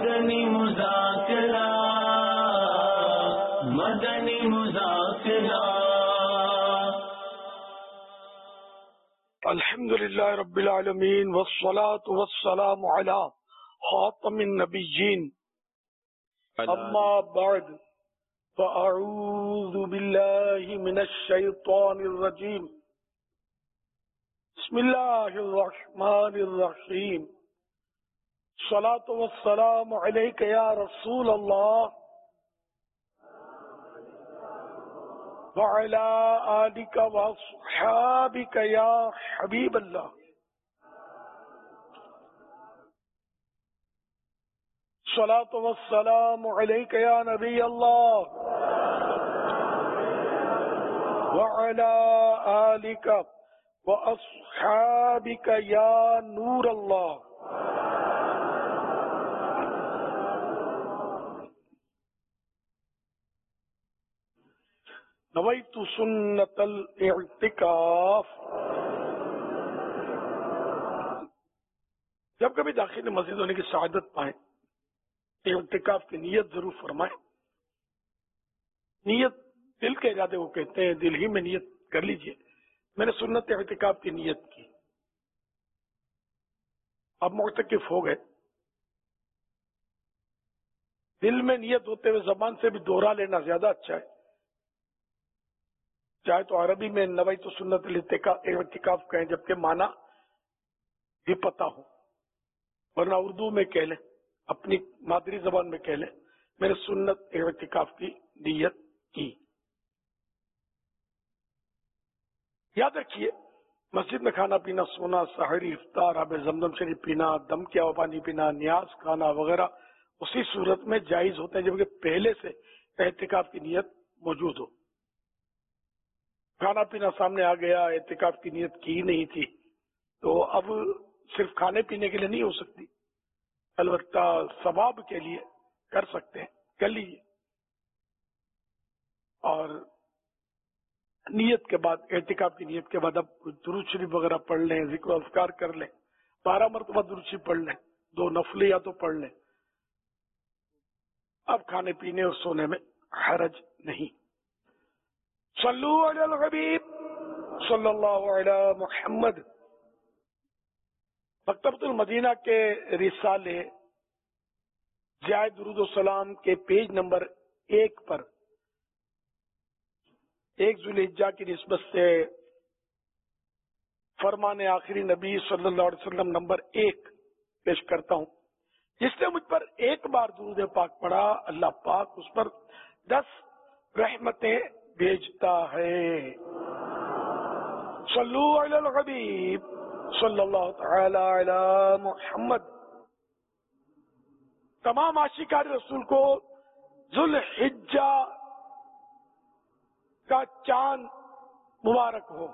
مدنی مذاکرہ مدنی مذاکرہ۔ الحمد للہ رب العالمین والصلاة والسلام علی خاتم النبیین، اما بعد فاعوذ باللہ من الشیطان الرجیم، بسم اللہ الرحمن الرحیم، الصلاة والسلام علیک یا رسول اللہ وعلی آلک واصحابک یا حبیب اللہ۔ الصلاة والسلام علیک یا نبی اللہ وعلی آلک واصحابک یا نور اللہ۔ نویت سنت الاعتکاف۔ جب کبھی داخل مسجد ہونے کی سعادت پائیں، اعتکاف کی نیت ضرور فرمائیں۔ نیت دل کے ارادے کو کہتے ہیں، دل ہی میں نیت کر لیجئے، میں نے سنت اعتکاف کی نیت کی، اب معتکف ہو گئے۔ دل میں نیت ہوتے ہوئے زبان سے بھی دوہرا لینا زیادہ اچھا ہے، چاہے تو عربی میں نویت سنت الاعتکاف کہیں جبکہ معنی بھی پتہ ہو، ورنہ اردو میں کہہ لیں، اپنی مادری زبان میں کہہ لیں میں نے سنت اعتکاف کی نیت کی۔ یاد رکھیے، مسجد میں کھانا پینا، سونا، سحری، افطار، آب زمزم شریف پینا، دم کیا ہوا پانی پینا، نیاز کھانا وغیرہ اسی صورت میں جائز ہوتے ہیں جبکہ پہلے سے اعتکاف کی نیت موجود ہو۔ کھانا پینا سامنے آ گیا، اعتکاف کی نیت کی نہیں تھی تو اب صرف کھانے پینے کے لیے نہیں ہو سکتی، البتہ ثواب کے لیے کر سکتے ہیں، کر لیجیے۔ اور نیت کے بعد، اعتکاف کی نیت کے بعد اب درود شریف وغیرہ پڑھ لیں، ذکر و اذکار کر لیں، 12 مرتبہ درود شریف پڑھ لیں، 2 نفل یا تو پڑھ لیں، اب کھانے پینے اور سونے میں حرج نہیں۔ صلو علی الحبیب صلی اللہ علی محمد۔ مکتبۃ المدینہ کے رسالے جائے درود و سلام کے پیج نمبر 1 پر 1 ذوالحجہ کی نسبت سے فرمان آخری نبی صلی اللہ علیہ وسلم نمبر 1 پیش کرتا ہوں۔ جس نے مجھ پر ایک بار درود پاک پڑھا، اللہ پاک اس پر 10 رحمتیں بھیجتا ہے۔ صلو علی الحبیب صلی اللہ تعالی علی محمد۔ تمام عاشقان رسول کو ذوالحجہ کا چاند مبارک ہو۔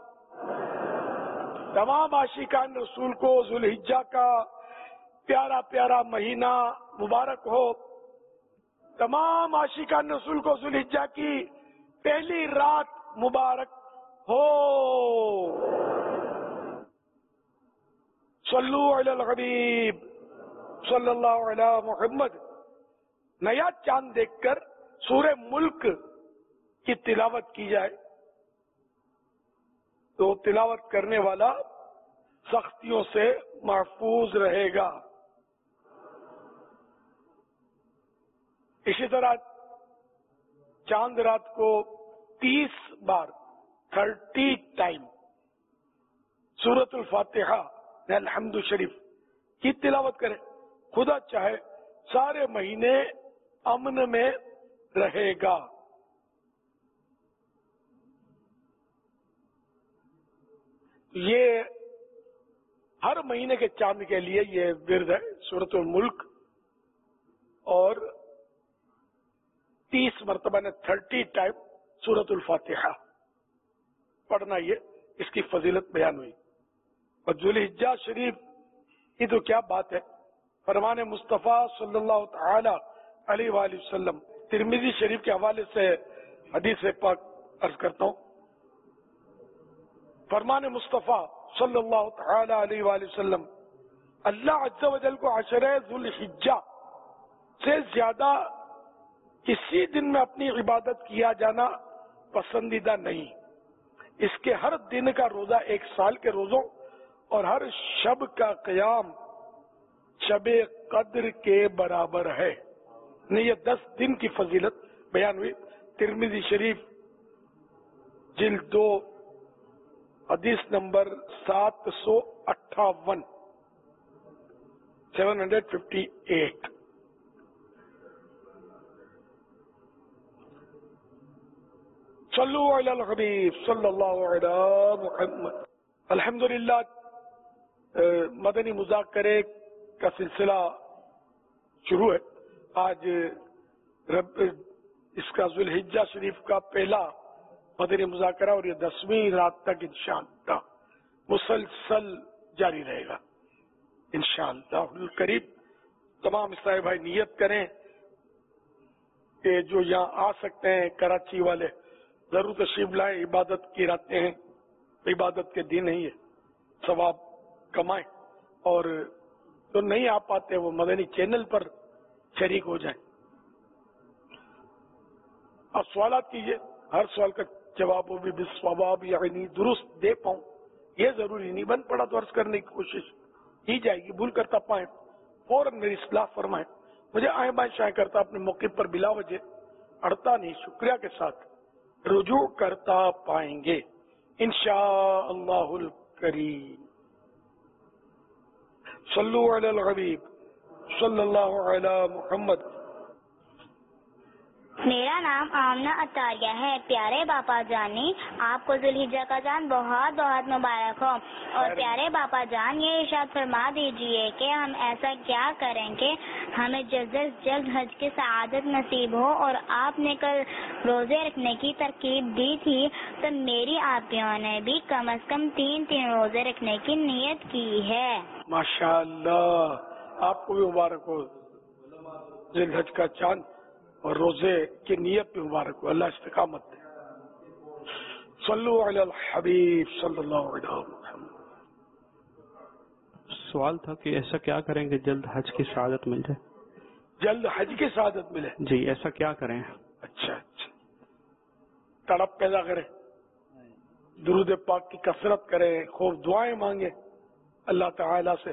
تمام عاشقان رسول کو ذوالحجہ کا پیارا پیارا مہینہ مبارک ہو۔ تمام عاشقان رسول کو ذوالحجہ کی پہلی رات مبارک ہو۔ صلو علی الحبیب صلی اللہ علی محمد۔ نیا چاند دیکھ کر سورہ ملک کی تلاوت کی جائے تو تلاوت کرنے والا سختیوں سے محفوظ رہے گا۔ اسی طرح چاند رات کو 30 بار 30 ٹائم سورۃ الفاتحہ الحمد شریف کی تلاوت کریں، خدا چاہے سارے مہینے امن میں رہے گا۔ یہ ہر مہینے کے چاند کے لیے یہ ورد ہے، سورۃ الملک، اور 30 مرتبہ نے 30 ٹائم سورۃ الفاتحہ پڑھنا، یہ اس کی فضیلت بیان ہوئی۔ اور ذوالحجہ شریف کی تو کیا بات ہے، فرمان مصطفیٰ صلی اللہ تعالی علیہ وآلہ وسلم، ترمذی شریف کے حوالے سے حدیث پاک عرض کرتا ہوں۔ فرمان مصطفیٰ صلی اللہ تعالی علیہ وآلہ وسلم، اللہ عز و جل کو عشرہ ذوالحجہ زیادہ کسی دن میں اپنی عبادت کیا جانا پسندیدہ نہیں. اس کے ہر دن کا روزہ 1 سال کے روزوں اور ہر شب کا قیام شب قدر کے برابر ہے. یہ 10 دن کی فضیلت بیان ہوئی. ترمذی شریف جلد 2 حدیث نمبر 758 758. صلو علی الحبیب صلی اللہ علیہ محمد. الحمدللہ مدنی مذاکرے کا سلسلہ شروع ہے. آج اس کا ذوالحجہ شریف کا پہلا مدنی مذاکرہ اور یہ 10ویں رات تک انشاءاللہ مسلسل جاری رہے گا انشاءاللہ القریب. تمام اسلامی بھائی نیت کریں کہ جو یہاں آ سکتے ہیں کراچی والے ضرور تشریف لائیں. عبادت کی راتیں ہیں, عبادت کے دن ہی ہے, ثواب کمائیں. اور جو نہیں آ پاتے وہ مدنی چینل پر شریک ہو جائیں. اب سوالات کیجیے, ہر سوال کا جواب بھی بالصواب یعنی درست دے پاؤں یہ ضروری نہیں. بن پڑا تو عرض کرنے کی کوشش کی جائے گی. بھول کرتا پائیں فوراً میری اصلاح فرمائیں. مجھے آئیں بائیں شائیں کرتا اپنے موقع پر بلا وجہ اڑتا نہیں, شکریہ کے ساتھ رجوع کرتا پائیں گے انشاءاللہ الکریم. صلو علی الحبیب صلی اللہ علی محمد. میرا نام آمنہ عطاریہ ہے. پیارے باپا جانی آپ کو ذوالحجہ کا چاند بہت بہت مبارک ہو. اور پیارے باپا جان یہ ارشاد فرما دیجئے کہ ہم ایسا کیا کریں کہ ہمیں جلد از جلد حج کی سعادت نصیب ہو. اور آپ نے کل روزے رکھنے کی ترغیب دی تھی تو میری آپیوں نے بھی کم از کم 3 روزے رکھنے کی نیت کی ہے. ماشاءاللہ آپ کو بھی مبارک ہو. ذوالحجہ کا چاند اور روزے کی نیت بھی مبارک ہو. اللہ استقامت دے. صلو علی الحبیب صلی اللہ علیہ وسلم. سوال تھا کہ ایسا کیا کریں کہ جلد حج کی سعادت مل جائے. جلد حج کی سعادت ملے؟ جی ایسا کیا کریں. اچھا تڑپ پیدا کریں, درود پاک کی کثرت کریں, خوب دعائیں مانگیں اللہ تعالی سے.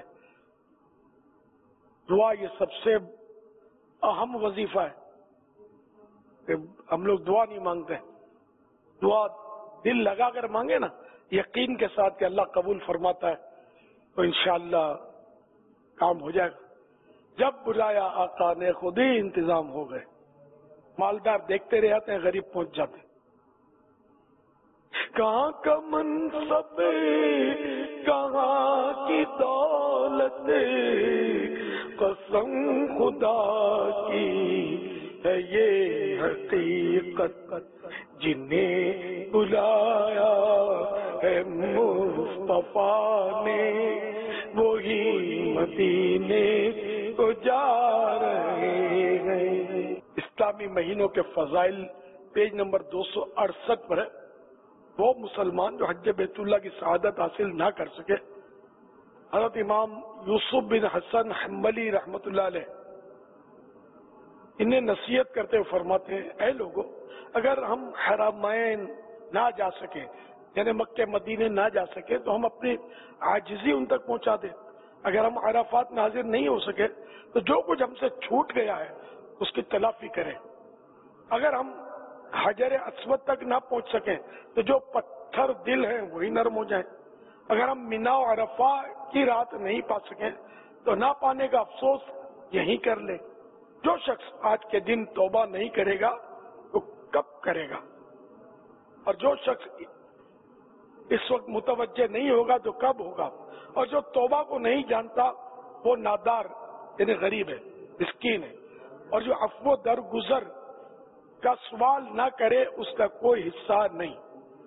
دعا یہ سب سے اہم وظیفہ ہے کہ ہم لوگ دعا نہیں مانگتے. دعا دل لگا کر مانگے نا, یقین کے ساتھ کہ اللہ قبول فرماتا ہے تو انشاءاللہ کام ہو جائے گا. جب بلایا آقا نے خود ہی انتظام ہو گئے. مالدار دیکھتے رہ جاتے ہیں, غریب پہنچ جاتے ہیں. کہاں کا منصب کہاں کی دولت قسم خدا کی ہے یہ حقیقت جنہیں بلایا ہے مصطفیٰ نے وہی مدینے کو جا رہے ہیں. اسلامی مہینوں کے فضائل پیج نمبر 268 پر ہے. وہ مسلمان جو حج بیت اللہ کی سعادت حاصل نہ کر سکے, حضرت امام یوسف بن حسن حنبلی رحمت اللہ علیہ انہیں نصیحت کرتے ہوئے فرماتے ہیں, اے لوگوں اگر ہم حرمین نہ جا سکیں یعنی مکہ مدینے نہ جا سکے تو ہم اپنی عاجزی ان تک پہنچا دیں. اگر ہم عرفات میں حاضر نہیں ہو سکے تو جو کچھ ہم سے چھوٹ گیا ہے اس کی تلافی کریں. اگر ہم حجر اسود تک نہ پہنچ سکیں تو جو پتھر دل ہیں وہی نرم ہو جائیں. اگر ہم مینا و عرفہ کی رات نہیں پا سکیں تو نہ پانے کا افسوس یہی کر لیں. جو شخص آج کے دن توبہ نہیں کرے گا وہ کب کرے گا, اور جو شخص اس وقت متوجہ نہیں ہوگا تو کب ہوگا, اور جو توبہ کو نہیں جانتا وہ نادار یعنی غریب ہے, مسکین ہے, اور جو عفو درگزر کا سوال نہ کرے اس کا کوئی حصہ نہیں.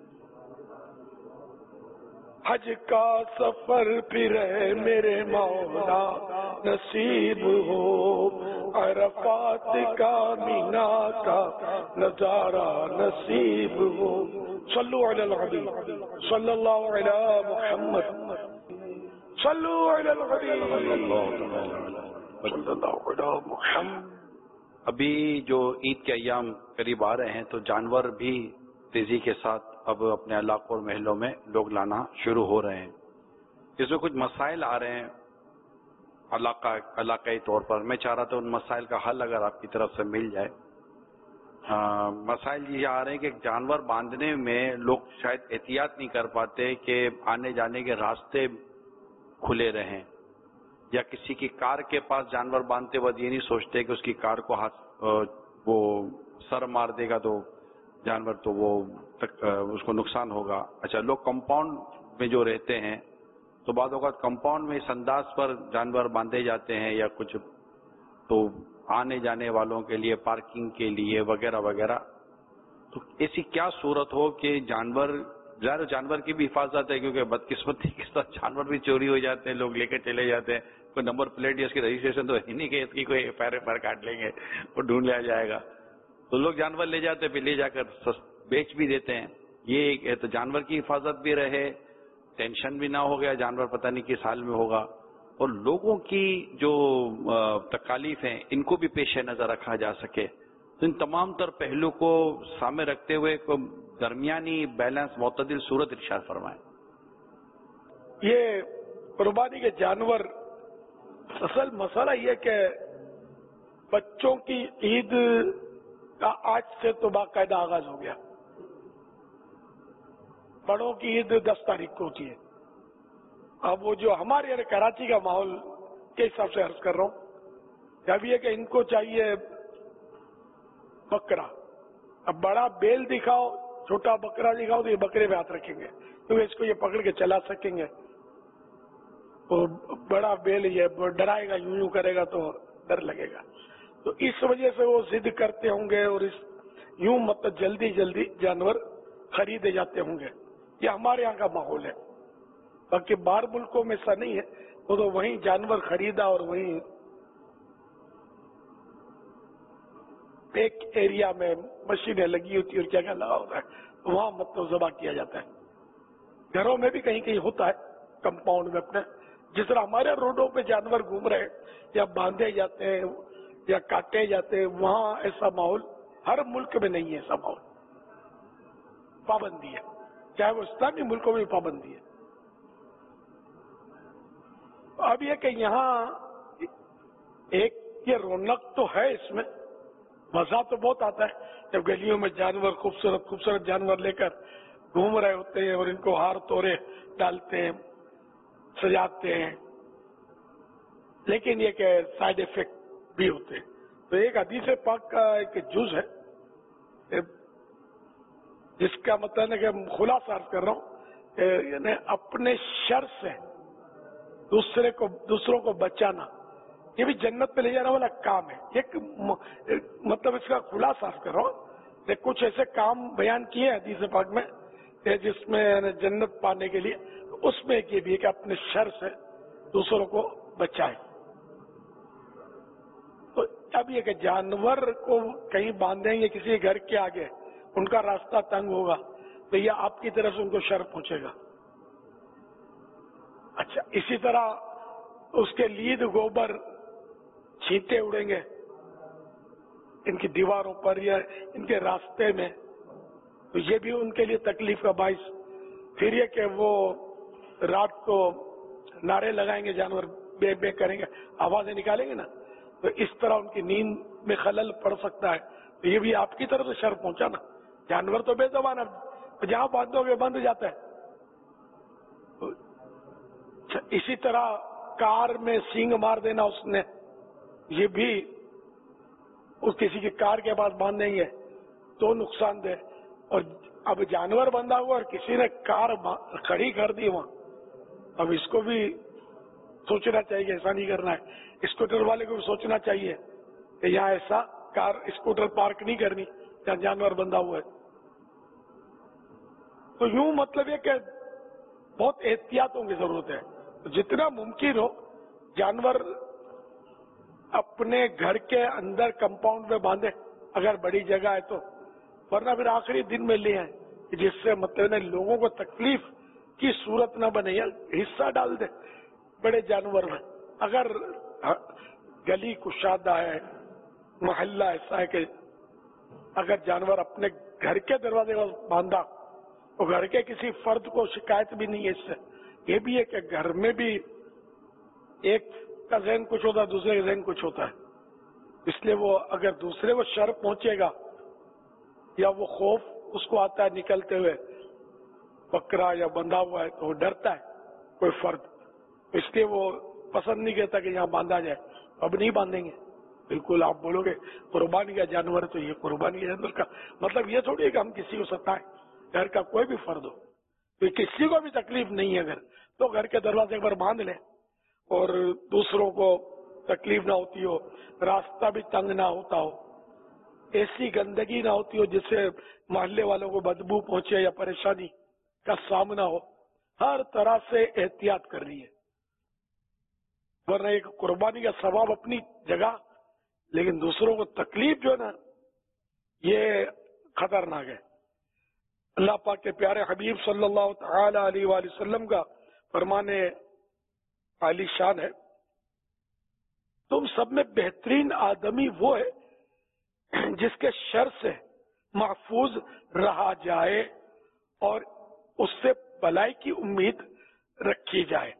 حج کا سفر پھر میرے مولا نصیب ہو, عرفات کا مینا کا نظارہ نصیب ہو. صلو علی الحبیب صلی اللہ علی محمد. صلو علی الحبیب صلی اللہ علی محمد. ابھی جو عید کے ایام قریب آ رہے ہیں تو جانور بھی تیزی کے ساتھ اب اپنے علاقوں اور محلوں میں لوگ لانا شروع ہو رہے ہیں. اس میں کچھ مسائل آ رہے ہیں علاقائی طور پر. میں چاہ رہا تھا ان مسائل کا حل اگر آپ کی طرف سے مل جائے. مسائل یہ آ رہے ہیں کہ جانور باندھنے میں لوگ شاید احتیاط نہیں کر پاتے کہ آنے جانے کے راستے کھلے رہیں، یا کسی کی کار کے پاس جانور باندھتے وقت یہ نہیں سوچتے کہ اس کی کار کو وہ سر مار دے گا تو جانور تو وہ اس کو نقصان ہوگا. اچھا، لوگ کمپاؤنڈ میں جو رہتے ہیں تو بعض اوقات کمپاؤنڈ میں اس انداز پر جانور باندھے جاتے ہیں یا کچھ، تو آنے جانے والوں کے لیے پارکنگ کے لیے وغیرہ وغیرہ. تو ایسی کیا صورت ہو کہ جانور کی بھی حفاظت ہے، کیونکہ بدقسمتی کے ساتھ جانور بھی چوری ہو جاتے ہیں، لوگ لے کے چلے جاتے ہیں. کوئی نمبر پلیٹ یا اس کی رجسٹریشن تو ہے نہیں کہ اس کی کوئی پیر کاٹ لیں گے وہ ڈھونڈ لیا جائے گا. تو لوگ جانور لے جاتے ہیں، پھر لے جا کر بیچ بھی دیتے ہیں. یہ تو جانور کی حفاظت بھی رہے، ٹینشن بھی نہ ہو گیا جانور پتہ نہیں کس حال میں ہوگا، اور لوگوں کی جو تکالیف ہیں ان کو بھی پیش نظر رکھا جا سکے. تو ان تمام تر پہلو کو سامنے رکھتے ہوئے درمیانی بیلنس معتدل صورت ارشاد فرمائیں. یہ قربانی کے جانور، اصل مسئلہ یہ کہ بچوں کی عید کا آج سے تو باقاعدہ آغاز ہو گیا. بڑوں کی عید 10 تاریخ کو ہوتی ہے. اب وہ جو ہمارے یعنی کراچی کا ماحول کے حساب سے عرض کر رہا ہوں، اب یہ کہ ان کو چاہیے بکرا. اب بڑا بیل دکھاؤ، چھوٹا بکرا دکھاؤ تو یہ بکرے پہ ہاتھ رکھیں گے کیونکہ اس کو یہ پکڑ کے چلا سکیں گے. وہ بڑا بیل یہ ڈرائے گا، یوں کرے گا تو ڈر لگے گا. تو اس وجہ سے وہ ضد کرتے ہوں گے اور یوں مطلب جلدی جلدی جانور خریدے جاتے ہوں گے. یہ ہمارے یہاں کا ماحول ہے. باقی باہر ملکوں میں ایسا نہیں ہے، وہ تو وہیں جانور خریدا اور وہیں ایک ایریا میں مشینیں لگی ہوتی اور کیا لگا ہوتا ہے، وہاں مطلب ذبح کیا جاتا ہے. گھروں میں بھی کہیں کہیں ہوتا ہے، کمپاؤنڈ میں اپنے، جس طرح ہمارے روڈوں پہ جانور گھوم رہے یا باندھے جاتے ہیں یا کاٹے جاتے ہیں، وہاں ایسا ماحول ہر ملک میں نہیں ہے. ایسا ماحول پابندی ہے، چاہے وہ اسلامی ملکوں میں بھی پابندی ہے. اب یہ کہ یہاں ایک یہ رونق تو ہے، اس میں مزہ تو بہت آتا ہے جب گلیوں میں جانور خوبصورت خوبصورت جانور لے کر گھوم رہے ہوتے ہیں اور ان کو ہار تورے ڈالتے ہیں، سجاتے ہیں. لیکن یہ کہ سائیڈ افیکٹ بھی ہوتے ہیں. تو ایک حدیث پاک کا ایک جز ہے جس کا مطلب ہے کہ خلاصہ عرض کر رہا ہوں کہ یعنی اپنے شر سے دوسروں کو بچانا، یہ بھی جنت پہ لے جانے والا کام ہے. ایک مطلب اس کا خلاصہ عرض کر رہا ہوں کہ کچھ ایسے کام بیان کیے حدیث پاک میں جس میں جنت پانے کے لیے، اس میں ایک یہ بھی ہے کہ اپنے شر سے دوسروں کو بچائے. تو اب یہ کہ جانور کو کہیں باندھیں گے کسی گھر کے آگے، ان کا راستہ تنگ ہوگا تو یہ آپ کی طرف سے ان کو شر پہنچے گا. اچھا، اسی طرح اس کے لید گوبر چھینٹے اڑیں گے ان کی دیواروں پر یا ان کے راستے میں، تو یہ بھی ان کے لیے تکلیف کا باعث. پھر یہ کہ وہ رات کو نعرے لگائیں گے، جانور بے بے کریں گے، آوازیں نکالیں گے نا، تو اس طرح ان کی نیند میں خلل پڑ سکتا ہے. تو یہ بھی آپ کی طرف سے شر پہنچا نا. جانور تو بے زبان ہے، جہاں باندھو گے بند جاتا ہے. اسی طرح کار میں سینگ مار دینا اس نے، یہ بھی اس کسی کی کار کے پاس باندھ دیں گے تو نقصان دہ. اور اب جانور بندھا ہوا اور کسی نے کار کھڑی کر دی وہاں، اب اس کو بھی سوچنا چاہیے کہ ایسا نہیں کرنا ہے. اسکوٹر والے کو بھی سوچنا چاہیے کہ یہاں ایسا کار اسکوٹر پارک نہیں کرنی جہاں جانور بندھا ہوا ہے. تو یوں مطلب یہ کہ بہت احتیاطوں کی ضرورت ہے. جتنا ممکن ہو جانور اپنے گھر کے اندر کمپاؤنڈ میں باندھے اگر بڑی جگہ ہے تو، ورنہ پھر آخری دن میں لے آئیں جس سے مطلب لوگوں کو تکلیف کی صورت نہ بنے. یا حصہ ڈال دے بڑے جانور میں. اگر گلی کشادہ ہے محلہ ایسا ہے کہ اگر جانور اپنے گھر کے دروازے پر باندھا تو گھر کے کسی فرد کو شکایت بھی نہیں ہے اس سے. یہ بھی ہے کہ گھر میں بھی ایک کا ذہن کچھ ہوتا ہے, دوسرے کا ذہن کچھ ہوتا ہے. اس لیے وہ اگر دوسرے کو شر پہنچے گا یا وہ خوف اس کو آتا ہے نکلتے ہوئے بکرا یا بندھا ہوا ہے تو وہ ڈرتا ہے کوئی فرد, اس لیے وہ پسند نہیں کرتا کہ یہاں باندھا جائے. اب نہیں باندھیں گے. بالکل آپ بولو گے قربانی کا جانور تو یہ قربانی کے جانور کا مطلب یہ تھوڑی ہے کہ ہم کسی کو ستائیں. گھر کا کوئی بھی فرد ہو تو کسی کو بھی تکلیف نہیں ہے اگر تو گھر کے دروازے پر باندھ لیں اور دوسروں کو تکلیف نہ ہوتی ہو, راستہ بھی تنگ نہ ہوتا ہو, ایسی گندگی نہ ہوتی ہو جس سے محلے والوں کو بدبو پہنچے یا پریشانی کا سامنا ہو. ہر طرح سے احتیاط کرنی ہے, ورنہ ایک قربانی کا ثواب اپنی جگہ لیکن دوسروں کو تکلیف جو ہے نا یہ خطرناک ہے. اللہ پاک کے پیارے حبیب صلی اللہ تعالی علیہ وآلہ وسلم کا فرمان عالی شان ہے, تم سب میں بہترین آدمی وہ ہے جس کے شر سے محفوظ رہا جائے اور اس سے بلائی کی امید رکھی جائے.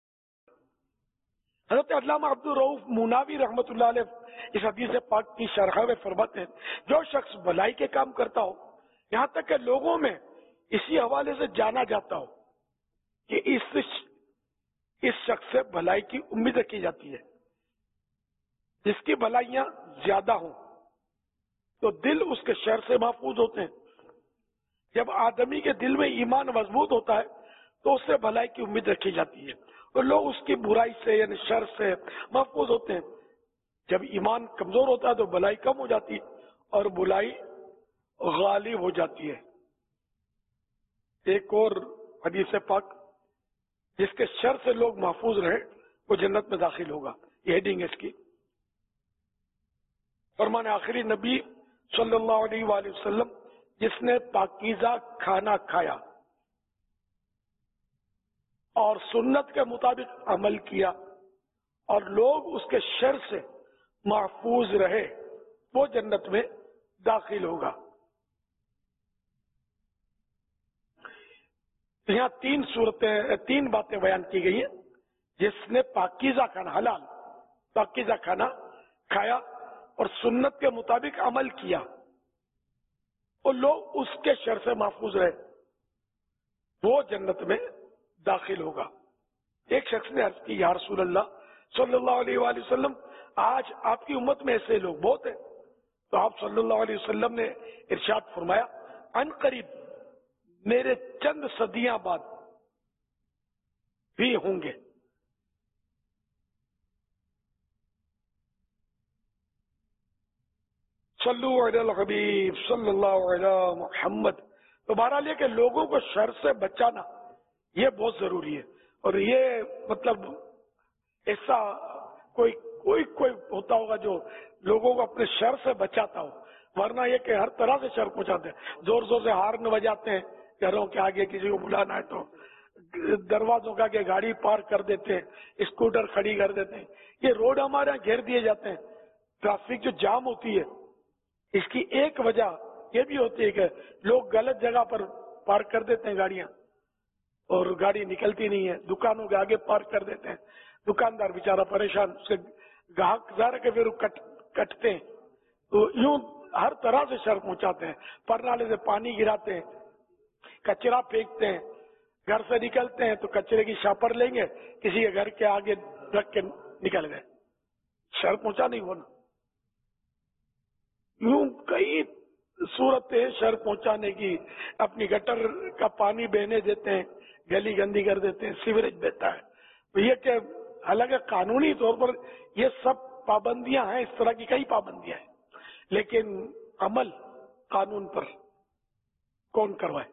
حضرت علامہ عبدالرؤف مناوی رحمۃ اللہ علیہ اس حدیث پاک کی شرح میں فرماتے ہیں جو شخص بلائی کے کام کرتا ہو یہاں تک کہ لوگوں میں اسی حوالے سے جانا جاتا ہو کہ اس شخص سے بھلائی کی امید رکھی جاتی ہے, جس کی بھلائیاں زیادہ ہوں تو دل اس کے شر سے محفوظ ہوتے ہیں. جب آدمی کے دل میں ایمان مضبوط ہوتا ہے تو اس سے بھلائی کی امید رکھی جاتی ہے اور لوگ اس کی برائی سے یعنی شر سے محفوظ ہوتے ہیں. جب ایمان کمزور ہوتا ہے تو بھلائی کم ہو جاتی ہے اور برائی غالب ہو جاتی ہے. ایک اور حدیث پاک جس کے شر سے لوگ محفوظ رہے وہ جنت میں داخل ہوگا, یہ ہیڈنگ ہے اس کی. فرمان آخری نبی صلی اللہ علیہ وآلہ وسلم جس نے پاکیزہ کھانا کھایا اور سنت کے مطابق عمل کیا اور لوگ اس کے شر سے محفوظ رہے وہ جنت میں داخل ہوگا. یہاں تین باتیں بیان کی گئی ہیں. جس نے پاکیزہ کھانا حلال پاکیزہ کھانا کھایا اور سنت کے مطابق عمل کیا اور لوگ اس کے شر سے محفوظ رہے وہ جنت میں داخل ہوگا. ایک شخص نے عرض کی یا رسول اللہ صلی اللہ علیہ وآلہ وسلم آج آپ کی امت میں ایسے لوگ بہت ہیں. تو آپ صلی اللہ علیہ وسلم نے ارشاد فرمایا ان قریب میرے چند صدیاں بعد بھی ہوں گے. صلو علی الحبیب صلی اللہ علی محمد. تو بہرحال یہ کہ لوگوں کو شر سے بچانا یہ بہت ضروری ہے اور یہ مطلب ایسا کوئی ہوتا ہوگا جو لوگوں کو اپنے شر سے بچاتا ہو, ورنہ یہ کہ ہر طرح سے شر پہنچاتے ہیں. زور زور سے ہارن بجاتے ہیں, گھروں کے آگے کسی کو بلانا ہے تو دروازوں کے آگے گاڑی پارک کر دیتے ہیں, اسکوٹر کھڑی کر دیتے ہیں. یہ روڈ ہمارے یہاں گھیر دیے جاتے ہیں. ٹریفک جو جام ہوتی ہے اس کی ایک وجہ یہ بھی ہوتی ہے کہ لوگ غلط جگہ پر پارک کر دیتے ہیں گاڑیاں اور گاڑی نکلتی نہیں ہے. دکانوں کے آگے پارک کر دیتے ہیں, دکاندار بیچارہ پریشان, اس سے گاہک ظاہر کے پھر کٹتے ہیں. تو یوں ہر طرح سے شر پہنچاتے ہیں. پرنالے سے پانی گراتے ہیں, کچرا پھینکتے ہیں, گھر سے نکلتے ہیں تو کچرے کی شاپر لیں گے, کسی کے گھر کے آگے رکھ کے نکل گئے. شر پہنچا نہیں ہونا. یوں کئی صورتیں شر پہنچانے کی. اپنی گٹر کا پانی بہنے دیتے ہیں, گلی گندی کر دیتے ہیں, سیوریج بہتا ہے. تو یہ کہ حالانکہ قانونی طور پر یہ سب پابندیاں ہیں, اس طرح کی کئی پابندیاں ہیں, لیکن عمل قانون پر کون کروائے.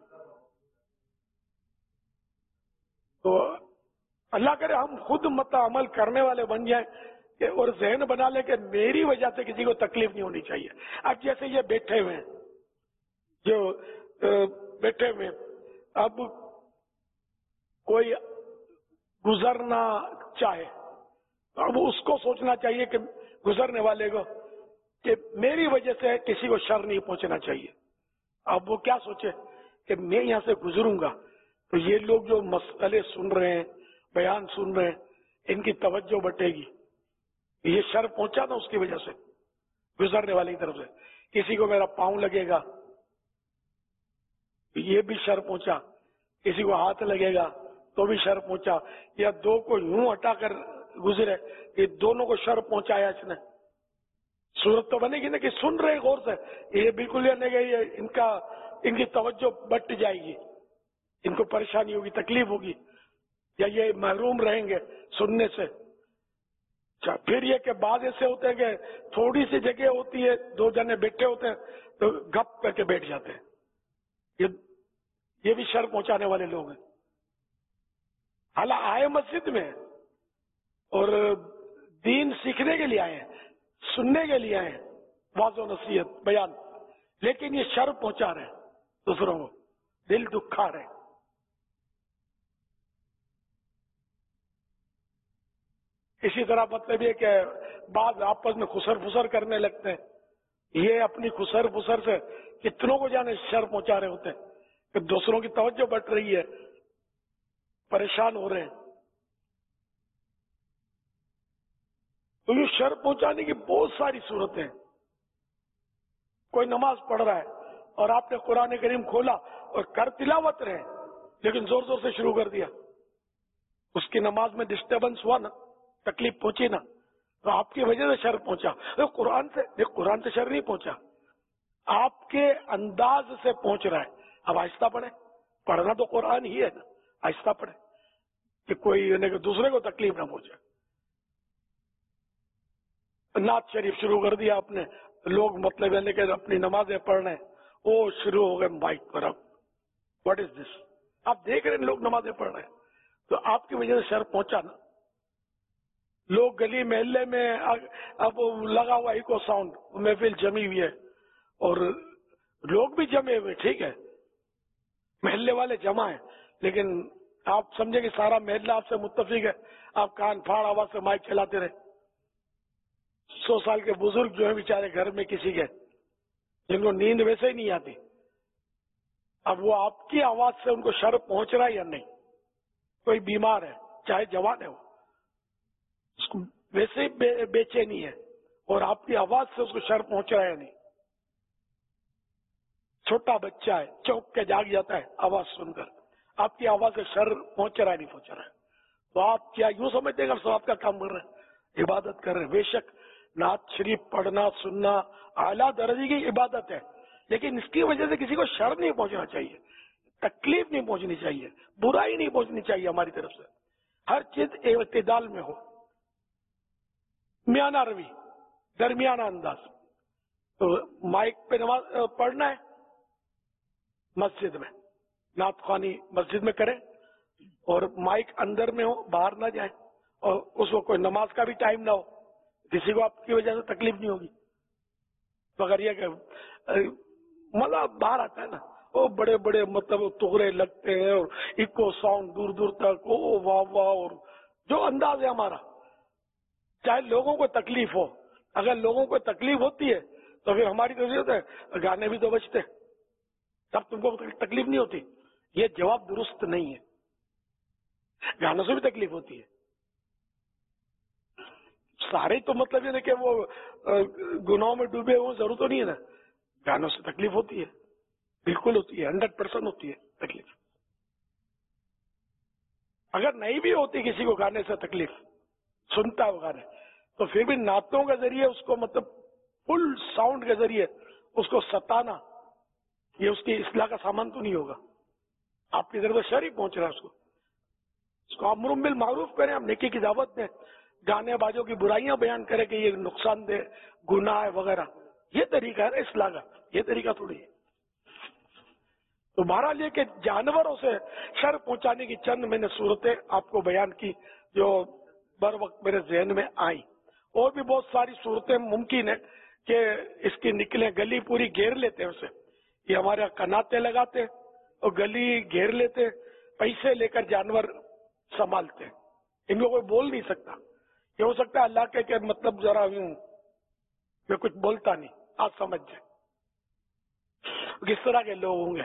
تو اللہ کرے ہم خود عمل کرنے والے بن جائیں اور ذہن بنا لے کہ میری وجہ سے کسی کو تکلیف نہیں ہونی چاہیے. اب جیسے یہ بیٹھے ہوئے ہیں, جو بیٹھے ہوئے اب کوئی گزرنا چاہے تو اب اس کو سوچنا چاہیے کہ گزرنے والے کو کہ میری وجہ سے کسی کو شر نہیں پہنچنا چاہیے. اب وہ کیا سوچے کہ میں یہاں سے گزروں گا تو یہ لوگ جو مسئلے سن رہے ہیں، بیان سن رہے ہیں، ان کی توجہ بٹے گی. یہ شر پہنچا نا اس کی وجہ سے گزرنے والے کی طرف سے. کسی کو میرا پاؤں لگے گا، یہ بھی شر پہنچا. کسی کو ہاتھ لگے گا تو بھی شر پہنچا. یا دو کو یوں ہٹا کر گزرے، یہ دونوں کو شر پہنچایا اس نے. صورت تو بنے گی نا کہ سن رہے غور سے، یہ بالکل یہ نہیں کہ ان کی توجہ بٹ جائے گی، ان کو پریشانی ہوگی، تکلیف ہوگی، یا یہ محروم رہیں گے سننے سے. پھر یہ کہ بعض ایسے ہوتے ہیں کہ تھوڑی سی جگہ ہوتی ہے، دو جنے بیٹھے ہوتے ہیں تو گپ کر کے بیٹھ جاتے ہیں. یہ بھی شر پہنچانے والے لوگ ہیں. حالانکہ آئے مسجد میں اور دین سیکھنے کے لیے آئے ہیں، سننے کے لیے آئے ہیں، واضح و نصیحت بیان، لیکن یہ شر پہنچا رہے ہیں دوسروں کو، دل دکھا رہے ہیں. اسی طرح مطلب یہ کہ بعض آپس میں خسر فسر کرنے لگتے ہیں. یہ اپنی خسر فسر سے کتنوں کو جانے شر پہنچا رہے ہوتے ہیں کہ دوسروں کی توجہ بٹ رہی ہے، پریشان ہو رہے ہیں. تو یہ شر پہنچانے کی بہت ساری صورتیں ہیں. کوئی نماز پڑھ رہا ہے اور آپ نے قرآن کریم کھولا اور کر تلاوت رہے لیکن زور زور سے شروع کر دیا، اس کی نماز میں ڈسٹربنس ہوا نا، تکلیف پہنچی نا، تو آپ کی وجہ سے شر پہنچا. قرآن سے شر نہیں پہنچا، آپ کے انداز سے پہنچ رہا ہے. اب آہستہ پڑھیں، پڑھنا تو قرآن ہی ہے نا، آہستہ پڑھیں کہ کوئی کہ دوسرے کو تکلیف نہ پہنچے. نعت شریف شروع کر دیا آپ نے، لوگ مطلب ہے کہ اپنی نمازیں پڑھ رہے ہیں، وہ شروع ہو گئے مائک پر. اب واٹ از دس؟ آپ دیکھ رہے ہیں لوگ نمازیں پڑھ رہے ہیں، تو آپ کی وجہ سے شر پہنچا نا. لوگ گلی محلے میں اب لگا ہوا ایکو ساؤنڈ، محفل جمی ہوئی ہے اور لوگ بھی جمے ہوئے، ٹھیک ہے محلے والے جمع ہیں، لیکن آپ سمجھیں کہ سارا محلہ آپ سے متفق ہے، آپ کان پھاڑ آواز سے مائک چلاتے رہے. 100 سال کے بزرگ جو ہیں بیچارے گھر میں کسی کے، جن کو نیند ویسے ہی نہیں آتی، اب وہ آپ کی آواز سے ان کو شر پہنچ رہا ہے یا نہیں؟ کوئی بیمار ہے چاہے جوان ہے، وہ اس کو ویسے ہی بے چینی ہے اور آپ کی آواز سے اس کو شر پہنچ رہا ہے یا نہیں؟ چھوٹا بچہ ہے چوک کے جاگ جاتا ہے آواز سن کر، آپ کی آواز سے شر پہنچ رہا ہے نہیں پہنچ رہا ہے؟ تو آپ کیا یوں سمجھتے ہیں کہ آپ کا کام کر رہے ہیں، عبادت کر رہے ہیں؟ بے شک نعت شریف پڑھنا سننا اعلیٰ درجے کی عبادت ہے، لیکن اس کی وجہ سے کسی کو شر نہیں پہنچنا چاہیے، تکلیف نہیں پہنچنی چاہیے، برائی نہیں پہنچنی چاہیے ہماری طرف سے. ہر چیز اعتدال میں ہو، میانہ روی، درمیانہ انداز. تو مائک پہ نماز پڑھنا ہے مسجد میں، نعت خوانی مسجد میں کریں اور مائک اندر میں ہو، باہر نہ جائیں، اور اس کو کوئی نماز کا بھی ٹائم نہ ہو، کسی کو آپ کی وجہ سے تکلیف نہیں ہوگی. مگر یہ کہ مزہ باہر آتا ہے نا، وہ بڑے بڑے مطلب تغرے لگتے ہیں اور ایکو ساؤنڈ دور دور تک، او واہ واہ، اور جو انداز ہے ہمارا، چاہے لوگوں کو تکلیف ہو. اگر لوگوں کو تکلیف ہوتی ہے تو پھر ہماری تو ضرورت ہے گانے بھی تو بجتے، تب تم کو تکلیف نہیں ہوتی. یہ جواب درست نہیں ہے، گانوں سے بھی تکلیف ہوتی ہے. سارے تو مطلب یہ کہ وہ گناہوں میں ڈوبے ہوئے ضرور تو نہیں ہے نا، گانوں سے تکلیف ہوتی ہے، بالکل ہوتی ہے، 100% ہوتی ہے تکلیف. اگر نہیں بھی ہوتی کسی کو گانے سے تکلیف، سنتا ہے وہ گانے، تو پھر بھی نعتوں کے ذریعے اس کو مطلب فل ساؤنڈ کے ذریعے اس کو ستانا، یہ اس کی اصلاح کا سامان تو نہیں ہوگا. آپ کی طرف شر ہی پہنچ رہا ہے. اس کو امر بالمعروف کریں، آپ نیکی کی دعوت دیں، گانے بازوں کی برائیاں بیان کریں کہ یہ نقصان دہ گناہ ہے وغیرہ. یہ طریقہ ہے نا اصلاح کا، یہ طریقہ تھوڑی ہے. تو بہرحال یہ کہ جانوروں سے شر پہنچانے کی چند میں نے صورتیں آپ کو بیان کی جو بر وقت میرے ذہن میں آئیں. اور بھی بہت ساری صورتیں ممکن ہے کہ اس کی نکلیں. گلی پوری گھیر لیتے ہیں اسے، یہ ہمارے کناتے لگاتے اور گلی گھیر لیتے، پیسے لے کر جانور سنبھالتے ہیں. ان کو کوئی بول نہیں سکتا. یہ ہو سکتا ہے اللہ کے کہ مطلب ذرا یوں میں کچھ بولتا نہیں، آپ سمجھ جائیں کس طرح کے لوگ ہوں گے.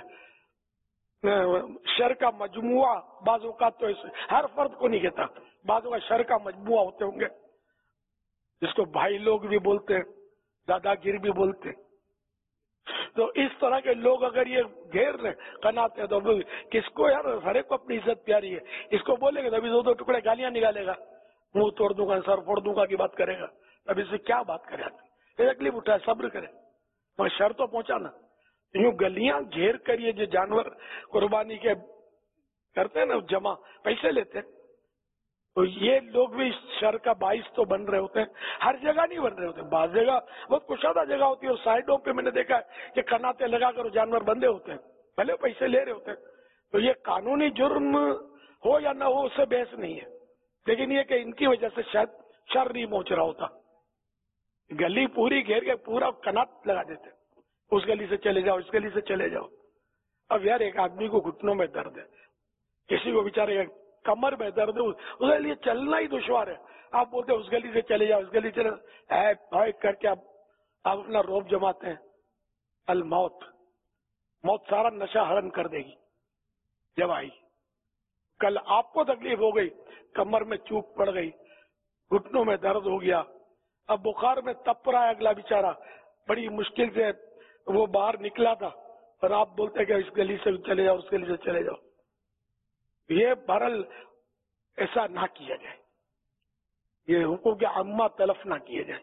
شر کا مجموعہ بعض اوقات تو ہر فرد کو نہیں کہتا، بعض اوقات شر کا مجموعہ ہوتے ہوں گے جس کو بھائی لوگ بھی بولتے ہیں، دادا گیر بھی بولتے ہیں. تو اس طرح کے لوگ اگر یہ گھیر لیں قناعت ہے تو کس کو یار، ہر ایک کو اپنی عزت پیاری ہے. اس کو بولے گا تبھی دو ٹکڑے گالیاں نکالے گا، منہ توڑ دوں گا، سر پھوڑ دوں گا کی بات کرے گا. اب اس سے کیا بات کرے آدمی؟ تکلیف اٹھائے، صبر کرے، مگر شر تو پہنچانا. یوں گلیاں گھیر کر یہ جو جانور قربانی کے کرتے ہیں نا، جمع پیسے لیتے ہیں، تو یہ لوگ بھی شر کا باعث تو بن رہے ہوتے ہیں. ہر جگہ نہیں بن رہے ہوتے، بعض جگہ بہت کشادہ جگہ ہوتی ہے اور سائڈوں پہ میں نے دیکھا ہے کہ کناتے لگا کر جانور بندے ہوتے ہیں، بھلے پیسے لے رہے ہوتے ہیں. تو یہ قانونی جرم ہو یا نہ ہو اس سے بحث نہیں ہے، لیکن یہ کہ ان کی وجہ سے شاید شر نہیں پہنچ رہا ہوتا. گلی پوری گھیر کے پورا کنات لگا دیتے، اس گلی سے چلے جاؤ، اس گلی سے چلے جاؤ. اب یار ایک آدمی کو گھٹنوں میں درد ہے، کسی کو بیچارے کمر میں درد ہے، اس کے لیے چلنا ہی دشوار ہے. آپ بولتے ہیں اس گلی سے چلے جاؤ، اس گلی چلے بھائی کر کے آپ اپنا روب جماتے ہیں. الموت، موت سارا نشہ حرم کر دے گی. جب آئی کل آپ کو تکلیف ہو گئی، کمر میں چوک پڑ گئی، گھٹنوں میں درد ہو گیا، اب بخار میں تپ رہا ہے اگلا بیچارہ، بڑی مشکل سے وہ باہر نکلا تھا، اور آپ بولتے کہ اس گلی سے چلے جاؤ، اس گلی سے چلے جاؤ. یہ بہرحال ایسا نہ کیا جائے، یہ حقوق عامہ تلف نہ کیے جائیں.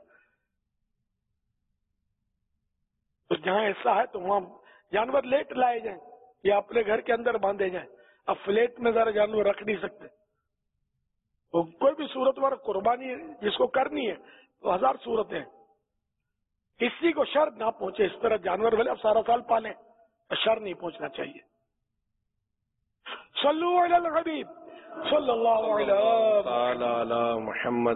تو جہاں ایسا ہے تو وہاں جانور لیٹ لائے جائیں یا اپنے گھر کے اندر باندھے جائیں. اب فلیٹ میں ذرا جانور رکھ نہیں سکتے، کوئی بھی صورت وار قربانی جس کو کرنی ہے تو ہزار صورتیں ہیں. کسی کو شر نہ پہنچے، اس طرح جانور بھلے اب سارا سال پالیں، شر نہیں پہنچنا چاہیے. صلو علی الحبیب صلی اللہ علیہ محمد.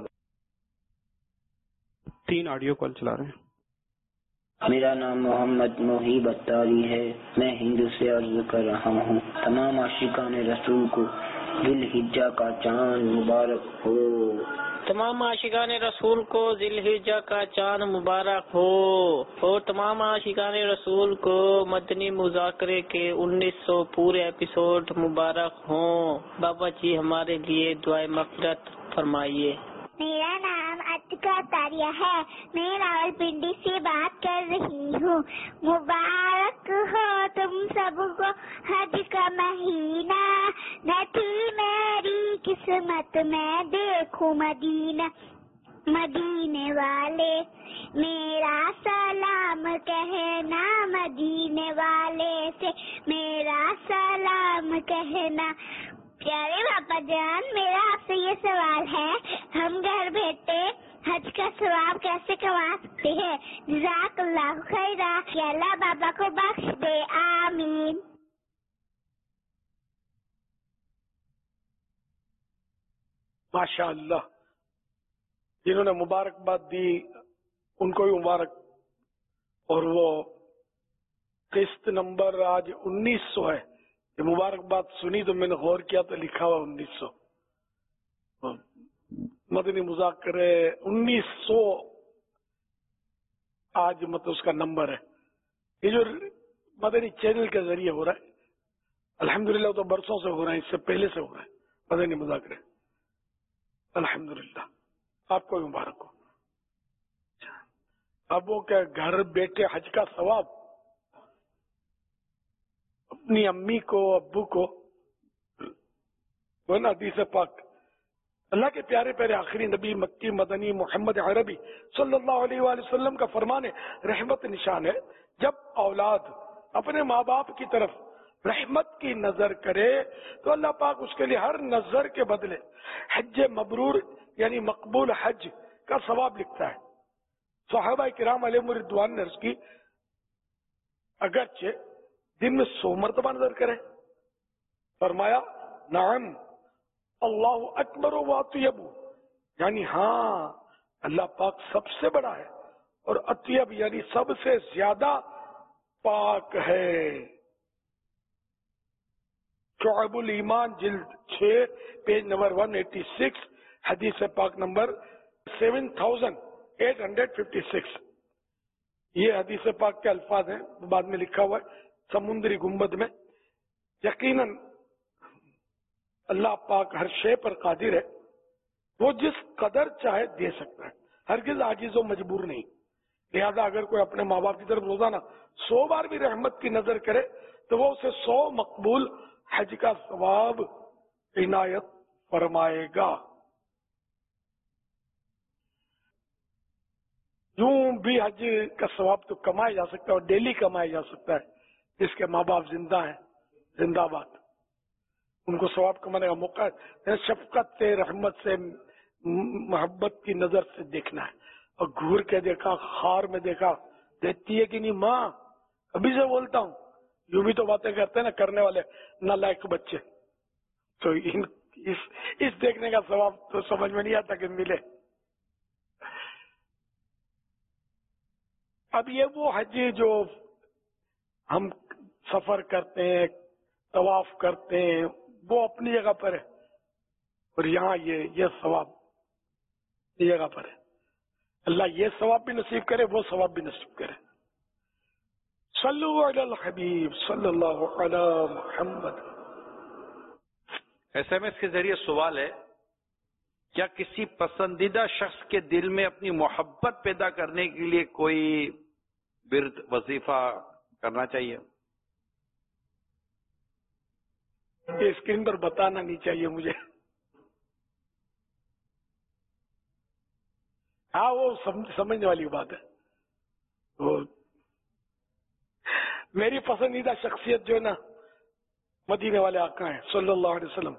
3 آڈیو کال چلا رہے ہیں. میرا نام محمد محیب اتاری ہے، میں ہند سے عرض کر رہا ہوں. تمام عاشقان رسول کو ذی الحجہ کا چاند مبارک ہو. تمام عاشقان رسول کو ذی الحجہ کا چاند مبارک ہو، اور تمام عاشقان رسول کو مدنی مذاکرے کے 1900 پورے ایپیسوڈ مبارک ہوں. بابا جی ہمارے لیے دعائے مغفرت فرمائیے. میرا نام اتکا تاریہ ہے، میں راولپنڈی سے بات کر رہی ہوں. مبارک ہو تم سب کو حج کا مہینہ، نہ تھی میری قسمت میں دیکھوں مدینہ. مدینے والے میرا سلام کہنا، مدینے والے سے میرا سلام کہنا. پیارے باپا جان، میرا آپ سے یہ سوال ہے، ہم گھر بیٹھے حج کا ثواب کیسے کما سکتے ہیں؟ جزاک اللہ خیرا، کہ اللہ بابا کو بخش دے، آمین. ماشاء اللہ، جنہوں نے مبارکباد دی ان کو بھی مبارک. اور وہ قسط نمبر آج 1900 ہے. یہ مبارکباد سنی تو میں نے غور کیا تو لکھا ہوا 1900. مدنی مذاکرے 1900 آج مطلب اس کا نمبر ہے. یہ جو مدنی چینل کے ذریعے ہو رہا ہے الحمدللہ، تو برسوں سے ہو رہا ہے، اس سے پہلے سے ہو رہا ہے مدنی مذاکرے. الحمدللہ آپ کو مبارک ہو. اب وہ کیا گھر بیٹھے حج کا ثواب اپنی امی کو ابو کو، وہ نا حدیث پاک اللہ کے پیارے پیارے آخری نبی مکی مدنی محمد عربی صلی اللہ علیہ وآلہ وسلم کا فرمان ہے، رحمت نشان ہے جب اولاد اپنے ماں باپ کی طرف رحمت کی نظر کرے تو اللہ پاک اس کے لیے ہر نظر کے بدلے حج مبرور یعنی مقبول حج کا ثواب لکھتا ہے. صحابہ کرام علیہم رضوان نے اس کی اگرچہ دن میں 100 مرتبہ نظر کریں، فرمایا نعم اللہ اکبر و اطیب، یعنی ہاں اللہ پاک سب سے بڑا ہے اور اطیب یعنی سب سے زیادہ پاک ہے. شعب الایمان جلد 6 پیج نمبر 186 حدیث پاک نمبر 7856. یہ حدیث پاک کے الفاظ ہیں، بعد میں لکھا ہوا ہے سمندری گنبد میں. یقیناً اللہ پاک ہر شے پر قادر ہے، وہ جس قدر چاہے دے سکتا ہے، ہرگز عاجز و مجبور نہیں. لہذا اگر کوئی اپنے ماں باپ کی طرف روزانہ 100 بار بھی رحمت کی نظر کرے تو وہ اسے 100 مقبول حج کا ثواب عنایت فرمائے گا. یوں بھی حج کا ثواب تو کمایا جا سکتا ہے اور ڈیلی کمایا جا سکتا ہے. جس کے ماں باپ زندہ ہیں، زندہ باد، ان کو ثواب کمانے کا موقع ہے. شفقت سے، رحمت سے، محبت کی نظر سے دیکھنا ہے. اور گھور کے دیکھا، خار میں دیکھا، دیکھتی ہے کہ نہیں ماں؟ ابھی سے بولتا ہوں، یوں بھی تو باتیں کرتے ہیں نا کرنے والے نالائق بچے. تو اس دیکھنے کا ثواب تو سمجھ میں نہیں آتا کہ ملے. اب یہ وہ حج جو ہم سفر کرتے ہیں، طواف کرتے ہیں، وہ اپنی جگہ پر ہے، اور یہاں یہ ثواب یہ جگہ پر ہے. اللہ یہ ثواب بھی نصیب کرے، وہ ثواب بھی نصیب کرے. صلو علی الحبیب صلی اللہ علی محمد. SMS کے ذریعے سوال ہے، کیا کسی پسندیدہ شخص کے دل میں اپنی محبت پیدا کرنے کے لیے کوئی ورد وظیفہ کرنا چاہیے؟ یہ اسکرین پر بتانا نہیں چاہیے مجھے. ہاں وہ سمجھنے والی بات ہے. وہ میری پسندیدہ شخصیت جو ہے نا مدینے والے آقا ہیں صلی اللہ علیہ وسلم.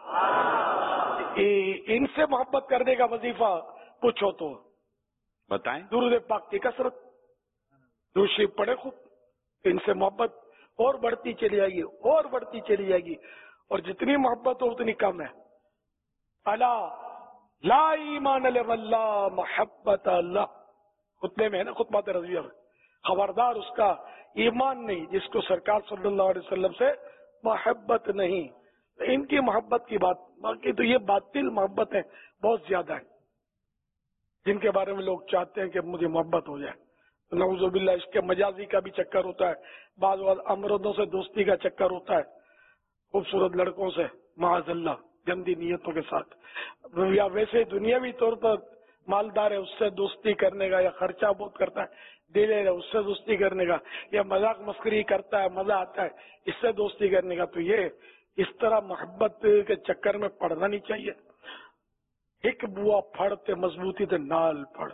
ان سے محبت کرنے کا وظیفہ پوچھو تو بتائیں. درود پاک کی کثرت، درود شریف پڑھے خوب، ان سے محبت اور بڑھتی چلی جائے گی اور بڑھتی چلی جائے گی. اور جتنی محبت ہو اتنی کم ہے. اللہ لا ایمان اللہ محبت اللہ، خطبے میں ہے نا، خطبات رضویہ میں، خبردار اس کا ایمان نہیں جس کو سرکار صلی اللہ علیہ وسلم سے محبت نہیں. ان کی محبت کی بات، باقی تو یہ باطل محبت ہے بہت زیادہ ہے جن کے بارے میں لوگ چاہتے ہیں کہ مجھے محبت ہو جائے. نعوذ باللہ اس کے مجازی کا بھی چکر ہوتا ہے، بعض امردوں سے دوستی کا چکر ہوتا ہے، خوبصورت لڑکوں سے معاذ اللہ گندی نیتوں کے ساتھ، یا ویسے دنیاوی طور پر مالدار ہے اس سے دوستی کرنے کا، یا خرچہ بہت کرتا ہے دے لے اس سے دوستی کرنے کا، یا مذاق مسخری کرتا ہے مزہ آتا ہے اس سے دوستی کرنے کا. تو یہ اس طرح محبت کے چکر میں پڑنا نہیں چاہیے. ایک بوا پھڑتے مضبوطی تے نال پڑ،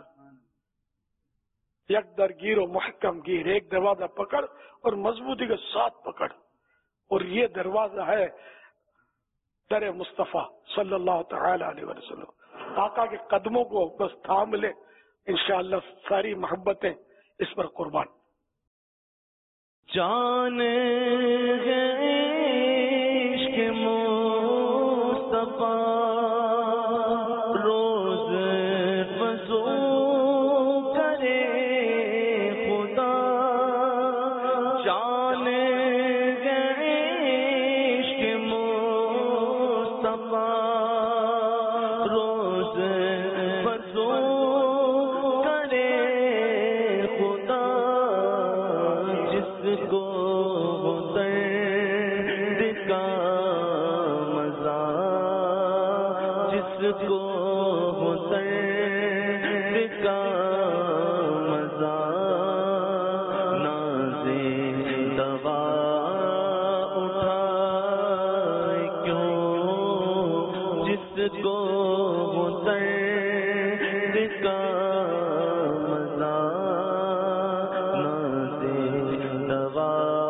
یک در گیر و محکم گیر، ایک دروازہ پکڑ اور مضبوطی کے ساتھ پکڑ. اور یہ دروازہ ہے در مصطفیٰ صلی اللہ تعالی علیہ وسلم. آقا کے قدموں کو بس تھام لے، انشاءاللہ ساری محبتیں اس پر قربان. جان عشق مصطفیٰ روز فزو کرے خدا. جان عشق مصطفیٰ روز فزو کرے خدا. جس کو درد کا مزہ، جس کو درد کا مزہ، نازے دوا اٹھائے کیوں. جس کو درد کا مزہ، نازے دوا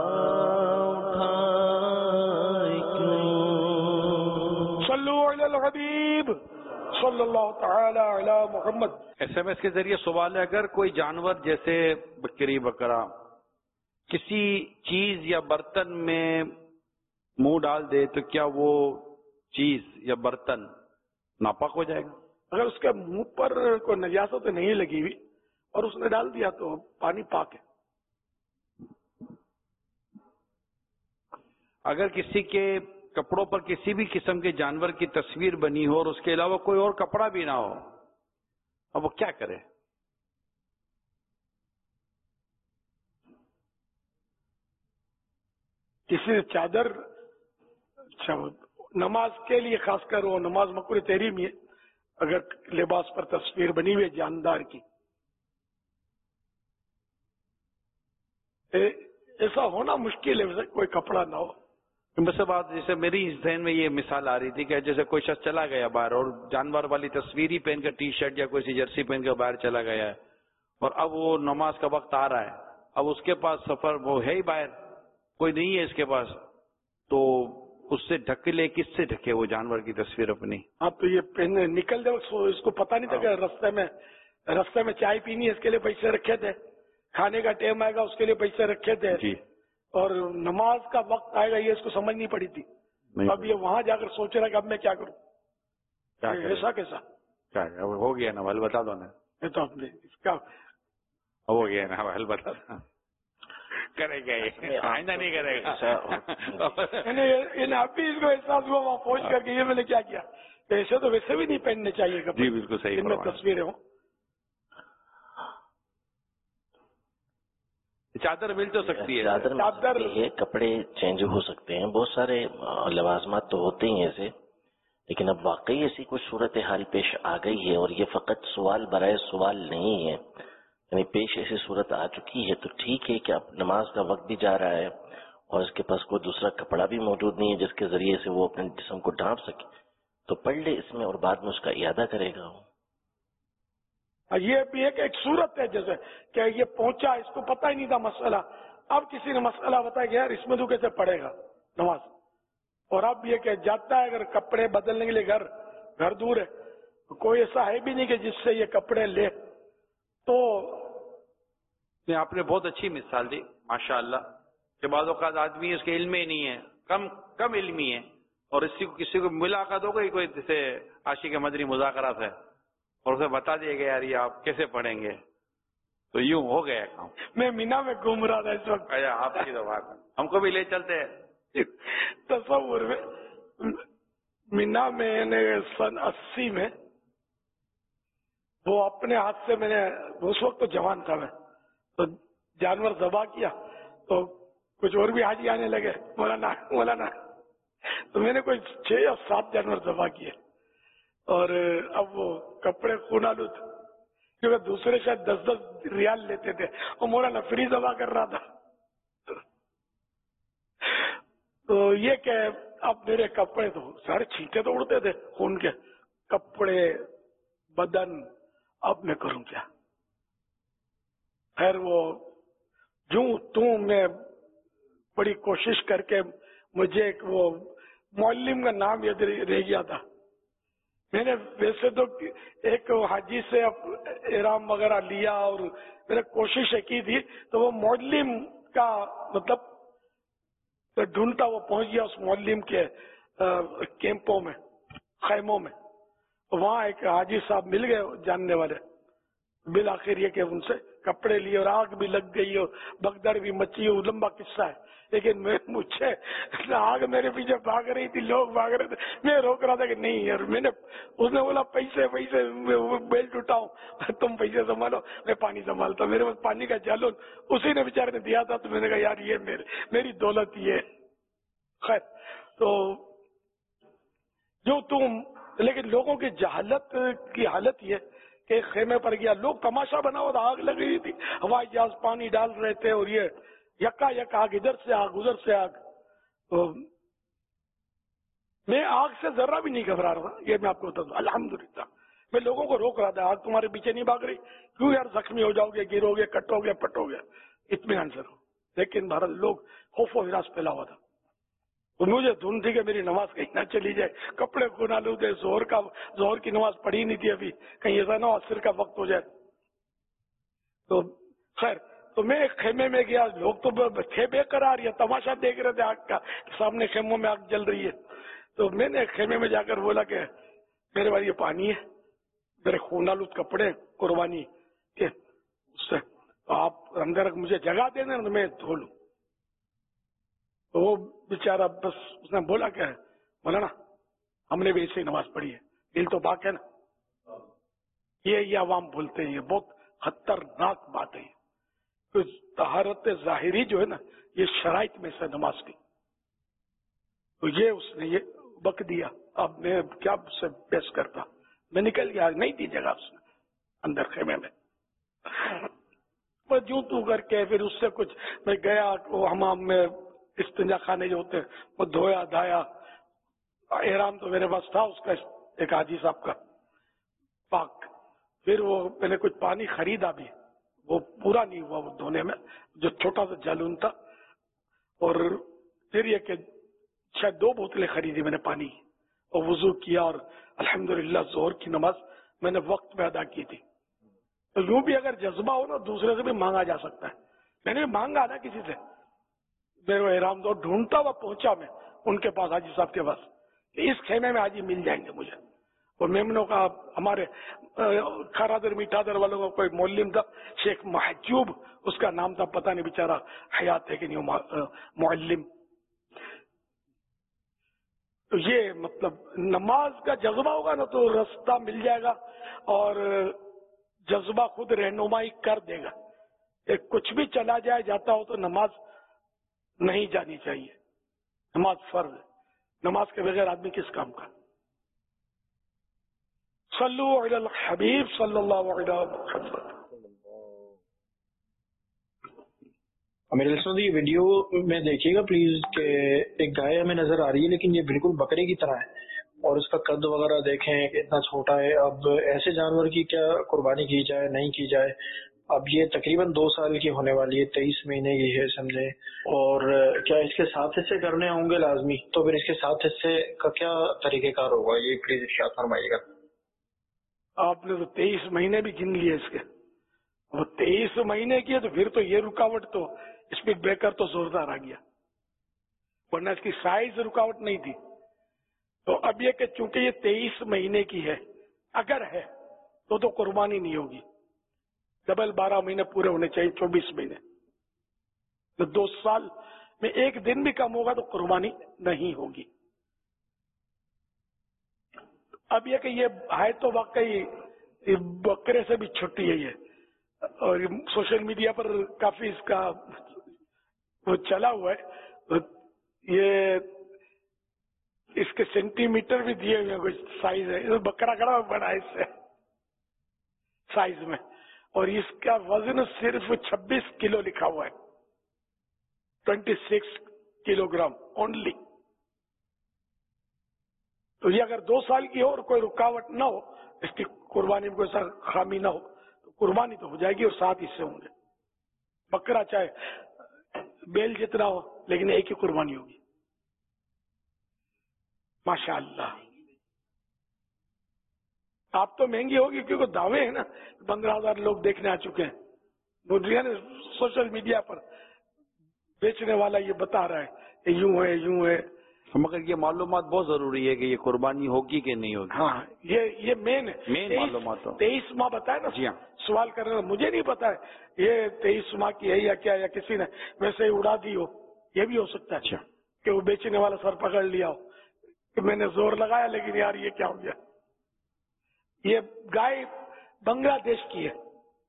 اٹھائے کیوں. صلو علی الحبیب صلی اللہ تعالی علی محمد. SMS کے ذریعے سوال ہے، اگر کوئی جانور جیسے بکری بکرا کسی چیز یا برتن میں منہ ڈال دے تو کیا وہ چیز یا برتن ناپاک ہو جائے گا؟ اگر اس کے منہ پر کوئی نجاست نہیں لگی ہوئی اور اس نے ڈال دیا تو پانی پاک ہے. اگر کسی کے کپڑوں پر کسی بھی قسم کے جانور کی تصویر بنی ہو اور اس کے علاوہ کوئی اور کپڑا بھی نہ ہو، اب وہ کیا کرے؟ کسی نے چادر نماز کے لیے خاص کر وہ نماز مکروہ تحریم ہے اگر لباس پر تصویر بنی ہوئی جاندار کی، ایسا ہونا مشکل ہے، ویسے کوئی کپڑا نہ ہو۔ ویسے بات جیسے میری ذہن میں یہ مثال آ رہی تھی کہ جیسے کوئی شخص چلا گیا باہر اور جانور والی تصویر ہی پہن کر ٹی شرٹ یا کوئی سی جرسی پہن کر باہر چلا گیا ہے اور اب وہ نماز کا وقت آ رہا ہے، اب اس کے پاس سفر وہ ہے ہی باہر، کوئی نہیں ہے اس کے پاس، تو اس سے ڈھک لے، کس سے ڈھکے وہ جانور کی تصویر اپنی؟ آپ تو یہ پہننے نکل دے، اس کو پتا نہیں تھا کہ رستے میں چائے پینی ہے، اس کے لیے پیسے رکھے تھے، کھانے کا ٹائم آئے گا اس کے لیے پیسے رکھے تھے جی، اور نماز کا وقت آئے گا یہ اس کو سمجھ نہیں پڑی تھی، اب یہ وہاں جا کر سوچ رہا کہ اب میں کیا کروں، ایسا کیسا کیا ہو گیا نا، حل بتا دو نا، یہ تو آپ نے اس کا ہو گیا نا، حل بتا دو، کرے گا یہ آئندہ نہیں کرے گا، اب بھی اس کو احساس ہوا وہاں پہنچ کر کے یہ میں نے کیا کیا، ایسے تو ویسے بھی نہیں پہننے چاہیے کپڑے، جی بالکل صحیح، ان میں تصویریں ہوں۔ چادر مل تو سکتی ہے، چادر ہے، کپڑے چینج ہو سکتے ہیں، بہت سارے لوازمات تو ہوتے ہی ایسے، لیکن اب واقعی ایسی کوئی صورتحال پیش آ گئی ہے اور یہ فقط سوال برائے سوال نہیں ہے، یعنی پیش ایسی صورت آ چکی ہے تو ٹھیک ہے کہ اب نماز کا وقت بھی جا رہا ہے اور اس کے پاس کوئی دوسرا کپڑا بھی موجود نہیں ہے جس کے ذریعے سے وہ اپنے جسم کو ڈھانپ سکے، تو پڑھ لے اس میں اور بعد میں اس کا اعادہ کرے گا۔ یہ بھی ایک صورت ہے جیسے کہ یہ پہنچا، اس کو پتہ ہی نہیں تھا مسئلہ، اب کسی نے مسئلہ بتایا کہ یار اس میں تو کیسے پڑھے گا نماز، اور اب یہ کہ جاتا ہے اگر کپڑے بدلنے کے لیے گھر دور ہے، کوئی ایسا ہے بھی نہیں کہ جس سے یہ کپڑے لے، تو آپ نے بہت اچھی مثال دی ماشاء اللہ، کہ بعض اوقات آدمی اس کے علم ہی نہیں ہے، کم علمی ہے، اور کسی کو ملاقات ہو گئی کوئی جیسے عاشق مدنی مذاکرات ہے اور اسے بتا دیا گیا یار یہ آپ کیسے پڑھیں گے، تو یوں ہو گیا کام۔ میں مینا میں گھوم رہا تھا اس وقت، آپ کی تو بات ہم کو بھی لے چلتے ہیں تصور میں مینا میں نے سن 80 میں وہ اپنے ہاتھ سے میں نے، اس وقت تو جوان تھا میں، تو جانور ذبح کیا تو کچھ اور بھی حاجی آنے لگے، مولانا، تو میں نے کوئی 6 یا 7 جانور ذبح کیے، اور اب وہ کپڑے خون آلود، کیونکہ دوسرے شاید 10 ریال لیتے تھے اور مولانا فری ذبح کر رہا تھا، تو یہ کہ اب میرے کپڑے تو سارے چھینٹے تو اڑتے تھے خون کے، کپڑے بدن، اب میں کروں کیا؟ خیر وہ میں بڑی کوشش کر کے مجھے ایک وہ معلم کا نام یاد رہ گیا تھا، میں نے ویسے تو ایک حاجی سے احرام وغیرہ لیا اور میں نے کوشش کی تھی، تو وہ معلم کا مطلب ڈھونڈتا وہ پہنچ گیا اس معلم کے کیمپوں میں، خیموں میں، وہاں ایک حاجی صاحب مل گئے جاننے والے، بالآخر یہ کہ ان سے کپڑے لیے اور آگ بھی لگ گئی اور بگدڑ بھی مچی، لمبا قصہ ہے، لیکن مجھے آگ میرے پیچھے بھاگ رہی تھی، لوگ بھاگ رہے تھے، میں روک رہا تھا کہ نہیں یار، اس نے بولا پیسے بیلٹ اٹھاؤ، تم پیسے سنبھالو، میں پانی سنبھالتا، میرے پاس پانی کا جالون اسی نے بیچارے نے دیا تھا، تو میں نے کہا یار یہ میری دولت یہ ہے۔ خیر تو لیکن لوگوں کی جہالت کی حالت یہ کہ ایک خیمے پر گیا، لوگ تماشا بنا ہوا تھا، آگ لگ رہی تھی، ہوائی جہاز پانی ڈال رہے تھے اور یہ یکا آگ، ادھر سے آگ ادھر سے آگ، تو میں آگ سے ذرا بھی نہیں گھبرا رہا، یہ میں آپ کو بتا دوں الحمدللہ، میں لوگوں کو روک رہا تھا، آگ تمہارے پیچھے نہیں بھاگ رہی، کیوں یار زخمی ہو جاؤ گے، گرو گے، کٹو گے، پٹو گے، اطمینان سے رہو، لیکن بہرحال لوگ خوف و ہراس پھیلا ہوا تھا، مجھے دھن تھی کہ میری نماز کہیں نہ چلی جائے، کپڑے خون آلود ہے، ظہر کی نماز پڑھی نہیں تھی ابھی، کہیں ایسا نہ ہو عصر کا وقت ہو جائے، تو خیر تو میں ایک خیمے میں گیا، لوگ تو تھے بے قرار، یا تماشا دیکھ رہے تھے آگ کا، سامنے خیموں میں آگ جل رہی ہے، تو میں نے ایک خیمے میں جا کر بولا کہ میرے پاس یہ پانی ہے، میرے خون آلود کپڑے قربانی کے، اس سے آپ اندر مجھے جگہ دے دیں تو میں دھو لوں، تو وہ بیچارہ بس اس نے بولا کہ مولانا ہم نے بھی ایسے ہی نماز پڑھی ہے، دل تو پاک ہے نا، یہ عوام بولتے ہیں، یہ بہت خطرناک بات ہے، طہارت ظاہری جو ہے نا یہ شرائط میں سے نماز کی، تو یہ اس نے یہ بک دیا. اب میں کیا اس سے بحث کرتا, میں نکل گیا, نہیں دی جگہ اس نے اندر خیمے میں. بس یوں تو کر کے پھر اس سے کچھ میں گیا, وہ حمام میں استنجا خانے جو ہوتے ہیں وہ دھویا دھایا. احرام تو میرے پاس تھا اس کا, ایک حاجی صاحب کا پاک. پھر وہ میں نے کچھ پانی خریدا بھی, وہ پورا نہیں ہوا وہ دھونے میں, جو چھوٹا سا جالون تھا. اور پھر یہ کہ شاید 2 بوتلیں خریدی میں نے پانی, اور وضو کیا, اور الحمدللہ ظہر کی نماز میں نے وقت میں ادا کی تھی. تو یوں بھی اگر جذبہ ہو نا دوسرے سے بھی مانگا جا سکتا ہے. میں نے بھی مانگا نا کسی سے, میرے احرام دو ڈھونڈتا ہوا پہنچا میں ان کے پاس, حاجی صاحب کے پاس, کہ اس خیمے میں حاجی مل جائیں گے مجھے. اور میمنوں کا ہمارے کھارادر میٹھادر والوں کا کوئی معلم تھا شیخ محجوب اس کا نام تھا, پتہ نہیں بیچارہ حیات ہے کہ نہیں معلم. تو یہ مطلب نماز کا جذبہ ہوگا نا تو رستہ مل جائے گا, اور جذبہ خود رہنمائی کر دے گا. کچھ بھی چلا جائے جاتا ہو تو نماز نہیں جانی چاہیے. نماز فرض ہے, نماز کے بغیر آدمی کس کام کا. صلو علی الحبیب صلی اللہ علیہ وسلم. میرے لسنوں یہ ویڈیو میں دیکھیے گا پلیز, کہ ایک گائے ہمیں نظر آ رہی ہے لیکن یہ بالکل بکرے کی طرح ہے, اور اس کا قد وغیرہ دیکھیں اتنا چھوٹا ہے. اب ایسے جانور کی کیا قربانی کی جائے نہیں کی جائے. اب یہ تقریباً 2 سال کی ہونے والی ہے, 23 مہینے کی ہے سمجھے. اور کیا اس کے 7 حصے کرنے ہوں گے لازمی؟ تو پھر اس کے 7 حصے کا کیا طریقہ کار ہوگا, یہ پلیز ارشاد فرمائیے گا. آپ نے تو 23 مہینے بھی گن لیے اس کے, اور 23 مہینے کی ہے تو پھر تو یہ رکاوٹ تو اسپیڈ بریکر تو زوردار آ گیا, ورنہ اس کی سائز رکاوٹ نہیں تھی. تو اب یہ کہ چونکہ یہ 23 مہینے کی ہے, اگر ہے تو قربانی نہیں ہوگی. ڈبل 12 مہینے پورے ہونے چاہیے, 24 مہینے. تو 2 سال میں 1 دن بھی کم ہوگا تو قربانی نہیں ہوگی. اب یہ کہ یہ ہے تو واقعی بکرے سے بھی چھٹی ہے یہ, اور سوشل میڈیا پر کافی اس کا وہ چلا ہوا ہے. یہ اس کے سینٹی میٹر بھی دیے ہوئے کچھ سائز ہے, بکرا کڑا بڑا ہے اس سے سائز میں, اور اس کا وزن صرف 26 کلو لکھا ہوا ہے, 26 کلو گرام اونلی. تو یہ اگر 2 سال کی ہو اور کوئی رکاوٹ نہ ہو, اس کی قربانی میں کوئی ایسا خامی نہ ہو, تو قربانی تو ہو جائے گی, اور 7 حصے ہوں گے. بکرا چاہے بیل جتنا ہو لیکن ایک ہی قربانی ہوگی. ماشاء اللہ. آپ تو مہنگی ہوگی کیونکہ دعوے ہیں نا, 15,000 لوگ دیکھنے آ چکے ہیں. وہ سوشل میڈیا پر بیچنے والا یہ بتا رہا ہے کہ یوں ہے. مگر یہ معلومات بہت ضروری ہے کہ یہ قربانی ہوگی کہ نہیں ہوگی. ہاں, یہ مین معلومات. 23 ماہ بتایا نا. جی ہاں. سوال کرنا مجھے نہیں پتا ہے یہ 23 ماہ کی ہے یا کیا, یا کسی نے ویسے ہی اڑا دی ہو, یہ بھی ہو سکتا ہے. اچھا, کہ وہ بیچنے والا سر پکڑ لیا ہو کہ میں نے زور لگایا لیکن یار یہ کیا ہو گیا. یہ گائے بنگلہ دیش کی ہے,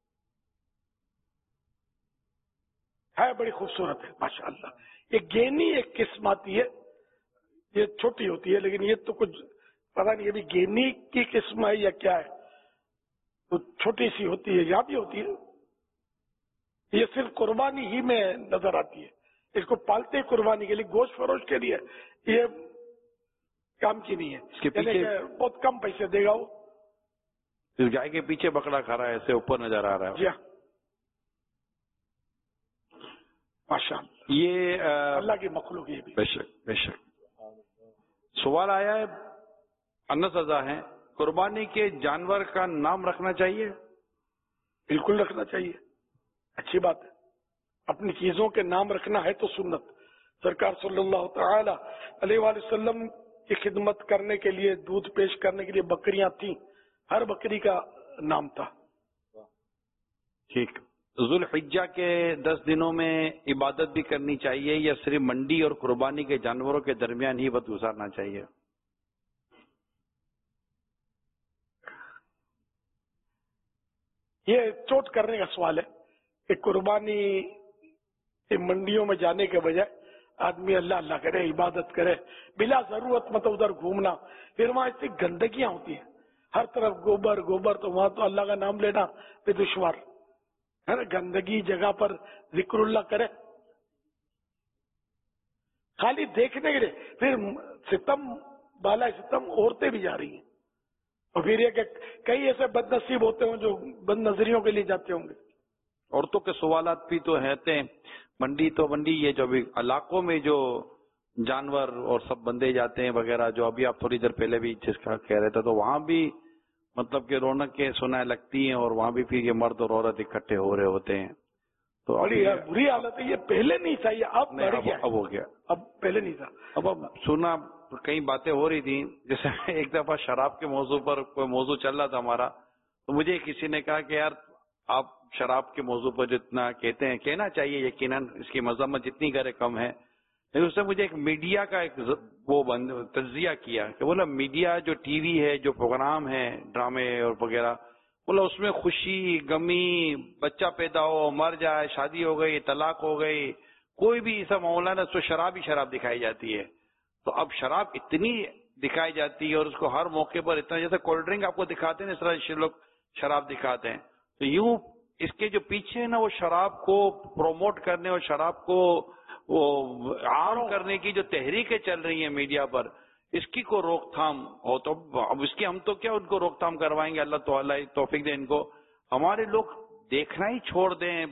بڑی خوبصورت ہے ماشاء اللہ. یہ گینی ایک قسم آتی ہے, یہ چھوٹی ہوتی ہے لیکن یہ تو کچھ پتا نہیں, یہ بھی گینی کی قسم ہے یا کیا ہے, تو چھوٹی سی ہوتی ہے. یہاں بھی ہوتی ہے, یہ صرف قربانی ہی میں نظر آتی ہے. اس کو پالتے قربانی کے لیے, گوشت فروش کے لیے یہ کام کی نہیں ہے. اس کے پیچھے بہت کم پیسے دے گا وہ. اس گائے کے پیچھے بکرا کھا رہا ہے, ایسے اوپر نظر آ رہا ہے. جی ہاں, ماشاء اللہ. یہ اللہ کی مخلوق ہے. بے شک. سوال آیا ہے, انس رضا ہے, قربانی کے جانور کا نام رکھنا چاہیے؟ بالکل رکھنا چاہیے, اچھی بات ہے. اپنی چیزوں کے نام رکھنا ہے تو سنت. سرکار صلی اللہ تعالی علیہ وآلہ وسلم کی خدمت کرنے کے لیے, دودھ پیش کرنے کے لیے بکریاں تھیں, ہر بکری کا نام تھا. ٹھیک. ذوالحجہ کے 10 دنوں میں عبادت بھی کرنی چاہیے یا صرف منڈی اور قربانی کے جانوروں کے درمیان ہی وقت گزارنا چاہیے؟ یہ چوٹ کرنے کا سوال ہے کہ قربانی منڈیوں میں جانے کے بجائے آدمی اللہ اللہ کرے, عبادت کرے, بلا ضرورت مطلب ادھر گھومنا, پھر وہاں اتنی گندگیاں ہوتی ہیں ہر طرف, گوبر گوبر, تو وہاں تو اللہ کا نام لینا بھی دشوار ہے نا. گندگی جگہ پر ذکر اللہ کرے خالی دیکھنے کے لیے, پھر ستم بالا ستم عورتیں بھی جا رہی ہیں, اور پھر یہ کہ کئی ایسے بد نصیب ہوتے ہوں جو بد نظریوں کے لیے جاتے ہوں گے. عورتوں کے سوالات بھی تو رہتے ہیں. منڈی تو منڈی, یہ جو ابھی علاقوں میں جو جانور اور سب بندے جاتے ہیں وغیرہ, جو ابھی آپ تھوڑی دیر پہلے بھی جس کا کہہ رہے تھے, تو وہاں بھی مطلب کہ رونقیں سنائے لگتی ہیں, اور وہاں بھی پھر یہ مرد اور عورت اکٹھے ہو رہے ہوتے ہیں. تو بری حالت ہے. یہ پہلے نہیں تھا, یہ اب ہو گیا, اب پہلے نہیں تھا. اب سنا کئی باتیں ہو رہی تھیں, جیسے ایک دفعہ شراب کے موضوع پر کوئی موضوع چل رہا تھا ہمارا, تو مجھے کسی نے کہا کہ یار آپ شراب کے موضوع پر جتنا کہتے ہیں کہنا چاہیے, یقیناً اس کی مذمت جتنی کرے کم ہے, لیکن اس نے مجھے ایک میڈیا کا ایک وہ تجزیہ کیا کہ بولا میڈیا جو ٹی وی ہے, جو پروگرام ہے, ڈرامے اور وغیرہ, بولا اس میں خوشی غمی, بچہ پیدا ہو, مر جائے, شادی ہو گئی, طلاق ہو گئی, کوئی بھی ایسا معاملہ نہ, اس کو شراب ہی شراب دکھائی جاتی ہے. تو اب شراب اتنی دکھائی جاتی ہے, اور اس کو ہر موقع پر اتنا, جیسے کولڈ ڈرنک آپ کو دکھاتے ہیں اس طرح لوگ شراب دکھاتے ہیں. تو یوں اس کے جو پیچھے نا وہ شراب کو پروموٹ کرنے اور شراب کو وہ عام کرنے کی جو تحریکیں چل رہی ہیں میڈیا پر, اس کی کو روک تھام ہو. تو اب اس کی ہم تو کیا ان کو روک تھام کروائیں گے, اللہ تعالیٰ توفیق دے ان کو. ہمارے لوگ دیکھنا ہی چھوڑ دیں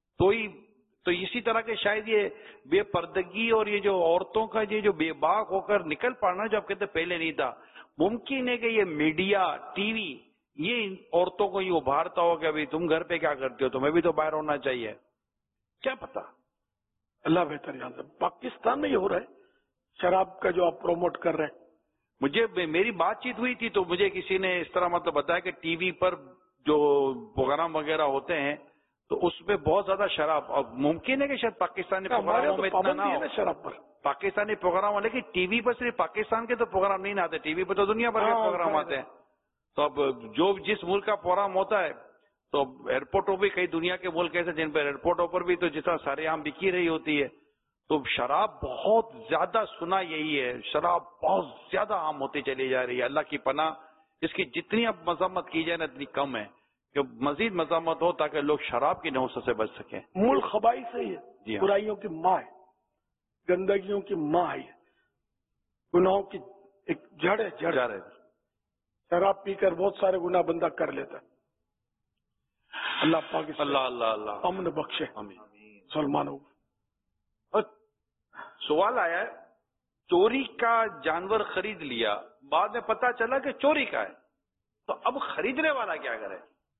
تو اسی طرح کے شاید یہ بے پردگی اور یہ جو عورتوں کا یہ جو بے باک ہو کر نکل پڑنا جو آپ کہتے پہلے نہیں تھا, ممکن ہے کہ یہ میڈیا ٹی وی یہ عورتوں کو یہ ابھارتا ہو کہ ابھی تم گھر پہ کیا کرتے ہو, تمہیں بھی تو باہر ہونا چاہیے. کیا پتا, اللہ بہتر جانتا. پاکستان میں یہ ہو رہا ہے شراب کا جو آپ پروموٹ کر رہے ہیں. مجھے میری بات چیت ہوئی تھی تو مجھے کسی نے اس طرح مطلب بتایا کہ ٹی وی پر جو پروگرام وغیرہ ہوتے ہیں تو اس میں بہت زیادہ شراب, اب ممکن ہے کہ شاید پاکستانی پروگراموں میں اتنا نہ ہو شراب پر, پاکستانی پروگرام, لیکن ٹی وی پر صرف پاکستان کے تو پروگرام نہیں آتے, ٹی وی پر تو دنیا بھر کے پروگرام آتے ہیں. تو اب جو جس ملک کا پروگرام ہوتا ہے, تو ایئرپورٹوں بھی کئی دنیا کے ملک ایسے جن پر ایئرپورٹوں پر بھی تو جس طرح سارے عام بکی رہی ہوتی ہے, تو شراب بہت زیادہ سنا یہی ہے, شراب بہت زیادہ عام ہوتی چلی جا رہی ہے. اللہ کی پناہ, اس کی جتنی اب مذمت کی جائے نا اتنی کم ہے, کہ مزید مذمت ہو تاکہ لوگ شراب کی نحوست سے بچ سکیں. ملک خبائی سے ہی ہے, جی برائیوں کی ماں ہے, گندگیوں کی ماں ہے, گناہوں کی ایک جڑ ہے, جڑ ہے. شراب پی کر بہت سارے گناہ بندہ کر لیتا ہے. اللہ پاکستان اللہ امن بخشے مسلمانوں. سوال آیا ہے, چوری کا جانور خرید لیا, بعد میں پتا چلا کہ چوری کا ہے, تو اب خریدنے والا کیا کرے؟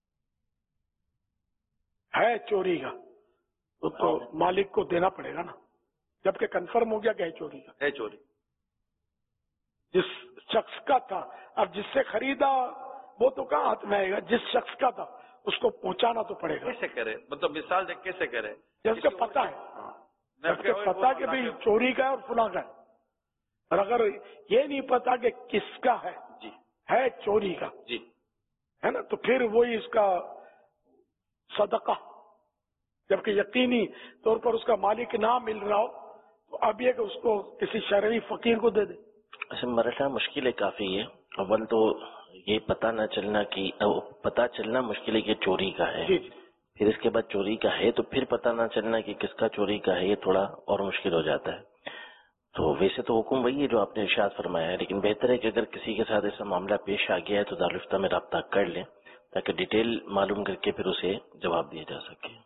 ہے چوری کا تو مالک کو دینا پڑے گا نا, جبکہ کنفرم ہو گیا کہ ہے چوری کا. ہے چوری جس شخص کا تھا, اب جس سے خریدا وہ تو کہاں ہاتھ میں آئے گا, جس شخص کا تھا اس کو پہنچانا تو پڑے گا. کیسے کرے, مطلب مثال دے کیسے کرے؟ جس کو پتا ہے, جس کو پتا کہ بھئی چوری کا ہے اور فلاں کا ہے, اور اگر یہ نہیں پتا کہ کس کا ہے, جی ہے چوری کا, جی ہے نا, تو پھر وہی اس کا صدقہ, جبکہ یقینی طور پر اس کا مالک نہ مل رہا ہو تو اب یہ کہ اس کو کسی شرعی فقیر کو دے دے. ایسے مرحلہ مشکل ہے کافی ہے. اول تو یہ پتہ چلنا مشکل ہے کہ چوری کا ہے, جی. پھر اس کے بعد چوری کا ہے تو پھر پتہ نہ چلنا کہ کس کا چوری کا ہے, یہ تھوڑا اور مشکل ہو جاتا ہے. تو ویسے تو حکم وہی ہے جو آپ نے ارشاد فرمایا ہے, لیکن بہتر ہے کہ اگر کسی کے ساتھ ایسا معاملہ پیش آ گیا ہے تو دارالفتہ میں رابطہ کر لیں تاکہ ڈیٹیل معلوم کر کے پھر اسے جواب دیا جا سکے.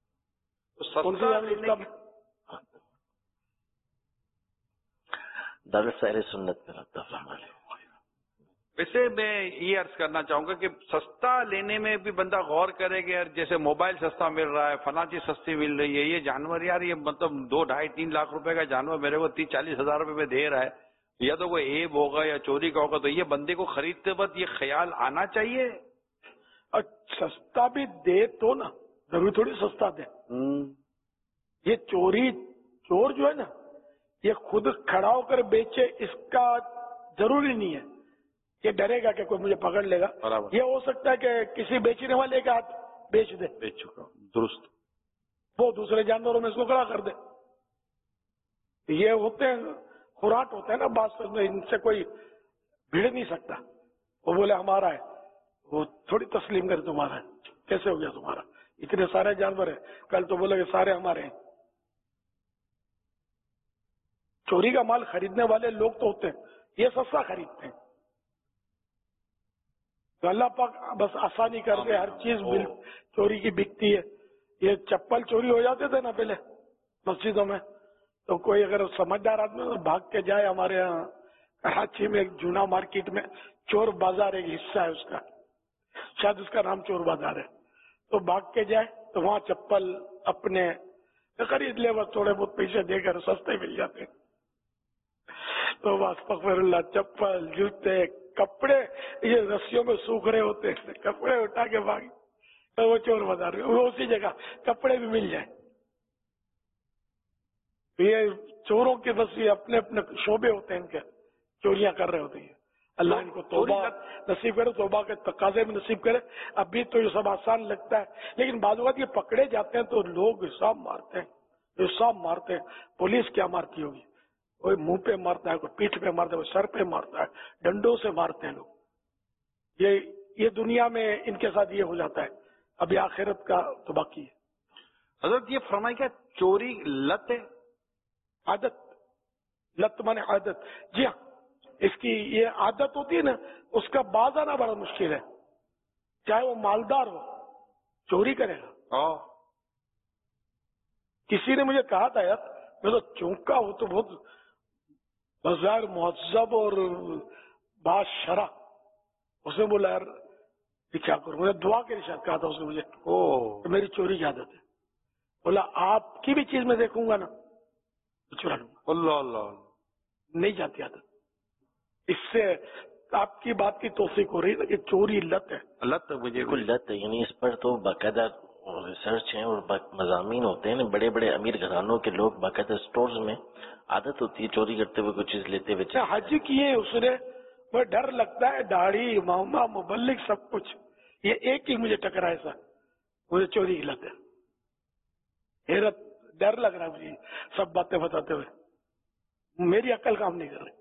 دارالفتہ اہل سنت میں رابطہ فرما لیں. ویسے میں یہ عرض کرنا چاہوں گا کہ سستا لینے میں بھی بندہ غور کرے کہ یار جیسے موبائل سستا مل رہا ہے, فلاں چیز سستی مل رہی ہے, یہ جانور یار یہ مطلب 2, 2.5, 3 لاکھ روپے کا جانور میرے کو 30-40 ہزار روپے میں دے رہا ہے, یا تو کوئی عیب ہوگا یا چوری کا ہوگا, تو یہ بندے کو خریدتے وقت یہ خیال آنا چاہیے. اور سستا بھی دے تو نا, ضروری تھوڑی سستا دے. یہ چور جو ہے نا, یہ خود کھڑا ہو کر بیچے, اس کا ضروری نہیں ہے, یہ ڈرے گا کہ کوئی مجھے پکڑ لے گا. یہ ہو سکتا ہے کہ کسی بیچنے والے کے ہاتھ بیچ دے, بیچ چکا درست, وہ دوسرے جانوروں میں اس کو کھڑا کر دے. یہ ہوتے ہیں خوراک ہوتے ہیں نا بات میں، ان سے کوئی بھیڑ نہیں سکتا. وہ بولے ہمارا ہے، وہ تھوڑی تسلیم کرے تمہارا ہے. کیسے ہو گیا تمہارا؟ اتنے سارے جانور ہیں، کل تو بولے کہ سارے ہمارے ہیں. چوری کا مال خریدنے والے لوگ تو ہوتے ہیں، یہ سستا خریدتے ہیں. تو اللہ پاک بس آسانی کر دے، ہر چیز چوری کی بکتی ہے. یہ چپل چوری ہو جاتے تھے نا پہلے مسجدوں میں، تو کوئی اگر سمجھدار آدمی بھاگ کے جائے، ہمارے یہاں کراچی میں ایک جونا مارکیٹ میں چور بازار ایک حصہ ہے اس کا، شاید اس کا نام چور بازار ہے، تو بھاگ کے جائے تو وہاں چپل اپنے خرید لے، بس تھوڑے بہت پیسے دے کر سستے مل جاتے ہیں. تو استغفر اللہ، چپل، جوتے، کپڑے یہ رسیوں میں سوکھ رہے ہوتے ہیں، کپڑے اٹھا کے بھاگ، تو وہ چور بازار میں، وہ اسی جگہ کپڑے بھی مل جائیں. یہ چوروں کے بس یہ اپنے اپنے شعبے ہوتے ہیں، ان کے چوریاں کر رہے ہوتے ہیں. اللہ ان کو توبہ نصیب کرے، توبہ کے تقاضے میں نصیب کرے. ابھی تو یہ سب آسان لگتا ہے، لیکن بعض اوقات یہ پکڑے جاتے ہیں تو لوگ حساب مارتے ہیں، پولیس کیا مارتی ہوگی، کوئی منہ پہ مارتا ہے، کوئی پیٹھ پہ مارتا ہے، کوئی سر پہ مارتا ہے، ڈنڈوں سے مارتے ہیں لوگ. یہ دنیا میں ان کے ساتھ یہ ہو جاتا ہے، ابھی آخرت کا تو باقی ہے. حضرت یہ فرمائے کیا چوری لت ہے؟ عادت، لت مانے عادت. جی ہاں، اس کی یہ عادت ہوتی ہے نا، اس کا باز آنا بڑا مشکل ہے. چاہے وہ مالدار ہو، چوری کرے گا. کسی نے مجھے کہا تھا یار، میں تو چونکا ہوں تو بہت بظاہر مہذب اور باشرح. اس نے بولا یار یہ کیا کروں، مجھے دعا کے ارشاد کہا تھا اس نے مجھے، میری چوری کی عادت ہے. بولا آپ کی بھی چیز میں دیکھوں گا نا چرا لوں گا. اللہ اللہ، نہیں جاتی عادت. اس سے آپ کی بات کی توثیق ہو رہی ہے کہ چوری لت ہے. لت مجھے بالکل لت ہے، یعنی اس پر تو باقاعدہ ریسرچ ہیں اور مضامین ہوتے ہیں. بڑے بڑے امیر گھرانوں کے لوگ باقاعدہ سٹورز میں عادت ہوتی ہے چوری کرتے ہوئے کوئی چیز لیتے ہوئے. حج کیے اس نے، مجھے ڈر لگتا ہے، داڑھی، امامہ، مبلغ، سب کچھ. یہ ایک ہی مجھے ٹکرا ایسا، مجھے چوری کی لت ہے. حیرت، ڈر لگ رہا ہے مجھے سب باتیں بتاتے ہوئے. میری عقل کام نہیں کر رہی،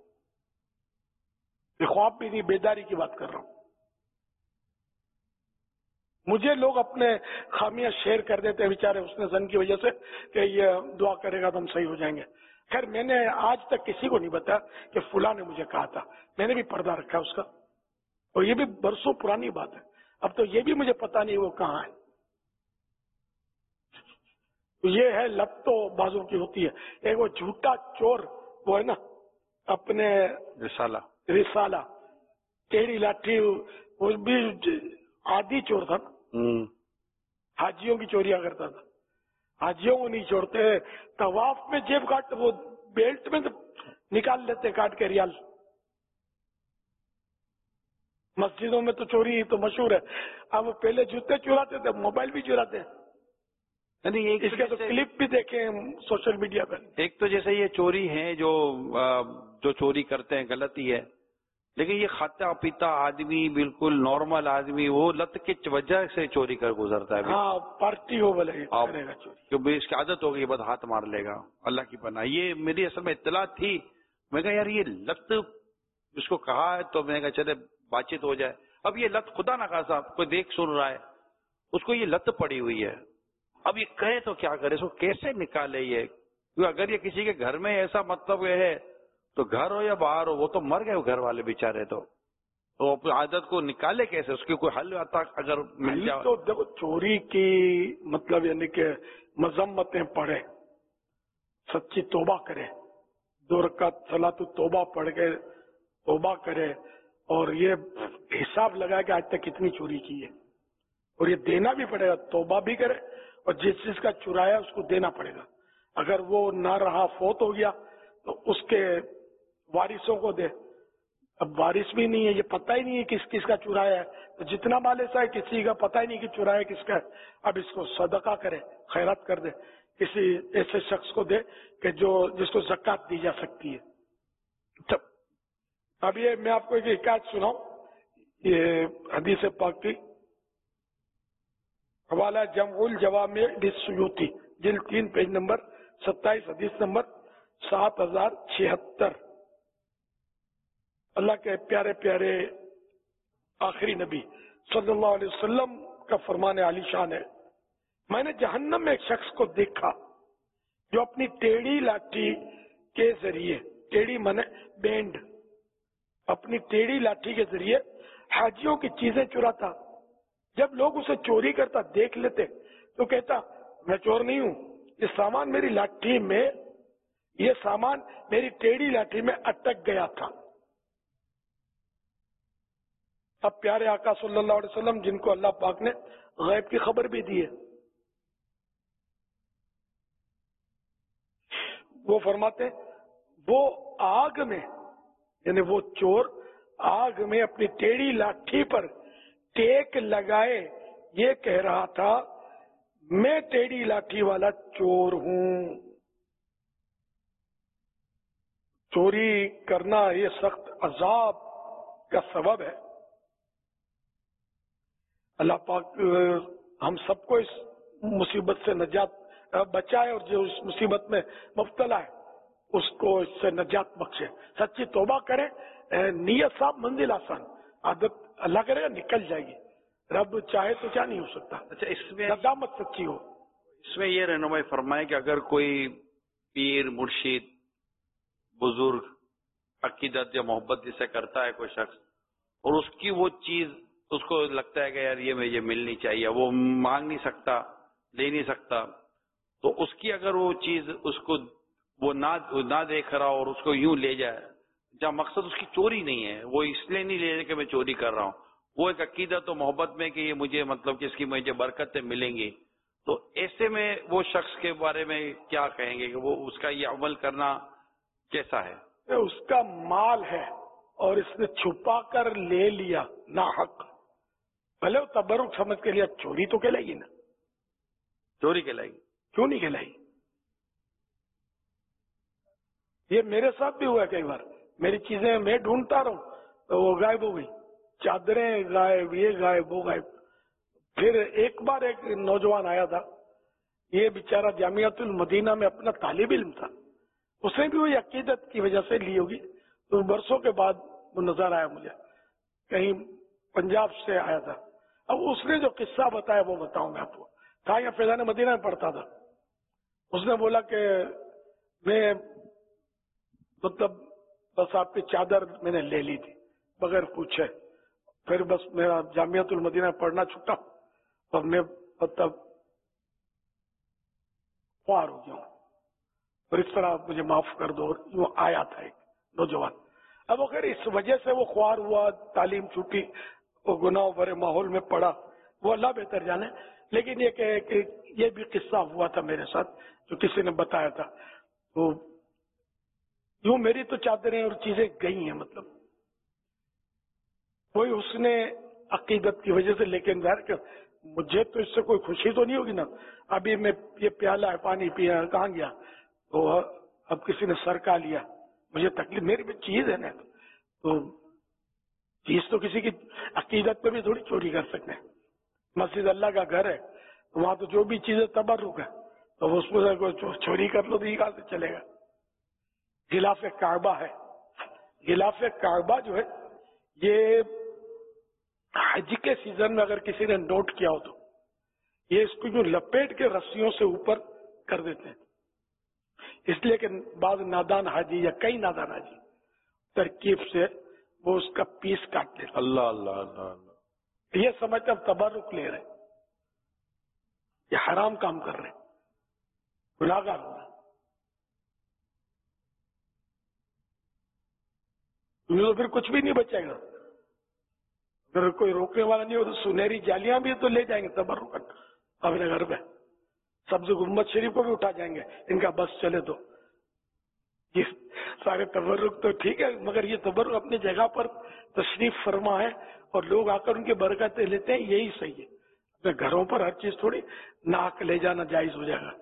خواب بھی نہیں، بیداری کی بات کر رہا ہوں. مجھے لوگ اپنے خامیاں شیئر کر دیتے ہیں بیچارے حسن زن کی وجہ سے کہ یہ دعا کرے گا تو ہم صحیح ہو جائیں گے. خیر میں نے آج تک کسی کو نہیں بتایا کہ فلاں نے مجھے کہا تھا. میں نے بھی پردہ رکھا اس کا، اور یہ بھی برسوں پرانی بات ہے. اب تو یہ بھی مجھے پتا نہیں وہ کہاں ہے. یہ ہے لت تو بازوں کی ہوتی ہے. ایک وہ جھوٹا چور، وہ ہے نا اپنے رسالہ ٹیڑھی لاٹھی، وہ بھی عادی چور تھا. حاجیوں کی چوریاں کرتا تھا. حاجیوں کو نہیں چھوڑتے، طواف میں جیب کاٹ، وہ بیلٹ میں نکال لیتے کاٹ کے ریال. مسجدوں میں تو چوری تو مشہور ہے. اب پہلے جوتے چراتے تھے، موبائل بھی چراتے ہیں. اس کے تو کلپ بھی دیکھیں سوشل میڈیا پر. ایک تو جیسے یہ چوری ہیں جو چوری کرتے ہیں غلط ہی ہے، لیکن یہ کھاتا پیتا آدمی، بالکل نارمل آدمی، وہ لت کی وجہ سے چوری کر گزرتا ہے. ہاں پارٹی ہو بولے کرے گا چوری، کہ اس کی عادت ہوگی بس ہاتھ مار لے گا. اللہ کی پناہ. یہ میری اصل میں اطلاع تھی. میں کہا یار یہ لت اس کو کہا ہے تو میں نے کہا چلے بات چیت ہو جائے. اب یہ لت خدا نہ خاصا کوئی دیکھ سن رہا ہے، اس کو یہ لت پڑی ہوئی ہے. اب یہ کہے تو کیا کرے، اس کو کیسے نکالے یہ؟ کیونکہ اگر یہ کسی کے گھر میں ایسا مطلب ہے تو گھر ہو یا باہر ہو، وہ تو مر گئے گھر والے بیچارے. تو اپنی عادت کو نکالے کیسے؟ اس کی کوئی حل آتا اگر مل جائے تو دیکھو چوری کی مطلب یعنی کہ مذمتیں پڑھے، سچی توبہ کرے، 2 رکعت صلاۃ التوبہ پڑھ کے توبہ کرے، اور یہ حساب لگائے کہ آج تک کتنی چوری کی ہے، اور یہ دینا بھی پڑے گا. توبہ بھی کرے اور جس چیز کا چرایا اس کو دینا پڑے گا. اگر وہ نہ رہا، فوت ہو گیا، تو اس کے وارثوں کو دے. اب وارث بھی نہیں ہے، یہ پتہ ہی نہیں ہے کس کس کا چرایا ہے، تو جتنا مال ایسا ہے کسی کا پتہ ہی نہیں کہ چرایا کس کا ہے. اب اس کو صدقہ کرے، خیرات کر دے، کسی ایسے شخص کو دے کہ جس کو زکوٰۃ دی جا سکتی ہے. اب یہ میں آپ کو ایک حکایت سناؤں، یہ حدیث پاک کی، حوالہ جمع الجوامع للسیوطی، جلد 3 پیج نمبر 27، حدیث نمبر 7076 اللہ کے پیارے پیارے آخری نبی صلی اللہ علیہ وسلم کا فرمان عالی شان ہے، میں نے جہنم میں ایک شخص کو دیکھا جو اپنی ٹیڑھی لاٹھی کے ذریعے، ٹیڑھی منے بینڈ، اپنی ٹیڑھی لاٹھی کے ذریعے حاجیوں کی چیزیں چراتا. جب لوگ اسے چوری کرتا دیکھ لیتے تو کہتا میں چور نہیں ہوں، یہ سامان میری لاٹھی میں، یہ سامان میری ٹیڑھی لاٹھی میں اٹک گیا تھا. اب پیارے آقا صلی اللہ علیہ وسلم جن کو اللہ پاک نے غیب کی خبر بھی دی ہے، وہ فرماتے ہیں وہ آگ میں، یعنی وہ چور آگ میں اپنی ٹیڑھی لاٹھی پر ٹیک لگائے یہ کہہ رہا تھا میں ٹیڑھی لاٹھی والا چور ہوں. چوری کرنا یہ سخت عذاب کا سبب ہے. اللہ پاک ہم سب کو اس مصیبت سے نجات بچائے اور جو اس مصیبت میں مبتلا ہے اس کو اس سے نجات بخشے. سچی توبہ کریں، نیت صاف منزل آسان، عادت اللہ کرے گا نکل جائے گی. رب چاہے تو کیا نہیں ہو سکتا. اچھا، اس میں ندامت سچی ہو. اس میں یہ رہنمائی فرمائے کہ اگر کوئی پیر مرشد بزرگ عقیدت یا محبت جسے کرتا ہے کوئی شخص اور اس کی وہ چیز اس کو لگتا ہے کہ یار یہ مجھے ملنی چاہیے، وہ مانگ نہیں سکتا، لے نہیں سکتا، تو اس کی اگر وہ چیز اس کو وہ نہ دیکھ رہا اور اس کو یوں لے جائے، جہاں مقصد اس کی چوری نہیں ہے، وہ اس لیے نہیں لے رہے کہ میں چوری کر رہا ہوں، وہ ایک عقیدت و محبت میں کہ یہ مجھے مطلب کہ اس کی مجھے برکتیں ملیں گی، تو ایسے میں وہ شخص کے بارے میں کیا کہیں گے کہ وہ اس کا یہ عمل کرنا کیسا ہے؟ اس کا مال ہے اور اس نے چھپا کر لے لیا ناحق، بھلے وہ تبرک سمجھ کے لیا، چوری تو کہلائے گی نا. چوری کہلائے گی، کیوں نہیں کہلائے گی؟ یہ میرے ساتھ بھی ہوا کئی بار، میری چیزیں میں ڈھونڈتا رہوں تو وہ غائب ہو گئی، چادریں غائب، یہ غائب، وہ غائب. پھر ایک بار ایک نوجوان آیا تھا، یہ بیچارہ جامعۃ المدینہ میں اپنا طالب علم تھا، اس نے بھی وہی عقیدت کی وجہ سے لی ہوگی، تو برسوں کے بعد وہ نظر آیا مجھے، کہیں پنجاب سے آیا تھا. اب اس نے جو قصہ بتایا وہ بتاؤں میں آپ کو. تھا یا فیضان مدینہ میں پڑھتا تھا. اس نے بولا کہ میں مطلب بس آپ کی چادر میں نے لے لی تھی بغیر پوچھے، پھر بس میرا جامعۃ المدینہ پڑھنا چھٹا اور میں مطلب خوار ہو گیا ہوں اور اس طرح مجھے معاف کر دو. یوں آیا تھا ایک نوجوان. اب اگر اس وجہ سے وہ خوار ہوا، تعلیم چھوٹی، وہ گناہ بھرے ماحول میں پڑا، وہ اللہ بہتر جانے. لیکن یہ کہ یہ بھی قصہ ہوا تھا میرے ساتھ جو کسی نے بتایا تھا. تو یوں میری تو چادریں اور چیزیں گئی ہیں، مطلب کوئی اس نے عقیدت کی وجہ سے. لیکن ظاہر کہ مجھے تو اس سے کوئی خوشی تو نہیں ہوگی نا. ابھی میں یہ پیالہ ہے پانی پیا، کہاں گیا، تو اب کسی نے سر کا لیا، مجھے تکلیف، میری بھی چیز ہے نا. تو چیز تو کسی کی عقیدت پہ بھی تھوڑی چوری کر سکتے ہیں. مسجد اللہ کا گھر ہے، وہاں تو جو بھی چیزیں تبرک ہے، تو اس میں سے کوئی چوری کر لو تو یہ کہاں سے چلے گا. غلاف کعبہ ہے. غلاف کعبہ جو ہے یہ حج کے سیزن میں اگر کسی نے نوٹ کیا ہو تو یہ اس کو جو لپیٹ کے رسیوں سے اوپر کر دیتے ہیں، اس لیے کہ بعض نادان حاجی یا کئی نادان حاجی ترکیب سے وہ اس کا پیس کاٹ لیتے. اللہ اللہ اللہ اللہ، یہ سمجھتے اب تبرک لے رہے، یہ حرام کام کر رہے، گناہگار ہو رہے. تو پھر کچھ بھی نہیں بچے گا. اگر کوئی روکنے والا نہیں ہو تو سنہری جالیاں بھی تو لے جائیں گے تبرک اپنے گھر پہ. سبز گنبد شریف کو بھی اٹھا جائیں گے ان کا بس چلے تو. یہ سارے تبرک تو ٹھیک ہے، مگر یہ تبرک اپنی جگہ پر تشریف فرما ہے اور لوگ آ کر ان کی برکتیں لیتے ہیں، یہی صحیح ہے. اپنے گھروں پر ہر چیز تھوڑی ناک لے جانا جائز ہو جائے گا.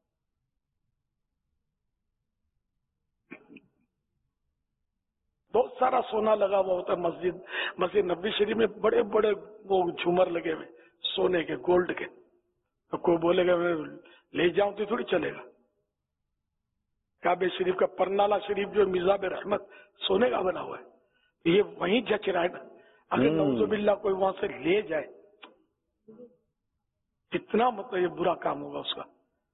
بہت سارا سونا لگا ہوا ہوتا ہے مسجد نبوی شریف میں، بڑے بڑے وہ جھومر لگے ہوئے سونے کے، گولڈ کے. تو کوئی بولے گا میں لے جاؤں تو تھوڑی چلے گا. काबे शरीफ का परनाला शरीफ जो मिजाब रहमत सोने का बना हुआ है, ये वहीं जच रहा है ना। अगर नौजुबिल्ला कोई वहां से ले जाए, कितना मतलब ये बुरा काम होगा उसका।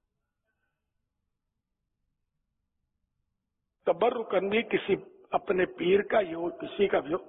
तबर्रुकन भी किसी अपने पीर का ये हो, किसी का भी हो,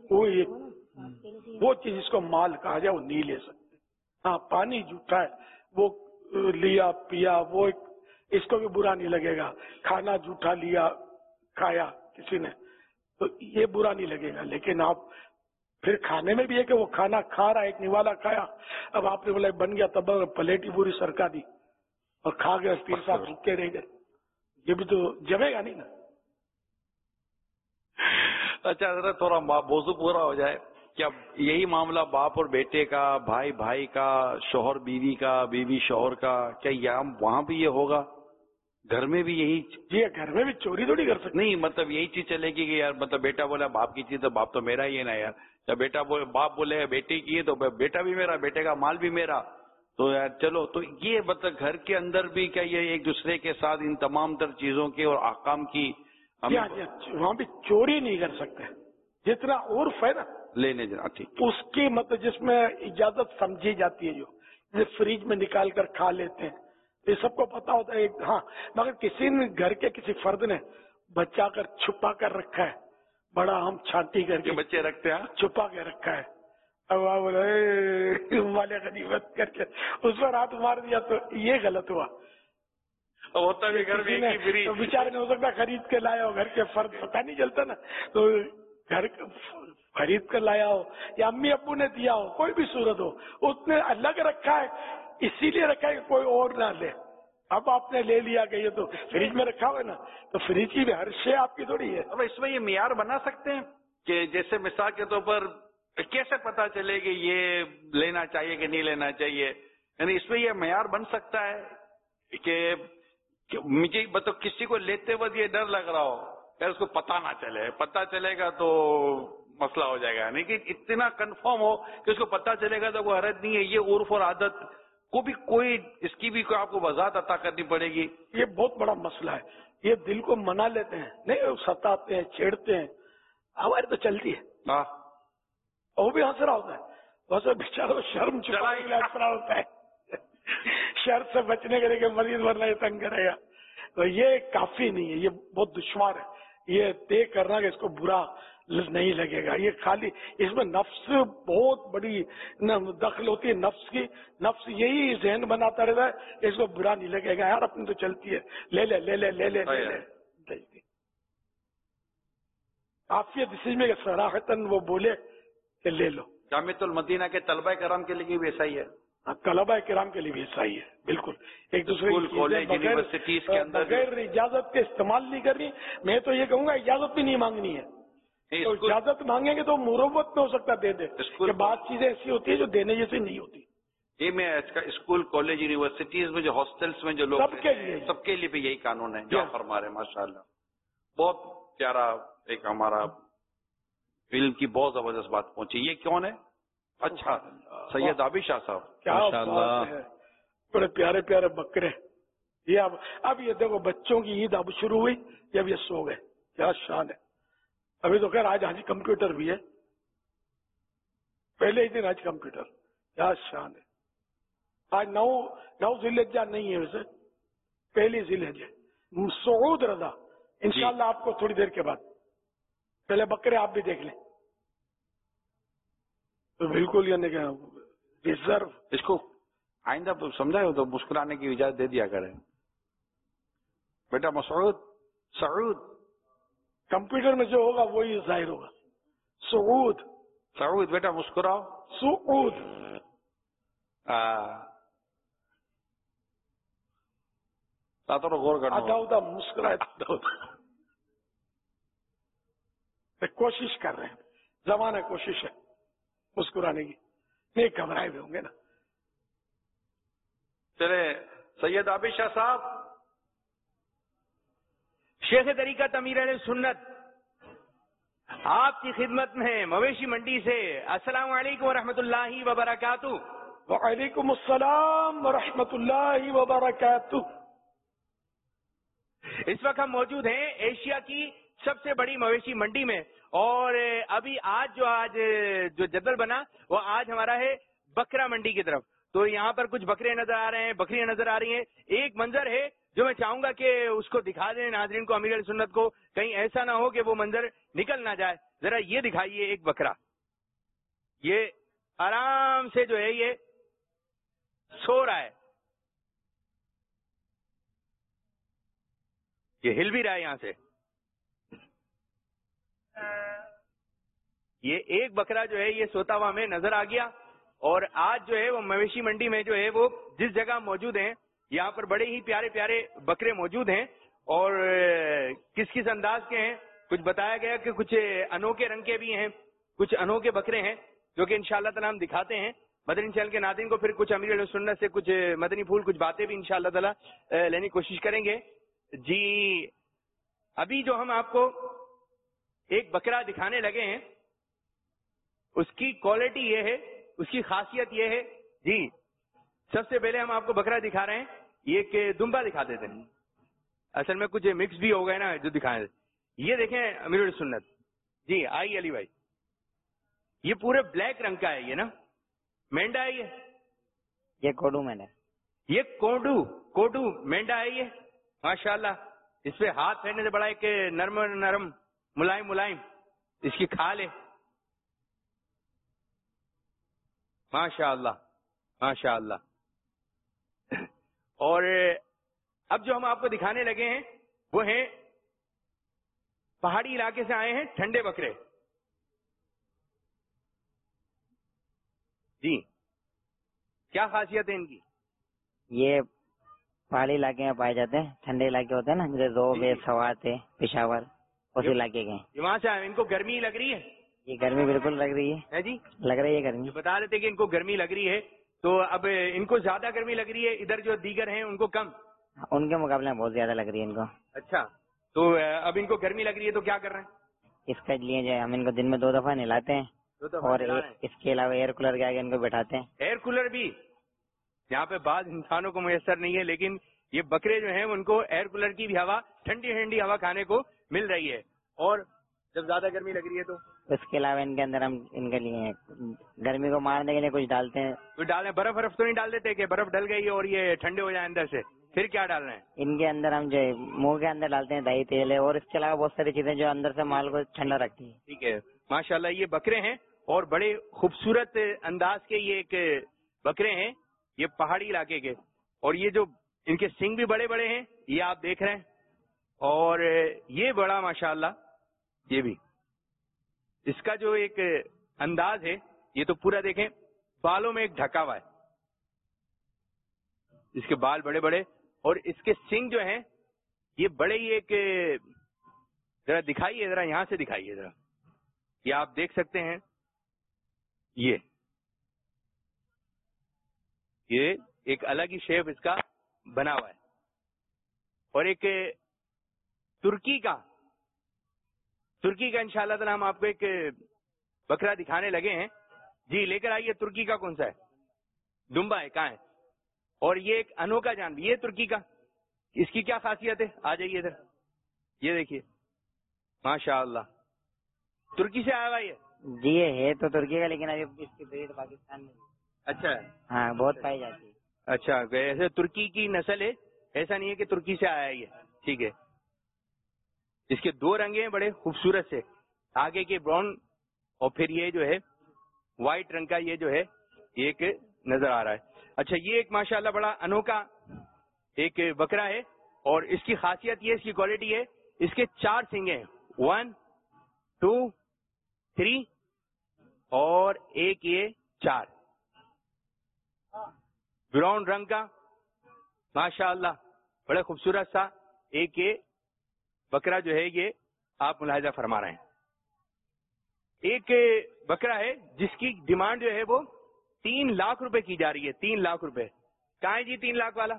वो चीज इसको माल कहा जाए वो नहीं ले सकते। हाँ, पानी झूठा है, वो लिया पिया, वो इसको भी बुरा नहीं लगेगा। खाना झूठा लिया खाया किसी ने, तो ये बुरा नहीं लगेगा। लेकिन आप फिर खाने में भी है कि वो खाना खा रहा है, एक निवाला खाया, अब आपने बोला बन गया, तब प्लेट ही पूरी सरका दी और खा गए, पीर साहब रुके रह गए, ये भी तो जमेगा नहीं ना। अच्छा हजरत, थोड़ा मौजू पूरा हो जाए। क्या यही मामला बाप और बेटे का, भाई भाई का, शोहर बीवी का, बीवी शोहर का, क्या यहाँ वहाँ भी ये होगा? घर में भी यही? जी, घर में भी चोरी थोड़ी कर सकते। नहीं, मतलब यही चीज चलेगी कि यार, मतलब बेटा बोला बाप की चीज तो बाप तो मेरा ही है ना यार, या बेटा बाप बोले बेटे की है तो बेटा भी मेरा, बेटे का माल भी मेरा, तो यार चलो। तो ये मतलब घर के अंदर भी क्या ये एक दूसरे के साथ इन तमाम तर चीजों की और आकाम की वहाँ भी चोरी नहीं कर सकते। जितना उर्फ है ना लेने देना, ठीक, उसकी मतलब जिसमें इजाजत समझी जाती है, जो जैसे फ्रिज में निकाल कर खा लेते हैं, ये सबको पता होता है। हाँ, मगर किसी ने घर के किसी फर्द ने बचा कर छुपा कर रखा है, बड़ा हम छांटी करके बच्चे रखते हैं, छुपा के रखा है, अब आप बोले वाले गनीमत करके उस पर हाथ मार दिया, तो ये गलत हुआ। होता भी घर में तो बेचारे ने हो सकता खरीद के लाया हो, घर के फर्द पता नहीं चलता ना, तो घर खरीद कर लाया हो या अम्मी अब्बू ने दिया हो, कोई भी सूरत हो, उसने अलग रखा है, इसीलिए रखा है कि कोई और ना ले। अब आपने ले लिया कि ये तो फ्रिज में रखा हुआ है ना, तो फ्रिज की भी हर शे आपकी थोड़ी है। अब इसमें ये मियार बना सकते हैं कि जैसे मिसाल के तौर पर कैसे पता चले कि ये लेना चाहिए कि नहीं लेना चाहिए, यानी इसमें ये मियार बन सकता है कि मुझे मतलब किसी को लेते वक्त ये डर लग रहा हो यार उसको पता ना चले, पता चलेगा तो मसला हो जाएगा, यानी कि इतना कंफर्म हो कि उसको पता चलेगा तो कोई हरज नहीं है। ये उर्फ और आदत को भी कोई इसकी भी कोई आपको वजाहत अता करनी पड़ेगी। ये बहुत बड़ा मसला है, ये दिल को मना लेते हैं, नहीं सताते हैं, छेड़ते हैं, हमारी तो चलती है, वो भी हंस रहा होता है, बस बेचारा शर्म छुपाने के लिए हंस रहा होता है, शर से बचने के लिए मरीज वरना ये तंग करेगा। तो ये काफी नहीं है, ये बहुत दुश्वार है, ये तय करना कि इसको बुरा नहीं लगेगा। ये खाली इसमें नफ्स बहुत बड़ी दखल होती है, नफ्स की। नफ्स यही जहन बनाता रहता है इसको बुरा नहीं लगेगा, यार अपनी तो चलती है, ले ले ले ले ले ले ले ले। आफियत इसमें सराहतन वो बोले कि ले लो। जामिअतुल मदीना के तलबा कराम के लिए भी ऐसा ही है, तलबा किराम के लिए भी ऐसा ही है, बिल्कुल। एक दूसरे स्कूल कॉलेज यूनिवर्सिटीज के अंदर बगैर इजाजत के इस्तेमाल नहीं करनी। मैं तो ये कहूंगा इजाजत भी नहीं मांगनी है, तो इजाजत मांगेंगे तो मुरव्वत में हो सकता दे दे, कि बाद चीजें ऐसी होती है जो देने जैसी नहीं होती। ये मैं स्कूल कॉलेज यूनिवर्सिटीज में जो हॉस्टल्स में जो लोग सबके लिए भी यही कानून है जो आप फरमा रहे हैं। माशाल्लाह, बहुत प्यारा एक हमारा फिल्म की बहुत जबरदस्त बात पहुंची। ये कौन है? अच्छा, सैयद आबिद शाह साहब, क्या बात है, बड़े प्यारे प्यारे बकरे। ये अब ये देखो बच्चों की ईद अब शुरू हुई, जब ये सो गए, क्या शान है। अभी तो खैर आज कंप्यूटर भी है, पहले ही दिन आज कंप्यूटर, क्या शान है। आज 9 जिल्हिज्जा नहीं है, वैसे पहली जिल्हिज्जा सऊद रजा, इंशाल्लाह आपको थोड़ी देर के बाद। पहले बकरे आप भी देख लें, तो बिल्कुल यानी क्या रिजर्व। इसको आइंदा समझाए तो मुस्कुराने की इजाजत दे दिया करें। बेटा मसूद, सऊद कंप्यूटर में जो होगा वही जाहिर होगा। सऊद, सऊद बेटा मुस्कुराओ, सऊद। थोड़ा गौर करना, आधा उदा मुस्कुराए, कोशिश कर रहे हैं, जमाना कोशिश है मुस्कुराने की, नहीं घबराए हुए होंगे ना। चले सैयद आबिद शाह साहब, शेख तरीका अमीर सुन्नत आपकी खिदमत में मवेशी मंडी से। अस्सलाम वालेकुम वरहमतुल्लाहि वबरकातुहू। वालेकुम अस्सलाम वरहमतुल्लाहि वबरकातुहू। اس وقت ہم موجود ہیں ایشیا کی سب سے بڑی مویشی منڈی میں، اور ابھی آج جو جدول بنا وہ آج ہمارا ہے بکرا منڈی کی طرف. تو یہاں پر کچھ بکرے نظر آ رہے ہیں، بکریاں نظر آ رہی ہیں. ایک منظر ہے جو میں چاہوں گا کہ اس کو دکھا دیں ناظرین کو، امیر علیہ سنت کو، کہیں ایسا نہ ہو کہ وہ منظر نکل نہ جائے. ذرا یہ دکھائیے ایک بکرا، یہ آرام سے جو ہے یہ سو رہا ہے، یہ ہل بھی رہا ہے یہاں سے. یہ ایک بکرا جو ہے یہ سوتا ہوا ہمیں نظر آ گیا. اور آج جو ہے وہ مویشی منڈی میں جو ہے وہ جس جگہ موجود ہیں یہاں پر بڑے ہی پیارے پیارے بکرے موجود ہیں، اور کس کس انداز کے ہیں کچھ بتایا گیا کہ کچھ انوکھے رنگ کے بھی ہیں، کچھ انوکھے بکرے ہیں جو کہ انشاءاللہ تعالی ہم دکھاتے ہیں مدنی چینل کے ناظرین کو. پھر کچھ امیر علیہ سنت سے کچھ مدنی پھول، کچھ باتیں بھی انشاءاللہ تعالی لینے کی کوشش کریں گے. جی ابھی جو ہم آپ کو ایک بکرا دکھانے لگے ہیں اس کی کوالٹی یہ ہے، اس کی خاصیت یہ ہے. جی سب سے پہلے ہم آپ کو بکرا دکھا رہے ہیں، یہ کہ دمبا دکھا دیتے ہیں. اصل میں کچھ مکس بھی ہو گئے نا جو دکھائیں. یہ دیکھیں امیر السنت جی، آئی علی بھائی، یہ پورے بلیک رنگ کا ہے یہ نا، مینڈا ہے یہ کوڈو مینڈا، یہ کوڈو مینڈا ہے یہ ماشاءاللہ. اس پہ ہاتھ پھیرنے سے بڑا ایک نرم نرم ملائم ملائم اس کی کھال ہے ماشاءاللہ ماشاءاللہ. اور اب جو ہم آپ کو دکھانے لگے ہیں وہ ہیں پہاڑی علاقے سے آئے ہیں ٹھنڈے بکرے. جی کیا خاصیت ہے ان کی؟ یہ پہاڑی علاقے میں پائے جاتے ہیں، ٹھنڈے علاقے ہوتے ہیں نا جیسے روب ہے، سوات ہے، پشاور، اس علاقے کے. وہاں سے آئے. ان کو گرمی لگ رہی ہے؟ یہ گرمی بالکل لگ رہی ہے جی، لگ رہی ہے گرمی. بتا رہے تھے کہ ان کو گرمی لگ رہی ہے، تو اب ان کو زیادہ گرمی لگ رہی ہے، ادھر جو دیگر ہیں ان کو کم؟ ان کے مقابلے میں بہت زیادہ لگ رہی ہے ان کو. اچھا، تو اب ان کو گرمی لگ رہی ہے تو کیا کر رہے ہیں؟ اس کے لیے جو ہے ہم ان کو دن میں 2 دفعہ نہلاتے ہیں، اور اس کے علاوہ ایئر کولر کے آگے ان کو بٹھاتے ہیں. ایئر کولر بھی یہاں پہ بعض انسانوں کو میسر نہیں ہے، لیکن یہ بکرے جو ہیں ان کو ایئر کولر کی بھی ہوا، ٹھنڈی ٹھنڈی ہوا کھانے کو مل رہی ہے. اور جب زیادہ گرمی لگ رہی ہے تو اس کے علاوہ ان کے اندر ہم ان کے لیے گرمی کو مارنے کے لیے کچھ ڈالتے ہیں. کچھ ڈالیں؟ برف تو نہیں ڈال دیتے کہ برف ڈل گئی اور یہ ٹھنڈے ہو جائیں اندر سے؟ پھر کیا ڈال رہے ہیں؟ ان کے اندر ہم جو منہ کے اندر ڈالتے ہیں دہی، تیل ہے، اور اس کے علاوہ بہت ساری چیزیں جو اندر سے مال کو ٹھنڈا رکھتی ہیں. ٹھیک ہے ماشاءاللہ. یہ بکرے ہیں اور بڑے خوبصورت انداز کے یہ ایک بکرے ہیں، یہ پہاڑی علاقے کے. اور یہ جو ان کے سنگ بھی بڑے بڑے ہیں، یہ آپ دیکھ رہے ہیں. اور یہ بڑا ماشاءاللہ، یہ بھی اس کا جو ایک انداز ہے یہ تو پورا دیکھیں، بالوں میں ایک ڈھکا ہوا ہے، اس کے بال بڑے بڑے، اور اس کے سنگ جو ہیں یہ بڑے ہی ایک، ذرا دکھائیے، ذرا یہاں سے دکھائیے ذرا، یہ آپ دیکھ سکتے ہیں. یہ ایک الگ ہی شیپ اس کا بنا ہوا ہے. اور ایک ترکی کا انشاءاللہ تعالی ہم آپ کو ایک بکرا دکھانے لگے ہیں. جی لے کر آئیے. ترکی کا کون سا ہے؟ دمبا ہے، کہاں ہے؟ اور یہ ایک انوکھا جانور، یہ ترکی کا، اس کی کیا خاصیت ہے؟ آ جائیے ادھر، یہ دیکھیے ماشاءاللہ. ترکی سے آیا ہوا یہ؟ جی یہ ہے تو ترکی کا، لیکن ابھی اس کی بریڈ پاکستان میں. اچھا، ہاں بہت پائی جاتی ہے. اچھا، ایسے ترکی کی نسل ہے، ایسا نہیں ہے کہ ترکی سے آیا یہ. ٹھیک ہے. اس کے 2 رنگ ہیں بڑے خوبصورت سے، آگے کے براؤن اور پھر یہ جو ہے وائٹ رنگ کا، یہ جو ہے ایک نظر آ رہا ہے. اچھا، یہ ایک ماشاءاللہ بڑا انوکھا ایک بکرا ہے، اور اس کی خاصیت یہ، اس کی کوالٹی ہے، اس کے 4 سنگیں ہیں، 1 2 3 اور ایک یہ 4، براؤن رنگ کا ماشاءاللہ، بڑے خوبصورت سا ایک یہ بکرا جو ہے یہ آپ ملاحظہ فرما رہے ہیں. ایک بکرا ہے جس کی ڈیمانڈ جو ہے وہ 3 لاکھ روپے کی جا رہی ہے. 3 لاکھ روپے کہاں ہے جی 3 لاکھ والا؟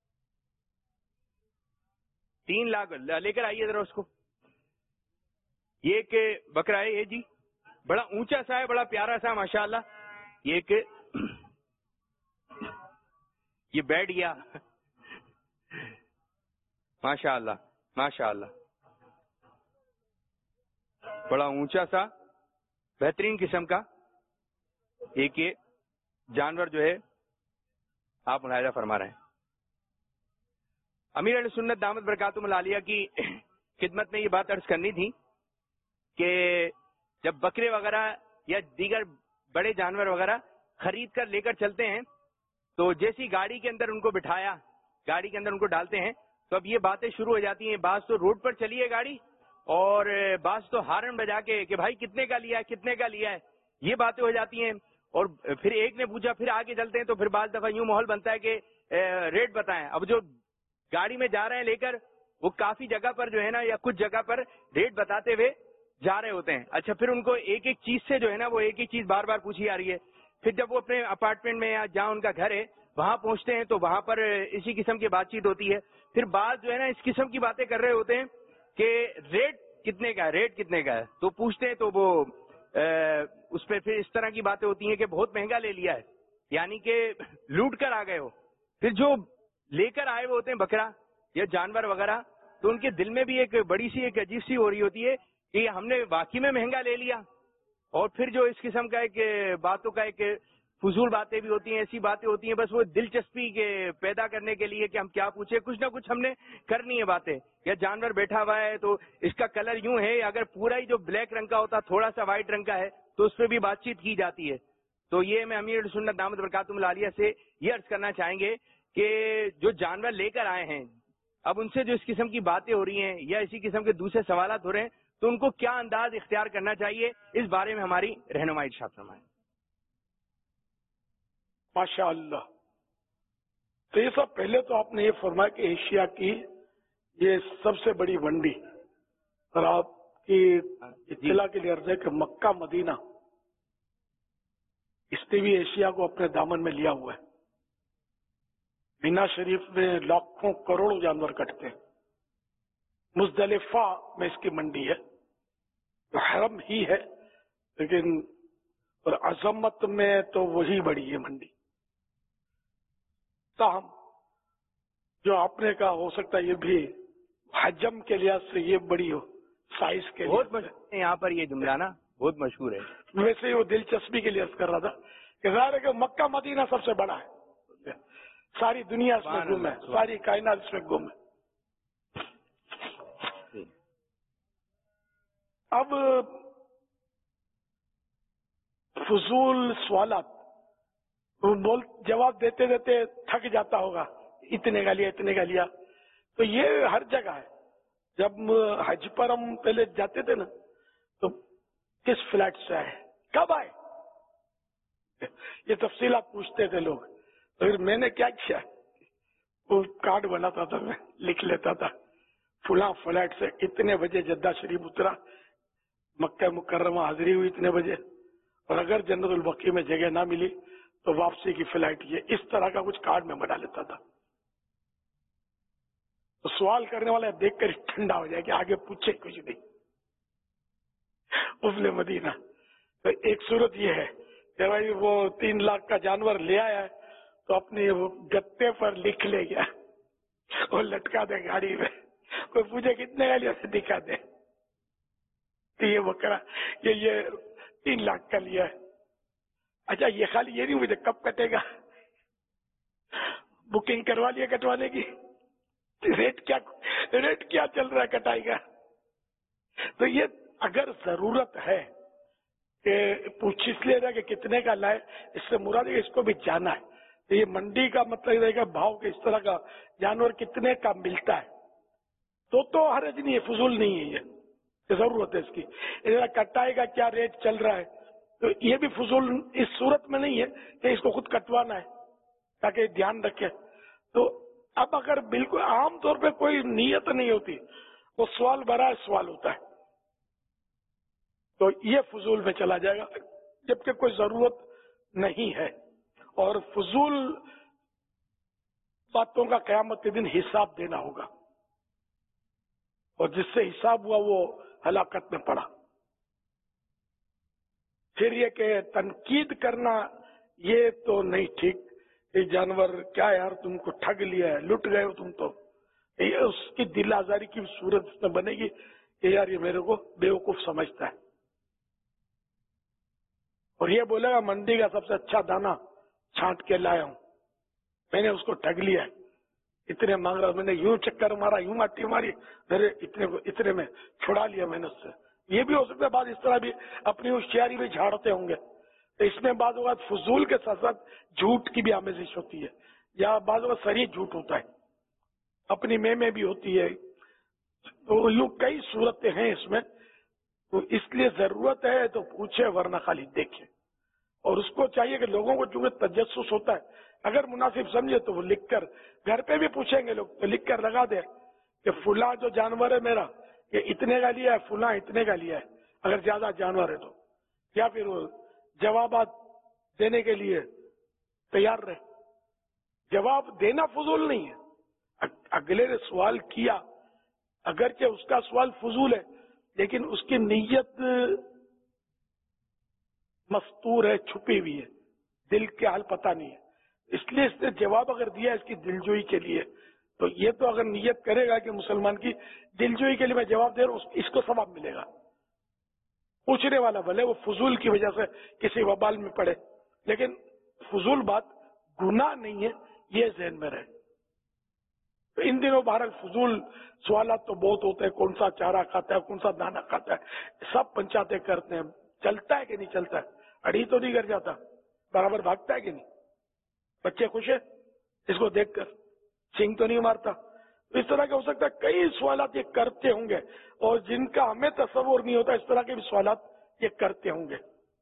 3 لاکھ لے کر آئیے ذرا اس کو. یہ ایک بکرا ہے یہ جی، بڑا اونچا سا ہے، بڑا پیارا سا ماشاءاللہ. یہ ایک یہ بیٹھ گیا ماشاءاللہ माशाअल्लाह, बड़ा ऊंचा सा बेहतरीन किस्म का एक ये जानवर जो है आप मुलाहिजा फरमा रहे हैं। अमीर अहले सुन्नत दामत बरकातुहुल आलिया की खिदमत में ये बात अर्ज करनी थी कि जब बकरे वगैरह या दीगर बड़े जानवर वगैरह खरीद कर लेकर चलते हैं तो जैसी गाड़ी के अंदर उनको बिठाया, गाड़ी के अंदर उनको डालते हैं, तो अब ये बातें शुरू हो जाती हैं। बास तो रोड पर चली है गाड़ी और बास तो हारन बजा के कि भाई कितने का लिया है, कितने का लिया है, ये बातें हो जाती हैं। और फिर एक ने पूछा, फिर आगे चलते हैं तो फिर बाज़ दफा यूं माहौल बनता है कि रेट बताएं। अब जो गाड़ी में जा रहे हैं लेकर वो काफी जगह पर जो है ना या कुछ जगह पर रेट बताते हुए जा रहे होते हैं। अच्छा, फिर उनको एक एक चीज से जो है ना वो एक एक चीज बार बार पूछी जा रही है। फिर जब वो अपने अपार्टमेंट में या जहाँ उनका घर है वहां पहुंचते हैं तो वहां पर इसी किस्म की बातचीत होती है। फिर बाद जो है ना इस किस्म की बातें कर रहे होते हैं कि रेट कितने का है, रेट कितने का है, तो पूछते हैं तो वो उस पर फिर इस तरह की बातें होती हैं कि बहुत महंगा ले लिया है, यानी कि लूट कर आ गए हो। फिर जो लेकर आए हुए होते हैं बकरा या जानवर वगैरह, तो उनके दिल में भी एक बड़ी सी एक अजीब सी हो रही होती है कि हमने वाकई में महंगा ले लिया। और फिर जो इस किस्म का एक बातों का एक फजूल बातें भी होती हैं, ऐसी बातें होती हैं बस वो दिलचस्पी के पैदा करने के लिए कि हम क्या पूछे, कुछ ना कुछ हमने करनी है बातें। या जानवर बैठा हुआ है तो इसका कलर यूं है, अगर पूरा ही जो ब्लैक रंग का होता थोड़ा सा व्हाइट रंग का है तो उस पर भी बातचीत की जाती है। तो ये मैं अमीर सुन्नत दामत बरकातुहुल आलिया से ये अर्ज करना चाहेंगे कि जो जानवर लेकर आए हैं अब उनसे जो इस किस्म की बातें हो रही हैं या इसी किस्म के दूसरे सवालात हो रहे हैं तो उनको क्या अंदाज इख्तियार करना चाहिए, इस बारे में हमारी रहनुमाई इरशाद फरमाएं। माशाअल्लाह। तो ये सब पहले तो आपने ये फरमाया कि एशिया की ये सबसे बड़ी मंडी, और आपकी इत्तला के लिए अर्ज है कि मक्का मदीना इसने भी एशिया को अपने दामन में लिया हुआ है। मीना शरीफ में लाखों करोड़ों जानवर कटते हैं। मुजदलिफा में इसकी मंडी है, तो हरम ही है, लेकिन और अजमत में तो वही बड़ी है मंडी। ताहम जो आपने कहा हो सकता है ये भी हजम के लिहाज से ये बड़ी हो, साइज के बहुत मशहूर है यहाँ पर ये जुमला ना, बहुत मशहूर है। वैसे ही वो दिलचस्पी के लिए अर्ज कर रहा था कि ज़ाहिर है कि मक्का मदीना सबसे बड़ा है, सारी दुनिया इसमें गुम है, सारी कायनात इसमें गुम है। अब फजूल सवालात बोल जवाब देते देते थक जाता होगा, इतने का लिया, इतने का लिया। तो ये हर जगह है। जब हज पर हम पहले जाते थे ना तो किस फ्लैट से आए, कब आए, ये तफसीलात पूछते थे लोग। तो फिर मैंने क्या किया, वो कार्ड बनाता था, मैं लिख लेता था फुला फ्लैट से इतने बजे जद्दा शरीफ उतरा, मक्का मुकर्रमा हाजिरी हुई इतने बजे, और अगर जन्नतुल बकी में जगह ना मिली तो वापसी की फ्लाइट, ये इस तरह का कुछ कार्ड में बना लेता था। तो सवाल करने वाला देखकर ठंडा हो जाए कि आगे पूछे कुछ नहीं। उफले मदीना तो एक सूरत ये है कि भाई वो 3 लाख का जानवर ले आया है तो अपने वो गत्ते पर लिख ले गया और लटका दे गाड़ी में, कोई पूछे कितने का लिया दिखा दे, तो ये बकरा ये 3 लाख का लिया है। अच्छा, ये खाली ये नहीं मुझे कब कटेगा, बुकिंग करवा लिया कटवाने की, रेट क्या चल रहा है कटाई का। तो ये अगर जरूरत है कि पूछ इसलिए रहा कि कितने का लाए, इससे मुराद है इसको भी जाना है। तो ये मंडी का मतलब रहेगा भाव के इस तरह का जानवर कितने का मिलता है, तो हरज नहीं है, फजूल नहीं है, ये जरूरत है इसकी। कटाई का क्या रेट चल रहा है, तो ये भी फजूल इस सूरत में नहीं है कि इसको खुद कटवाना है, ताकि ध्यान रखे। तो अब अगर बिल्कुल आम तौर पे कोई नीयत नहीं होती, वो सवाल बड़ा सवाल होता है, तो ये फजूल में चला जाएगा, जबकि कोई जरूरत नहीं है। और फजूल बातों का क़यामत के दिन हिसाब देना होगा, और जिससे हिसाब हुआ वो हलाकत में पड़ा। फिर ये कि तनकीद करना ये तो नहीं ठीक, ये जानवर क्या यार तुमको ठग लिया है, लुट गए हो तुम तो, یہ اس کی دل آزاری کی صورت اس میں بنے گی کہ یار یہ میرے کو بیوقوف سمجھتا ہے، اور یہ بولے گا منڈی کا سب سے اچھا دانا چھانٹ کے لایا ہوں، میں نے اس کو ٹھگ لیا ہے، اتنے مانگ رہا، میں نے یوں چکر مارا، یوں مٹی ماری، میرے اتنے میں چھڑا لیا میں نے اس سے۔ یہ بھی ہو سکتا ہے بعض اس طرح بھی اپنی ہوشیاری بھی جھاڑتے ہوں گے، تو اس میں بعض اوقات فضول کے ساتھ ساتھ جھوٹ کی بھی آمیزش ہوتی ہے، یا بعض اوقات صریح جھوٹ ہوتا ہے، اپنی میں بھی ہوتی ہے، تو یوں کئی صورتیں ہیں اس میں۔ تو اس لیے ضرورت ہے تو پوچھے، ورنہ خالی دیکھے، اور اس کو چاہیے کہ لوگوں کو چونکہ تجسس ہوتا ہے، اگر مناسب سمجھے تو وہ لکھ کر، گھر پہ بھی پوچھیں گے لوگ تو لکھ کر لگا دے کہ فلاں جو جانور ہے میرا یہ اتنے کا لیا ہے، فلاں اتنے کا لیا ہے، اگر زیادہ جانور ہے تو، یا پھر وہ جوابات دینے کے لیے تیار رہے۔ جواب دینا فضول نہیں ہے، اگلے نے سوال کیا اگرچہ اس کا سوال فضول ہے لیکن اس کی نیت مستور ہے، چھپی ہوئی ہے، دل کے حال پتہ نہیں ہے، اس لیے اس نے جواب اگر دیا اس کی دلجوئی کے لیے، تو یہ تو اگر نیت کرے گا کہ مسلمان کی دلجوئی کے لیے میں جواب دے رہا ہوں، اس کو ثواب ملے گا۔ پوچھنے والا بھلے وہ فضول کی وجہ سے کسی وبال میں پڑے، لیکن فضول بات گناہ نہیں ہے، یہ ذہن میں رہے۔ تو ان دنوں بہرحال فضول سوالات تو بہت ہوتے ہیں، کون سا چارہ کھاتا ہے، کون سا دانا کھاتا ہے، سب پنچاتیں کرتے ہیں، چلتا ہے کہ نہیں چلتا ہے، اڑی تو نہیں کر جاتا، برابر بھاگتا ہے کہ نہیں، بچے خوش ہیں اس کو دیکھ کر، سنگ تو نہیں مارتا۔ اس طرح کے ہو سکتا ہے کئی سوالات یہ کرتے ہوں گے، اور جن کا ہمیں تصور نہیں ہوتا اس طرح کے بھی سوالات یہ کرتے ہوں گے۔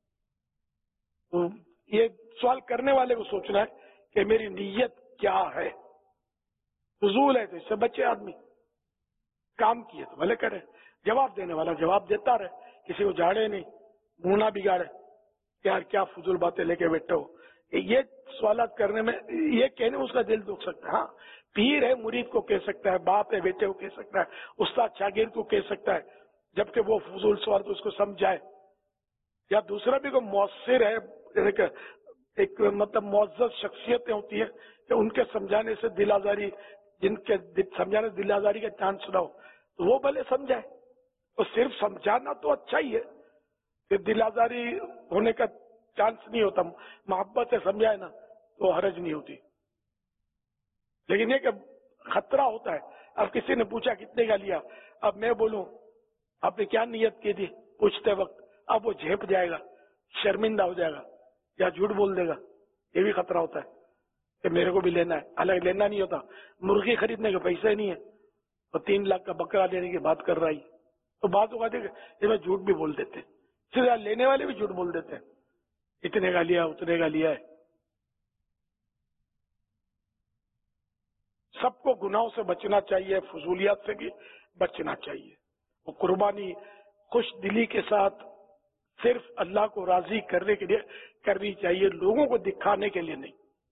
تو یہ سوال کرنے والے کو سوچنا ہے کہ میری نیت کیا ہے، فضول ہے تو اس سے بچے آدمی، کام کیے تو بھلے کرے، جواب دینے والا جواب دیتا رہے، کسی کو جھاڑے نہیں، منہ نہ بگاڑے، یار کیا فضول باتیں لے کے بیٹھے ہو۔ یہ سوالات کرنے میں، یہ کہنے میں اس کا دل دکھ سکتا ہے، ہاں پیر ہے مرید کو کہہ سکتا ہے، باپ ہے بیٹے کو کہہ سکتا ہے، استاد شاگرد کو کہہ سکتا ہے، جبکہ وہ فضول سوال تو اس کو سمجھائے، یا دوسرا بھی کوئی مؤثر ہے، ایک مطلب معزز شخصیتیں ہوتی ہیں کہ ان کے سمجھانے سے دل آزاری، جن کے سمجھانے سے دل آزاری کا چانس نہ ہو تو وہ بھلے سمجھائے، تو صرف سمجھانا تو اچھا ہی ہے، کہ دل آزاری ہونے کا چانس نہیں ہوتا، محبت سے سمجھائے نا تو حرج نہیں ہوتی، لیکن یہ کہ خطرہ ہوتا ہے۔ اب کسی نے پوچھا کتنے کا لیا، اب میں بولوں آپ نے کیا نیت کی تھی پوچھتے وقت، اب وہ جھیپ جائے گا، شرمندہ ہو جائے گا، یا جھوٹ بول دے گا، یہ بھی خطرہ ہوتا ہے کہ میرے کو بھی لینا ہے، حالانکہ لینا نہیں ہوتا، مرغی خریدنے کے پیسے نہیں ہے اور 3 لاکھ کا بکرا لینے کی بات کر رہا ہے، تو بات ہوگا کہ میں جھوٹ بھی بول دیتے، صرف لینے والے بھی جھوٹ بول دیتے ہیں، اتنے کا لیا اتنے کا لیا ہے۔ سب کو گناہوں سے بچنا چاہیے، فضولیات سے بھی بچنا چاہیے، وہ قربانی خوش دلی کے ساتھ صرف اللہ کو راضی کرنے کے لیے کرنی چاہیے، لوگوں کو دکھانے کے لیے نہیں۔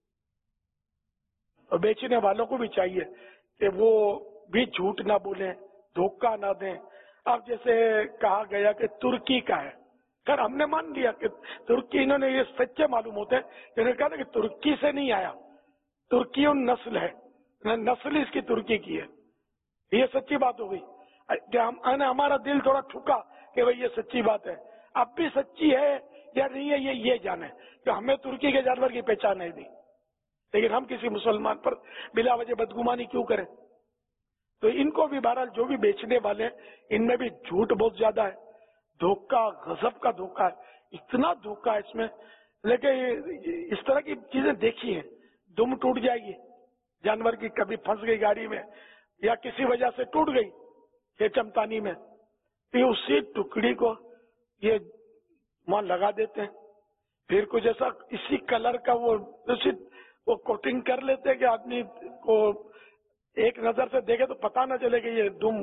اور بیچنے والوں کو بھی چاہیے کہ وہ بھی جھوٹ نہ بولیں، دھوکہ نہ دیں۔ اب جیسے کہا گیا کہ ترکی کا ہے، خیر ہم نے مان لیا کہ ترکی، انہوں نے یہ سچے معلوم ہوتے ہیں، انہوں نے کہا کہ ترکی سے نہیں آیا، ترکی نسل ہے، نسل اس کی ترکی کی ہے، یہ سچی بات ہو گئی کہ ہمارا دل تھوڑا ٹھکا کہ بھئی یہ سچی بات ہے، اب بھی سچی ہے یا نہیں ہے یہ جانے کہ ہمیں ترکی کے جانور کی پہچان نہیں دی، لیکن ہم کسی مسلمان پر بلا وجہ بدگمانی کیوں کریں؟ تو ان کو بھی بہرحال جو بھی بیچنے والے ہیں ان میں بھی جھوٹ بہت زیادہ ہے، دھوکہ، غضب کا دھوکہ ہے، اتنا دھوکہ ہے اس میں، لیکن اس طرح کی چیزیں دیکھی ہیں، دم ٹوٹ جائے گی جانور کی، کبھی پھنس گئی گاڑی میں یا کسی وجہ سے ٹوٹ گئی یہ چمتانی میں، تو اسی ٹکڑی کو یہ وہاں لگا دیتے ہیں، پھر کچھ ایسا اسی کلر کا وہ کوٹنگ کر لیتے ہیں کہ آدمی کو ایک نظر سے دیکھے تو پتہ نہ چلے کہ یہ دم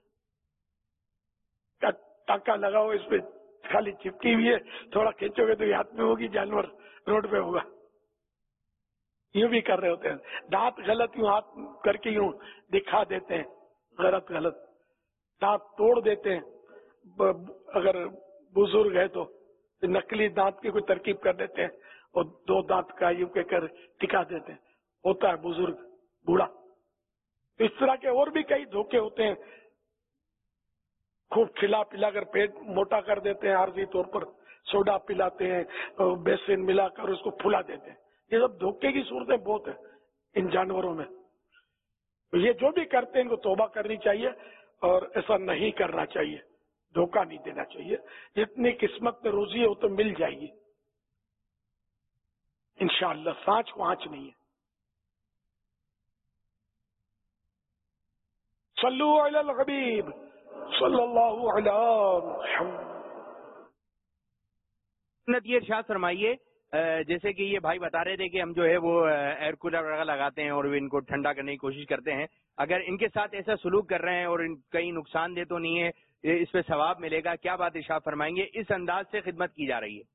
کا ٹاکا لگا ہو، اس پہ خالی چپکی ہوئی ہے، تھوڑا کھینچو گے تو یہ ہاتھ میں ہوگی، جانور روڈ پہ ہوگا۔ یوں بھی کر رہے ہوتے ہیں، دانت غلط یوں ہاتھ کر کے یوں دکھا دیتے ہیں، غلط دانت توڑ دیتے ہیں، اگر بزرگ ہے تو نقلی دانت کی کوئی ترکیب کر دیتے ہیں اور 2 دانت کا یوں کہہ کر ٹکا دیتے ہیں، ہوتا ہے بزرگ بوڑھا، तो इस तरह के और भी कई धोखे होते हैं। खूब खिला पिला कर पेट मोटा कर देते हैं, आर्जी तौर पर सोडा पिलाते हैं, बेसिन मिलाकर उसको फुला देते हैं। ये सब धोखे की सूरतें बहुत है इन जानवरों में। तो ये जो भी करते हैं इनको तौबा करनी चाहिए और ऐसा नहीं करना चाहिए, धोखा नहीं देना चाहिए। जितनी किस्मत में रोजी है वो तो मिल जाएगी इंशाअल्लाह, सांच को आंच नहीं है। सल्लु अलल हबीब सल्लल्लाहु अलैहि वसल्लम। ये इरशाद फरमाइए, जैसे कि ये भाई बता रहे थे कि हम जो है वो एयर कूलर वगैरह लगाते हैं और इनको ठंडा करने की कोशिश करते हैं, अगर इनके साथ ऐसा सलूक कर रहे हैं और कहीं नुकसान दे तो नहीं है, इस पे सवाब मिलेगा, क्या बात इरशाद फरमाएंगे? इस अंदाज से खिदमत की जा रही है।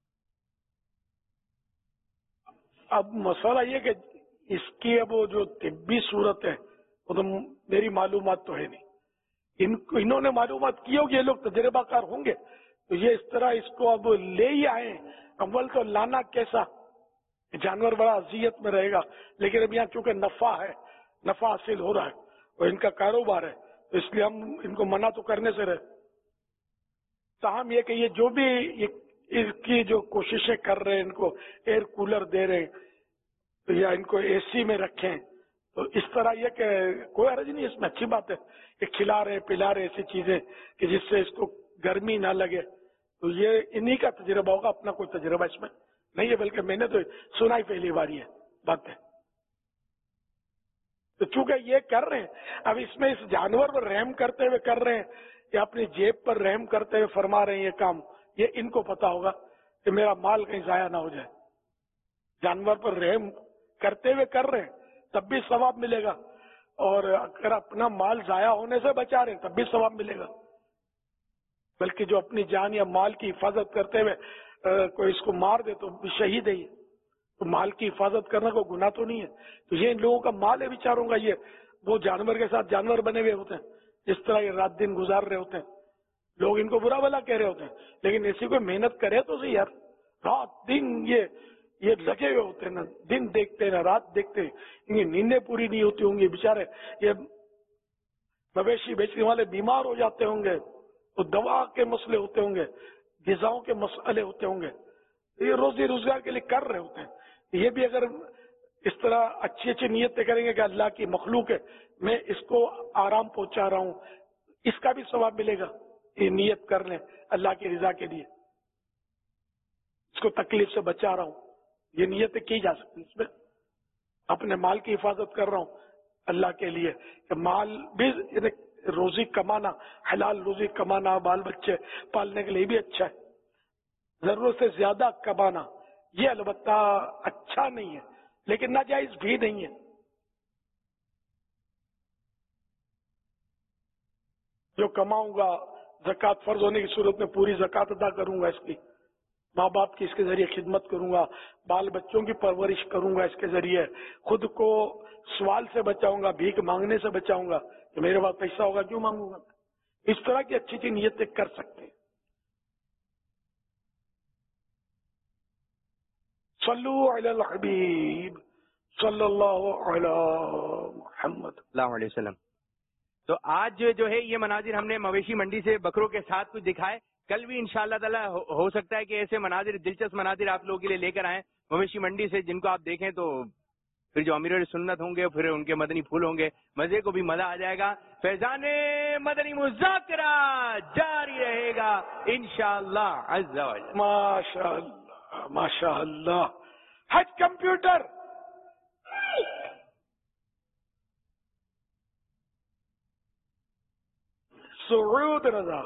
अब मसला ये कि इसकी अब वो जो तिब्बी सूरत है वो तो मेरी मालूमात तो है नहीं, इन्होंने मालूमात की होगी, ये लोग तजर्बाकार होंगे, तो ये इस तरह इसको अब ले ही आए। अव्वल तो लाना कैसा, जानवर बड़ा अजियत में रहेगा, लेकिन अब यहाँ चूंकि नफा है, नफा हासिल हो रहा है और इनका कारोबार है, तो इसलिए हम इनको मना तो करने से रहे। ताहम ये कि ये जो भी इसकी जो कोशिशें कर रहे हैं, इनको एयर कूलर दे रहे हैं तो या इनको एसी में रखें, तो इस तरह ये कि कोई हर्ज नहीं, इसमें अच्छी बात है कि खिला रहे पिला रहे ऐसी चीजें कि जिससे इसको गर्मी ना लगे। तो ये इन्हीं का तजुर्बा होगा, अपना कोई तजुर्बा इसमें नहीं है, बल्कि मैंने तो सुना ही पहली बार ये बात है। तो चूंकि ये कर रहे हैं, अब इसमें इस जानवर पर रहम करते हुए कर रहे हैं या अपनी जेब पर रहम करते हुए फरमा रहे हैं ये काम, ये इनको पता होगा कि मेरा माल कहीं जाया ना हो जाए। जानवर पर रहम करते हुए कर रहे हैं तब भी सवाब मिलेगा, और अगर अपना माल जाया होने से बचा रहे हैं तब भी सवाब मिलेगा। बल्कि जो अपनी जान या माल की हिफाजत करते हुए कोई इसको मार दे तो शहीद है ये, तो माल की हिफाजत करना कोई गुनाह तो नहीं है। तो ये इन लोगों का माल है बेचारों का, ये वो जानवर के साथ जानवर बने हुए होते हैं, जिस तरह ये रात दिन गुजार रहे होते हैं। लोग इनको बुरा भला कह रहे होते हैं, लेकिन ऐसी कोई मेहनत करे तो सही यार, रात दिन ये लगे हुए होते हैं ना, दिन देखते हैं ना रात देखते हैं, इनकी नींदें पूरी नहीं होती होंगी बेचारे। ये मवेशी बेचने वाले बीमार हो जाते होंगे, तो दवा के मसले होते होंगे, ग़िज़ाओं के मसले होते होंगे, ये रोजी रोजगार के लिए कर रहे होते हैं। ये भी अगर इस तरह अच्छी अच्छी नीयतें करेंगे कि अल्लाह की मखलूक है, मैं इसको आराम पहुंचा रहा हूं, इसका भी सवाब मिलेगा। ये नीयत कर लें अल्लाह की रजा के लिए, इसको तकलीफ से बचा रहा हूं, ये नीयतें की जा सकती। इसमें अपने माल की हिफाजत कर रहा हूं अल्लाह के लिए, कि माल भी रोजी कमाना, हलाल रोजी कमाना, बाल बच्चे पालने के लिए भी अच्छा है। जरूरत से ज्यादा कमाना ये अलबत्ता अच्छा नहीं है, लेकिन नाजायज भी नहीं है। जो कमाऊंगा ज़कात फर्ज होने की सूरत में पूरी ज़कात अदा करूंगा, इसकी माँ बाप की इसके जरिए खिदमत करूंगा, बाल बच्चों की परवरिश करूंगा, इसके जरिए खुद को सवाल से बचाऊंगा, भीख मांगने से बचाऊंगा कि मेरे पास पैसा होगा क्यों मांगूंगा। इस तरह की अच्छी अच्छी नीयतें कर सकते हैं। सल्लु अलल हबीब सल्लल्लाहु अलैहि वसल्लम। तो आज जो है ये मनाजिर हमने मवेशी मंडी से बकरों के साथ कुछ दिखाए, कल भी इंशाअल्लाह ताला हो सकता है कि ऐसे मनाजिर, दिलचस्प मनाजिर आप लोगों के लिए लेकर आए मवेशी मंडी से, जिनको आप देखें तो फिर जो अमीर सुन्नत होंगे, फिर उनके मदनी फूल होंगे, मजे को भी मजा आ जाएगा। फैजाने मदनी मुज़ाकरा जारी रहेगा इंशाअल्लाह अज़्ज़ा व जल। माशाअल्लाह माशाअल्लाह। हज कंप्यूटर सुऊद रजा,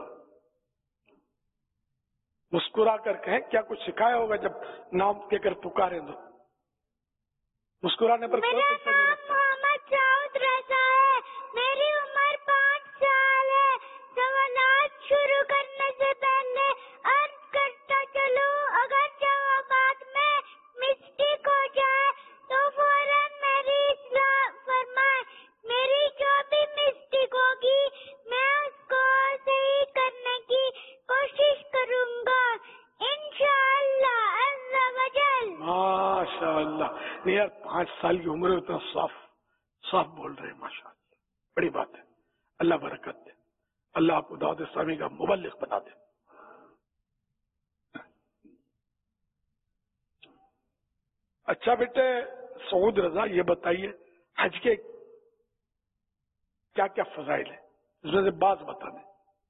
मुस्कुरा कर कहें, क्या कुछ सिखाया होगा जब नाम कहकर पुकारे तो? मुस्कुराने पर कोई पैसा नहीं लगता। मोहम्मद साउद रजा है, मेरी उम्र 5 साल है। सवालात शुरू करने से पहले अर्ज करता चलूं, अगर जवाबात में मिस्टेक हो जाए तो फौरन मेरी इस्लाह फरमाए। मेरी जो भी मिस्टेक होगी मैं उसको सही करने की कोशिश करूंगा इंशाअल्लाह अज़्ज़ा व जल। माशाअल्लाह। नहीं यार, 5 साल की उम्र में इतना साफ साफ बोल रहे हैं, माशाअल्लाह। بڑی بات ہے. اللہ برکت دے. اللہ آپ کو دعوت اسلامی کا مبلغ بنا دے. اچھا بیٹے سعود رضا، یہ بتائیے حج کے کیا کیا فضائل ہیں، اس میں سے بعض بتا دیں.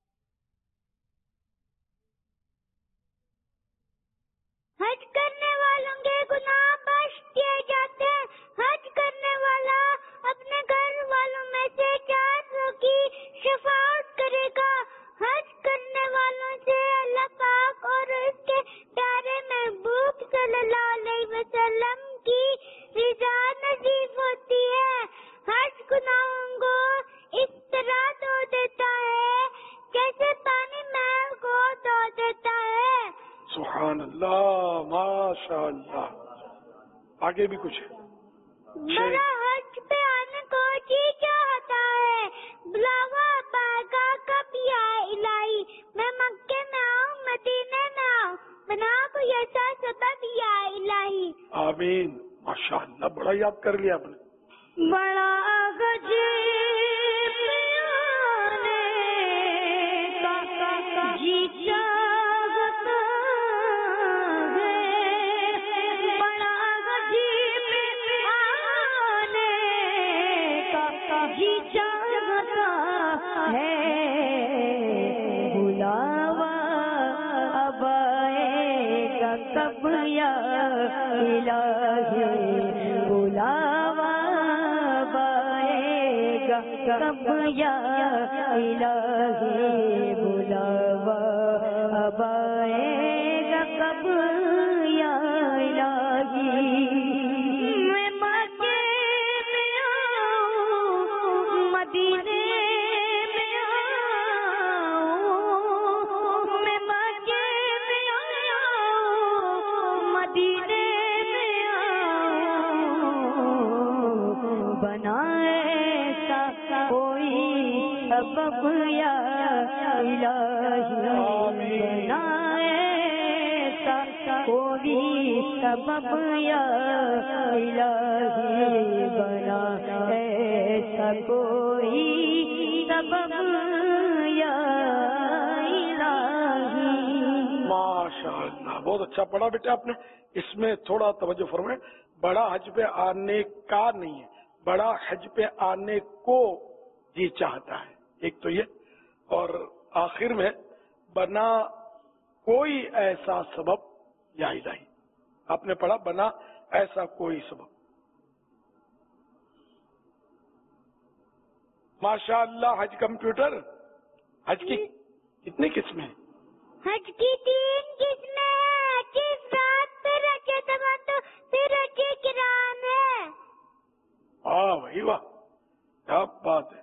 حج کرنے والوں کے گناہ بخش دیے جاتے ہیں. حج کرنے والا اپنے گھر والوں میں سے 400 کی شفاعت کرے گا. حج کرنے والوں سے اللہ پاک اور اس کے پیارے محبوب صلی اللہ علیہ وسلم کی رضا نصیب ہوتی ہے. حج گناہوں کو اس طرح دھو دیتا ہے جیسے پانی محل کو دھو دیتا ہے. سبحان اللہ، ماشاء اللہ. آگے بھی کچھ ہے. میرا حج پہ آنے کو جی چاہتا ہے. بلاوا پائے گا کب یا الہی؟ میں مکے میں آؤں، مدینے میں آؤں، بنا کوئی ایسا سبب یا الہی. آمین. ماشاء اللہ، بڑا یاد کر لیا آپ نے. بڑا گجے جی چاہتا ہے، بڑا گجے آنے کا جی چاہتا ہے. بلاوا اب آئے گا کب یا الہی؟ بلاوا اب آئے گا کب یا الہی؟ بلاوا اب آئے گا کب یا الہی؟ میں مکے میں آؤں، مدینے میں آؤں، میں مکے میں آؤں، مدینے میں آؤں، بنائے ایسا کوئی سبب یا الہی؟ بنائے ایسا کوئی سبب یا الہی؟ بنا ایسا کوئی سبب یا الہی. ماشاء اللہ، بہت اچھا پڑھا بیٹا آپ نے. اس میں تھوڑا توجہ فرمائیں. بڑا حج پہ آنے کا نہیں ہے، بڑا حج پہ آنے کو جی چاہتا ہے. ایک تو یہ، اور آخر میں بنا کوئی ایسا سبب یا الہی. آپ نے پڑھا بنا ایسا کوئی سبب. ماشاء اللہ. حج کمپیوٹر، حج کی کتنی قسمیں ہیں؟ حج کی 3 قسمیں ہیں. حج افراد، پھر حج تمتع، پھر حج قران ہے. واہ بھائی واہ، کیا بات ہے.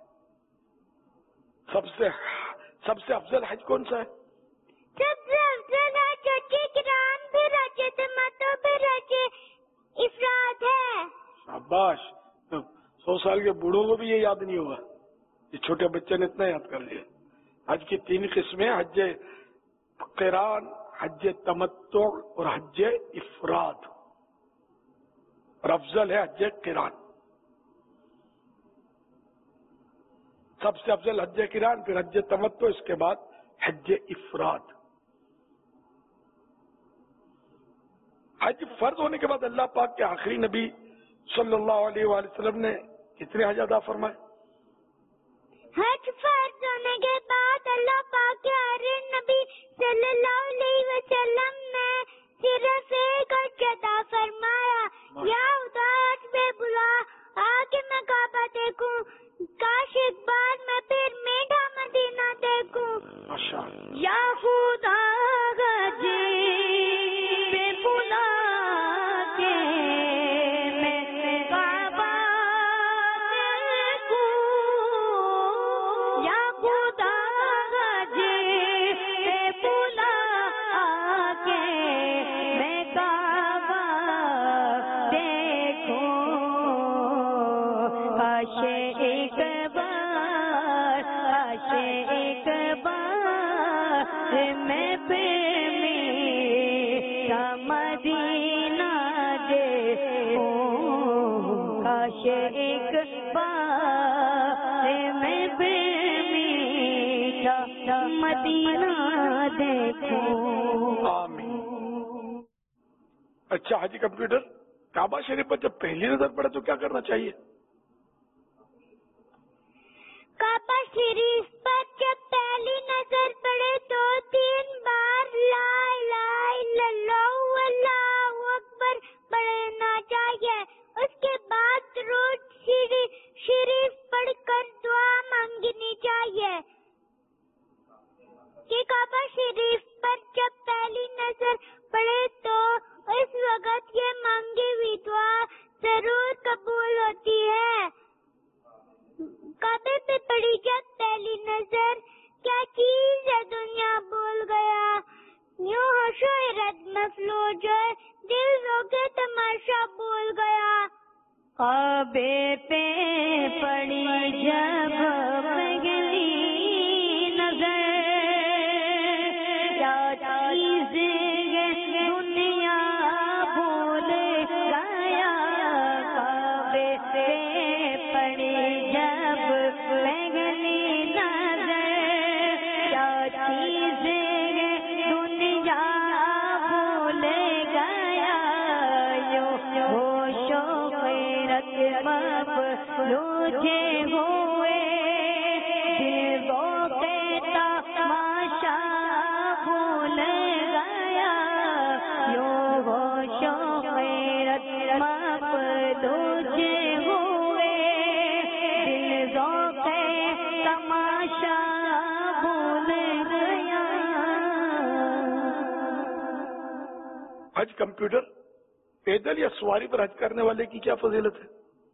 سب سے افضل حج کون سا ہے؟ سب سے افضل حج قران، پھر حج تمتع، پھر حج افراد ہے. شاباش. 100 سال کے بوڑھوں کو بھی یہ یاد نہیں ہوگا، یہ چھوٹے بچے نے اتنا یاد کر لیا. حج کی 3 قسمیں، حج قران، حج تمتع اور حج افراد، اور افضل ہے حج قران. سب سے افضل حج قران، پھر حج تمتع، اس کے بعد حج افراد. حج فرض ہونے کے بعد اللہ پاک کے آخری نبی صلی اللہ علیہ وآلہ وسلم نے کتنے حج ادا فرمائے؟ حج فرض ہونے کے بعد اللہ پاک کے آخری نبی صلی اللہ علیہ وسلم نے صرف ایک حج ادا فرمایا. یا خدا حج پہ بلا، آگے میں کعبہ دیکھوں، کاش ایک بار میں پھر میٹھا مدینہ دیکھوں. یا خدا حج پہ بلا کے میں کعبہ دیکھوں. یا خدا حج پہ بلا کے میں کعبہ دیکھوں. کاش ایک بار، کاش ایک بار میں میرا مدینہ دیکھوں. کاش ایک بار مدینہ دیکھوں. آمین. اچھا حاجی کمپیوٹر، کعبہ شریف پر جب پہلی نظر پڑے تو کیا کرنا چاہیے؟ کعبہ شریف پر جب پہلی نظر پڑے تو 3 بار لا الہ الا اللہ اللہ اکبر پڑھنا چاہیے. اس کے بعد درود شریف پڑھ کر دعا مانگنی چاہیے. کہ کعبہ شریف پر جب پہلی نظر پڑے تو اس وقت یہ مانگی ہوئی دعا ضرور قبول ہوتی ہے. کعبے پہ پڑی جب پہلی نظر، کیا چیز ہے دنیا بھول گیا، یوں ہوشو رد مفلوج ہے دل رو کے تماشا بھول گیا. کعبے پہ پڑی جب پہلی نظر، کیا چیز دنیا بھول گیا. کعبے پہ پڑی جب پہلی نظر، کیا چیز دنیا بھول گیا. یوں ہوش و غیرت مفلوجے ہوئے دلوں پہ تماشا بھول گیا. یوں ہوش و غیرت مفلوجے ہوئے دلوں پہ تماشا بھول گیا. حج کمپیوٹر، پیدل یا سواری پر حج کرنے والے کی کیا فضیلت ہے؟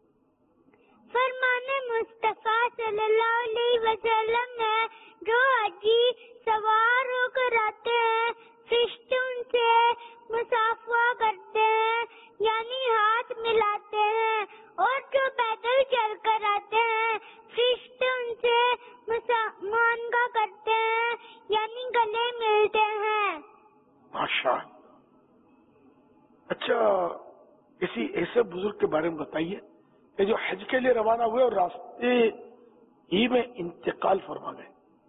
فرمان مصطفیٰ صلی اللہ علیہ وسلم نے جو حجی سوار ہو کر آتے ہیں فرشتے ان سے مصافحہ کرتے ہیں یعنی ہاتھ ملاتے ہیں، اور جو پیدل چل کر آتے ہیں فرشتے ان سے معانقہ کرتے ہیں یعنی گلے ملتے ہیں. ماشاء اللہ. اچھا، کسی ایسے بزرگ کے بارے میں بتائیے کہ جو حج کے لیے روانہ ہوئے اور راستے ہی میں انتقال فرما گئے.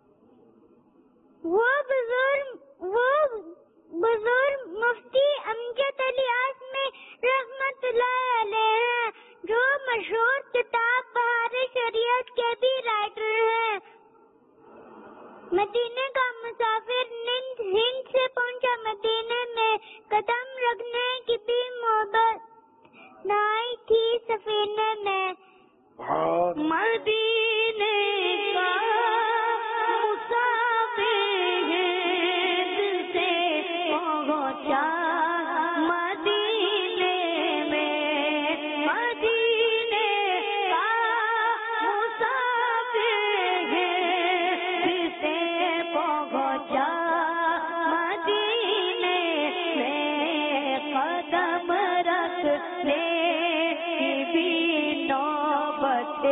وہ بزرگ مفتی امجد علی اعظمی رحمت اللہ علیہ ہیں، جو مشہور کتاب بہار شریعت کے بھی رائٹر ہیں. مدینے کا مسافر ہند سے پہنچا، مدینے میں قدم رکھنے کی بھی محبت نائی تھی سفینے میں. مدینے کا مسافر ہند سے پہنچا، مدینے میں مدینے کا مسافر ہند سے پہنچا، مدینے میں قدم رکھنے کی بھی نوبت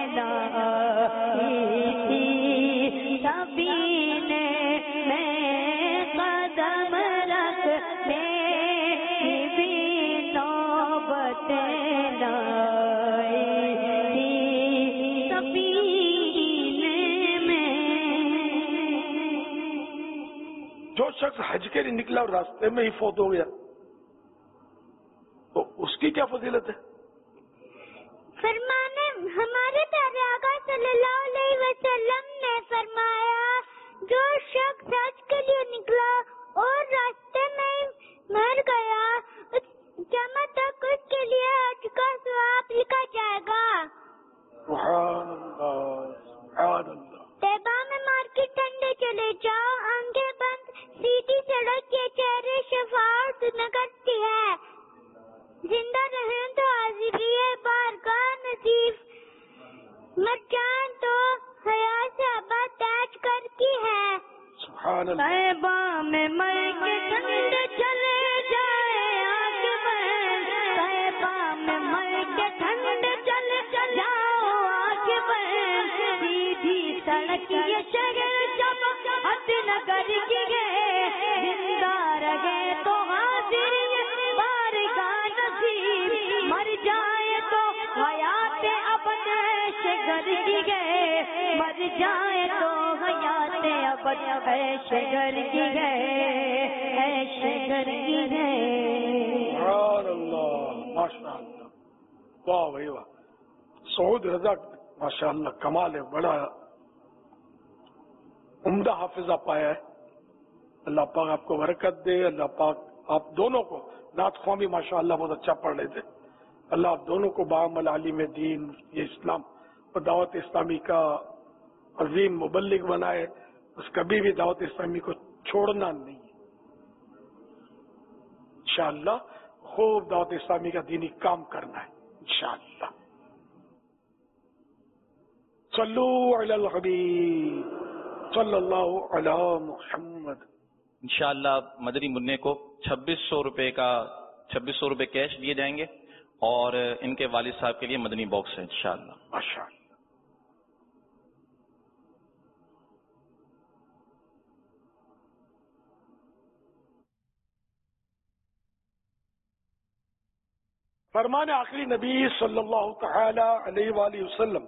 نائی تھی سبینے میں، قدم رکھنے کی بھی نوبت نائی تھی سبینے میں. جو شخص حج کے لیے نکلا اور راستے میں ہی فوت ہو گیا تو اس کی کیا فضیلت ہے؟ فرمانے ہمارے پیارے آقا صلی اللہ علیہ وسلم نے فرمایا، جو شخص حج کے لیے نکلا اور راستے میں مر گیا قیامت تک اس کے لیے حج کا ثواب لکھا جائے گا. سبحان اللہ سبحان اللہ. طیبہ میں مارکیٹ ٹھنڈے چلے جاؤ، آنکھیں بند، سیدھی سڑک کے چہرے شفاعت نہ کرتی ہے. زندہ رہیں تو حاضری ہے بارگاہ نصیب، مر جائیں تو حیا سے ابا تاج کرتی ہے. سبحان اللہ. طیبہ میں مر کے ٹھنڈے چلے جائے آنکھ بند، طیبہ میں مر کے ٹھنڈے چلے جاؤ آنکھ بند، سیدھی سڑک یہ شہر جب حد نہ کر گئے، زندہ رہے تو حاضری بارگاہ نصیب، مر جائے تو حیات اب سے گھر کی گئے، مر جائے تو حیات اب मोहब्बत ऐश घर की है, ऐश घर की है। माशाअल्लाह, वाह भाई वाह। सऊद रजा माशाअल्लाह कमाल है, बड़ा उम्दा हाफिजा पाया है। अल्लाह पाक आपको बरकत दे। अल्लाह पाक आप दोनों को, नात ख्वां भी माशाअल्लाह बहुत अच्छा पढ़ रहे थे, अल्लाह आप दोनों को बाअमल आलिम दीन, ये इस्लाम और दावत इस्लामी का अजीम मुबल्लिग बनाए। बस कभी भी दावत इस्लामी को छोड़ना नहीं है। इंशाअल्लाह खूब दावत इस्लामी का दीनी काम करना है इंशाअल्लाह। सल्लू अलल हबीब सल्लल्लाहु अला मुहम्मद। इंशाअल्लाह मदनी मुन्ने को 2600 रुपए कैश दिए जाएंगे और इनके वालिद साहब के लिए मदनी बॉक्स है इंशाअल्लाह। माशाअल्लाह। फरमान आखिरी नबी सल्लल्लाहु तआला अलैहि वसल्लम,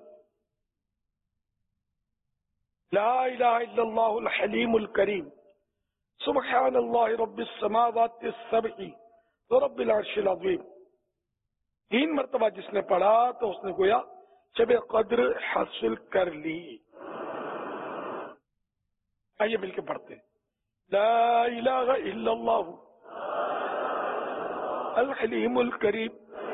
ला इलाहा इल्लल्लाहुल हलीमुल करीम सुब्हानल्लाहि रब्बिस समावाति सबई व रब्बिल अर्शिल अज़ीम। 3 मरतबा जिसने पढ़ा तो उसने गोया शब कद्र हासिल कर ली। आइए मिलकर पढ़ते हैं। ला इलाहा इल्लल्लाहु अल हलीमुल करीम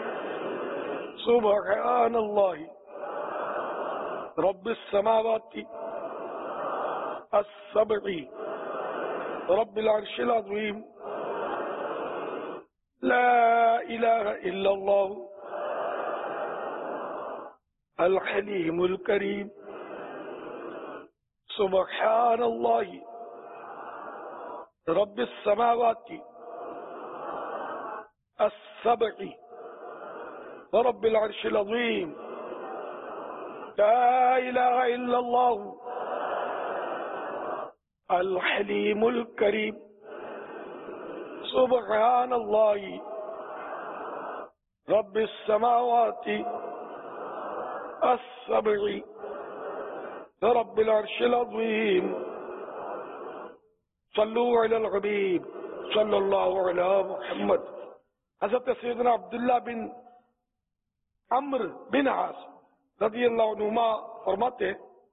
सुब्हानल्लाहि रब्बिस समावाति as-sab'i rabbil arshil azim। لا إله إلا الله الحليم الكريم سبحان الله رب السماوات السبع ورب العرش العظيم لا إله إلا الله الحليم الكريم سبحان الله رب السماوات السبع رب العرش العظيم صلوا على الحبيب صلى الله على محمد۔ حضرت سیدنا عبداللہ بن عمرو بن عاص رضی اللہ عنہما فرماتے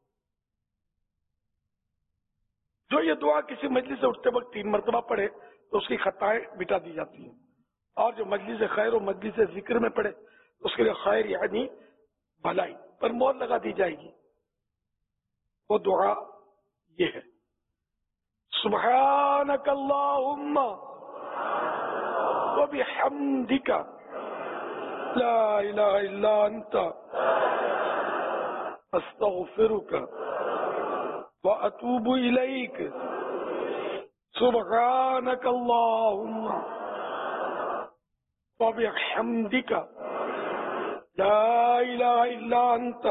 جو یہ دعا کسی مجلس سے اٹھتے وقت 3 مرتبہ پڑھے تو اس کی خطائیں مٹا دی جاتی ہیں، اور جو مجلس خیر و مجلس ذکر میں پڑھے اس کے لیے خیر یعنی بھلائی پر مہر لگا دی جائے گی۔ وہ دعا یہ ہے، سبحانک اللہم وبحمدک لا الہ الا انت استغفرک واتوب الیک سبحانک اللہم وبحمدک لا الہ الا انت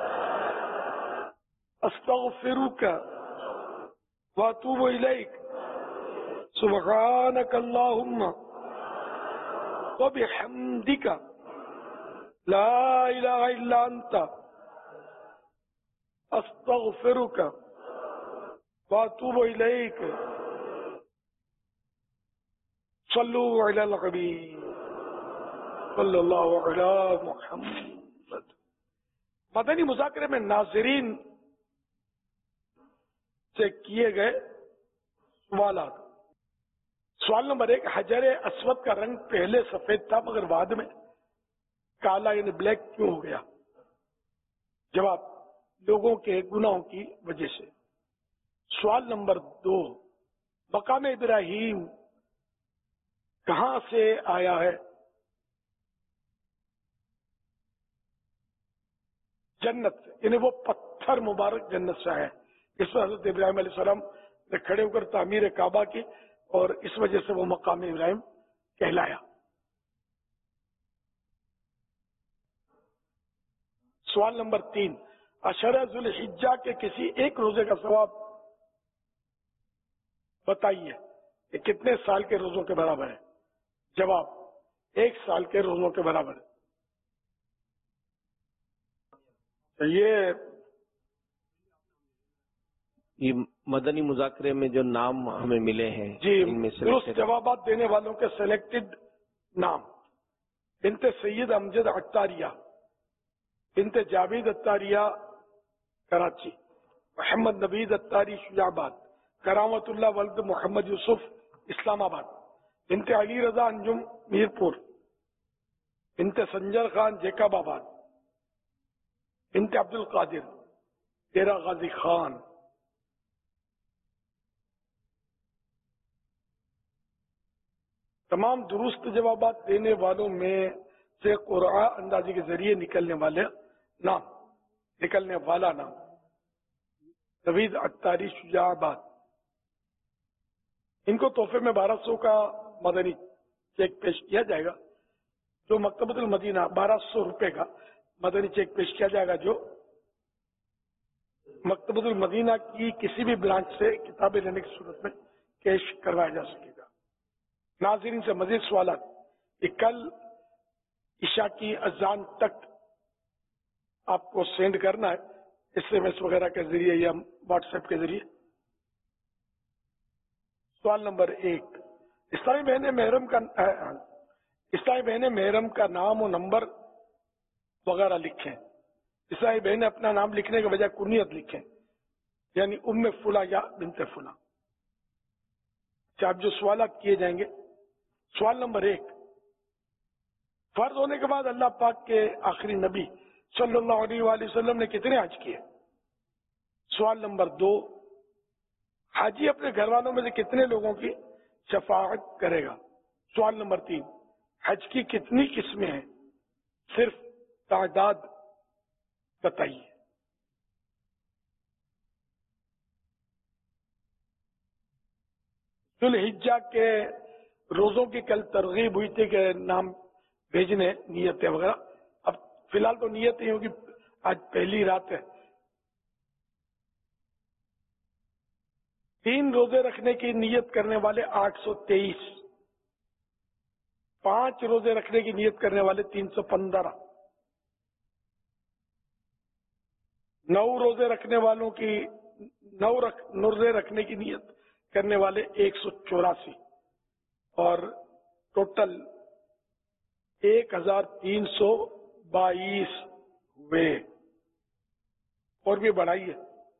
استغفرک واتوب الیک سبحانک اللہم وبحمدک لا الہ الا انت استغفرک واتوب الیک صلو علی الحبیب صلی اللہ علی محمد۔ مدنی مذاکرے میں ناظرین سے کیے گئے سوالات۔ سوال نمبر 1، حجر اسود کا رنگ پہلے سفید تھا مگر بعد میں کالا یعنی بلیک کیوں ہو گیا؟ جواب، لوگوں کے گناہوں کی وجہ سے۔ سوال نمبر 2، مقام ابراہیم کہاں سے آیا ہے؟ جنت سے، یعنی وہ پتھر مبارک جنت سے آیا ہے۔ اس پر حضرت ابراہیم علیہ السلام نے کھڑے ہو کر تعمیر کعبہ کی اور اس وجہ سے وہ مقام ابراہیم کہلایا۔ سوال نمبر 3، عشرہ ذوالحجہ کے کسی ایک روزے کا ثواب بتائیے، یہ کتنے سال کے روزوں کے برابر ہے؟ جواب، 1 سال کے روزوں کے برابر ہے۔ یہ مدنی مذاکرے میں جو نام ہمیں ملے ہیں جی ان میں درست جوابات دینے والوں کے سلیکٹڈ نام: بنت سید امجد عطاریہ، بنت جاوید عطاریہ کراچی، محمد نوید عطاری شجاع آباد، کرامت اللہ ولد محمد یوسف اسلام آباد، بنت علی رضا انجم میرپور، بنت سنجر خان جیکب آباد، بنت عبد القادر ڈیرہ غازی خان۔ تمام درست جوابات دینے والوں میں سے قرعہ اندازی کے ذریعے نکلنے والا نام نوید عطاری شجاع آباد۔ ان کو تحفے میں 1200 کا مدنی چیک پیش کیا جائے گا، جو مکتبۃ المدینہ 1200 روپے کا مدنی چیک پیش کیا جائے گا، جو مکتبۃ المدینہ کی کسی بھی برانچ سے کتابیں لینے کی صورت میں کیش کروایا جا سکے گا۔ ناظرین سے مزید سوالات یہ کل عشاء کی اذان تک آپ کو سینڈ کرنا ہے، SMS وغیرہ کے ذریعے یا واٹس ایپ کے ذریعے۔ سوال نمبر 1، اسلامی بہن محرم کا نام و نمبر وغیرہ لکھیں۔ اسلامی بہن اپنا نام لکھنے کے بجائے کنیت لکھیں، یعنی ام فلاں یا بنت فلاں۔ آپ جو سوالات کیے جائیں گے، سوال نمبر 1، فرض ہونے کے بعد اللہ پاک کے آخری نبی صلی اللہ علیہ وآلہ وسلم نے کتنے حج کیے؟ سوال نمبر 2، حاجی اپنے گھر والوں میں سے کتنے لوگوں کی شفاعت کرے گا؟ سوال نمبر 3، حج کی کتنی قسمیں ہیں؟ صرف تعداد بتائیے۔ ذوالحجہ کے روزوں کی کل ترغیب ہوئی تھی کہ نام بھیجنے، نیتیں وغیرہ۔ اب فی الحال تو نیت ہی ہوگی، آج پہلی رات ہے۔ 3 روزے رکھنے کی نیت کرنے والے 823، 5 روزے رکھنے کی نیت کرنے والے 315، 9 روزے رکھنے والوں کی 9 روزے رکھنے کی نیت کرنے والے 184، اور ٹوٹل 1322 ہوئے۔ اور بھی بڑھائیے،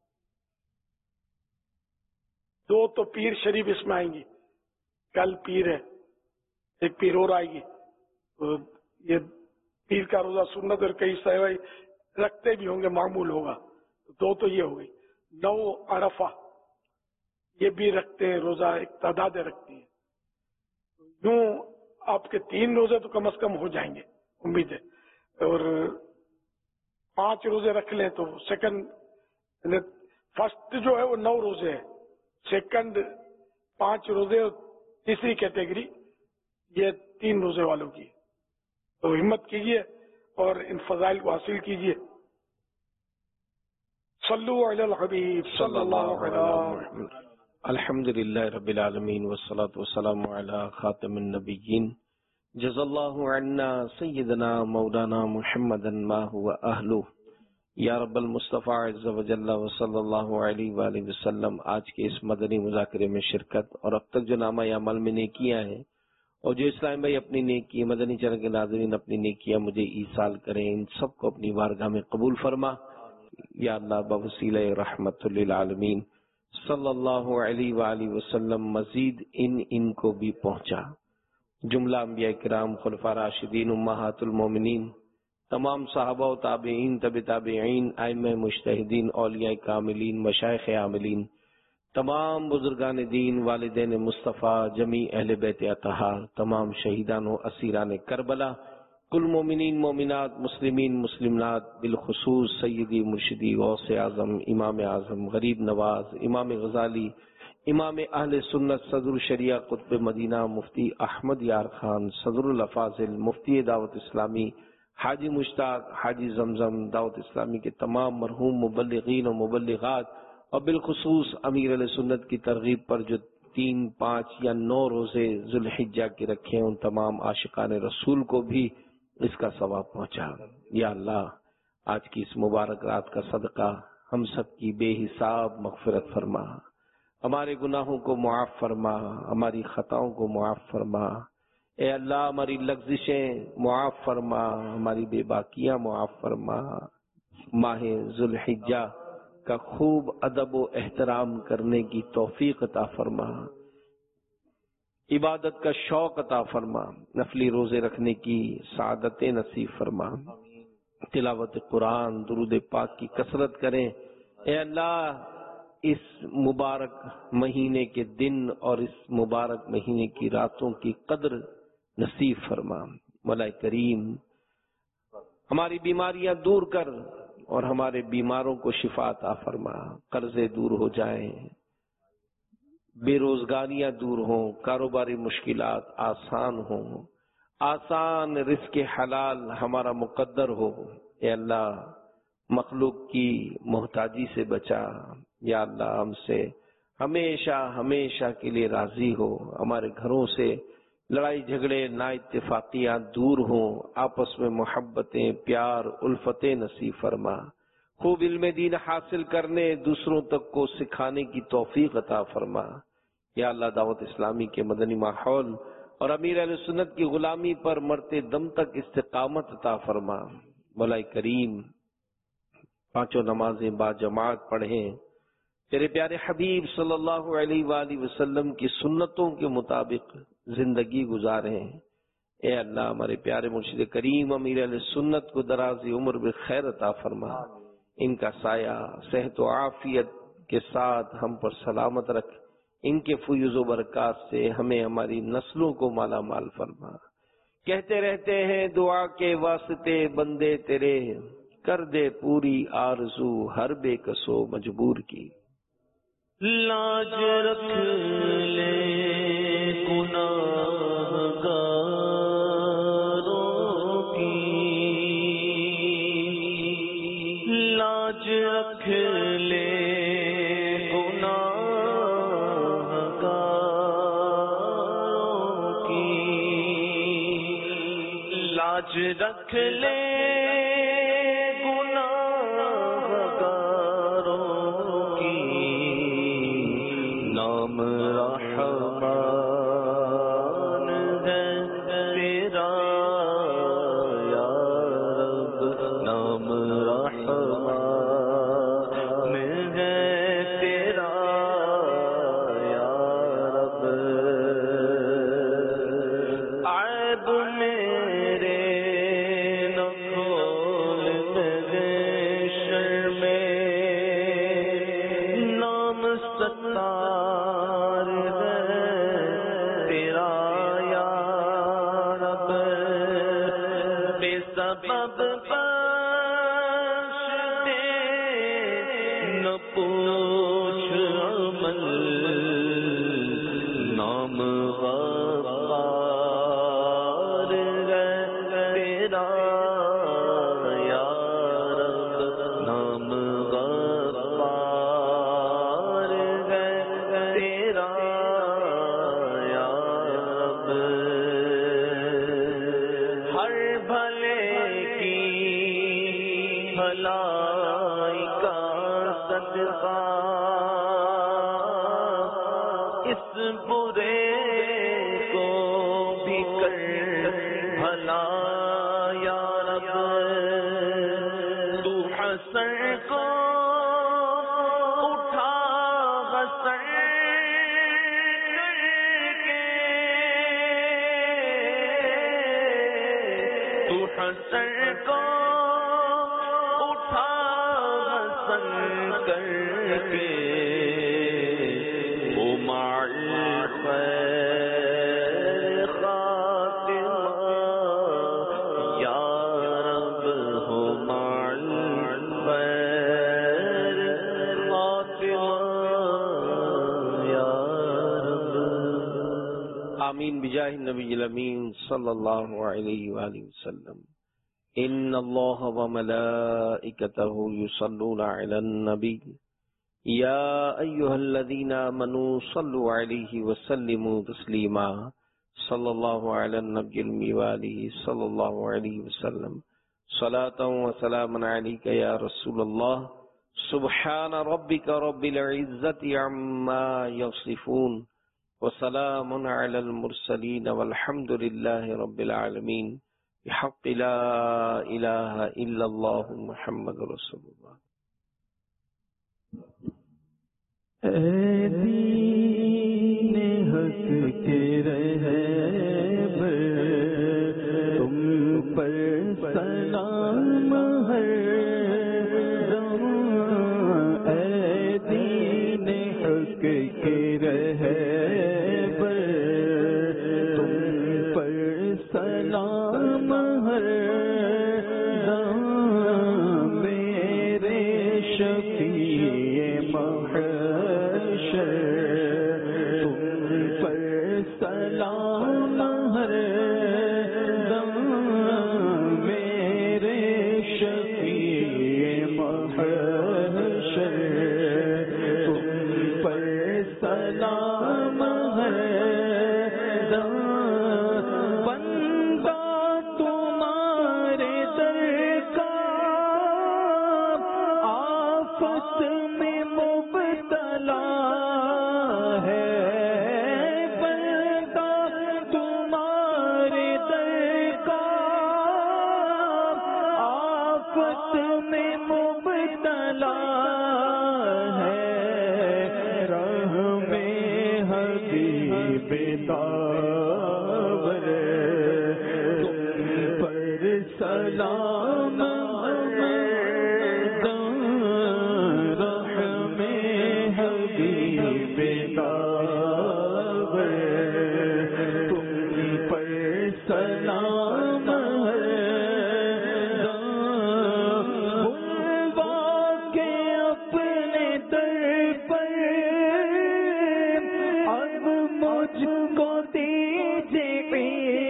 2 تو پیر شریف اس میں آئیں گی، کل پیر ہے، ایک پیر اور آئے گی، تو یہ پیر کا روزہ سنت اور کئی سہوائی رکھتے بھی ہوں گے، معمول ہوگا، 2 تو یہ ہو گئی۔ 9 عرفہ یہ بھی رکھتے ہیں روزہ، ایک تعداد رکھتی ہیں، یوں آپ کے 3 روزے تو کم از کم ہو جائیں گے امید ہے، اور 5 روزے رکھ لیں تو سیکنڈ فرسٹ جو ہے وہ 9 روزے ہے، سیکنڈ 5 روزے، اور تیسری کیٹیگری یہ 3 روزے والوں کی، تو ہمت کیجئے اور ان فضائل کو حاصل کیجئے۔ صلو علی الحبیب صلی اللہ علیہ وسلم۔ الحمدللہ رب العالمین والصلاة والسلام علی خاتم النبیین، جزا اللہ عنا سیدنا مولانا محمدا ما هو اہلہ، یا رب المصطفیٰ عز و جل وصلی اللہ علیہ وآلہ وسلم۔ آج کے اس مدنی مذاکرے میں شرکت اور اب تک جو نامہ عمل میں نیکیاں ہیں، اور جو اسلام بھائی اپنی نیکی، مدنی چینل کے ناظرین اپنی نیکیاں مجھے ایصال کریں، ان سب کو اپنی بارگاہ میں قبول فرما یا اللہ، بوسیلہ رحمت للعالمین صلی اللہ علیہ وآلہ وسلم۔ مزید ان کو بھی پہنچا۔ جملہ انبیاء کرام، خلفاء راشدین، امہات المومنین، تمام صحابہ و تابعین، تبع تابعین، ائمہ مجتہدین، اولیاء کاملین، مشائخ عاملین، تمام بزرگان دین، والدین مصطفیٰ، جمیع اہل بیت اطہار، تمام شہیدان و اسیران کربلا، کل مومنین مومنات، مسلمین مسلمات، بالخصوص سیدی مرشدی غوث اعظم، امام اعظم، غریب نواز، امام غزالی، امام اہل سنت، صدر شریعہ قطب مدینہ مفتی احمد یار خان، صدر الافاضل، مفتی دعوت اسلامی حاجی مشتاق، حاجی زمزم، دعوت اسلامی کے تمام مرحوم مبلغین و مبلغات، اور بالخصوص امیر علیہ سنت کی ترغیب پر جو 3، 5 یا 9 روزے ذوالحجہ کے رکھے، ان تمام عاشقان رسول کو بھی اس کا ثواب پہنچا۔ یا اللہ، آج کی اس مبارک رات کا صدقہ ہم سب کی بے حساب مغفرت فرما، ہمارے گناہوں کو معاف فرما، ہماری خطاؤں کو معاف فرما، اے اللہ ہماری لغزشیں معاف فرما، ہماری بے باکیاں معاف فرما، ماہ ذوالحجہ کا خوب ادب و احترام کرنے کی توفیق عطا فرما، عبادت کا شوق عطا فرما، نفلی روزے رکھنے کی سعادت نصیب فرما، تلاوت قرآن درود پاک کی کثرت کریں، اے اللہ اس مبارک مہینے کے دن اور اس مبارک مہینے کی راتوں کی قدر نصیب فرما، مولا کریم ہماری بیماریاں دور کر اور ہمارے بیماروں کو شفا عطا فرما، قرضے دور ہو جائیں، بے روزگاریاں دور ہوں، کاروباری مشکلات آسان ہوں، آسان رزق حلال ہمارا مقدر ہو، اے اللہ مخلوق کی محتاجی سے بچا، یا اللہ ہم سے ہمیشہ ہمیشہ کے لیے راضی ہو، ہمارے گھروں سے لڑائی جھگڑے نا اتفاقیاں دور ہوں، آپس میں محبتیں پیار الفتیں نصیب فرما، خوب علم دین حاصل کرنے دوسروں تک کو سکھانے کی توفیق عطا فرما، یا اللہ دعوت اسلامی کے مدنی ماحول اور امیر اہل سنت کی غلامی پر مرتے دم تک استقامت عطا فرما، مولا کریم پانچوں نمازیں با جماعت پڑھیں، تیرے پیارے حبیب صلی اللہ علیہ وآلہ وسلم کی سنتوں کے مطابق زندگی گزاریں، اے اللہ ہمارے پیارے مرشد کریم امیر علیہ سنت کو درازی عمر بخیر عطا فرما، ان کا سایہ صحت و عافیت کے ساتھ ہم پر سلامت رکھ، ان کے فیض و برکات سے ہمیں ہماری نسلوں کو مالا مال فرما، کہتے رہتے ہیں دعا کے واسطے بندے تیرے، کر دے پوری آرزو ہر بے کسو مجبور کی، لاج رکھ لے گناہگاروں کی، لاج رکھ لے گناہگاروں کی، لاج رکھ لے آمین بجاہ النبی الامین صلی اللہ علیہ وآلہ وسلم۔ ان اللہ وملائکتہ یصلون علی النبی یا ایہا الذین آمنوا صلوا علیہ وسلموا تسلیما صلی اللہ علی النبی الأمی وآلہ صلی اللہ علیہ وسلم۔ صلاۃ و سلام علیک یا رسول اللہ سبحان ربك رب العزة عما يصفون وسلام على المرسلين والحمد لله رب العالمين بحق لا إله إلا الله محمد رسول الله. اے دین حق کے رہبر تم پر سلام ہر دم، اے دین حق کے رہبر تم پر سلام ہر دم، میرے شفیع محشر تم پر سلام ہر دم، میرے شفیع محشر تم پر سلام ہر دم، بندہ تمہارے در کا آفت میں مبتلا ہے، بندہ تمہارے در کا آفت میں مبتلا ہے، راہ میں حبیب داور تم پر سلام سلام بلوا کے اپنے در پر اب مجھ کو دیجیے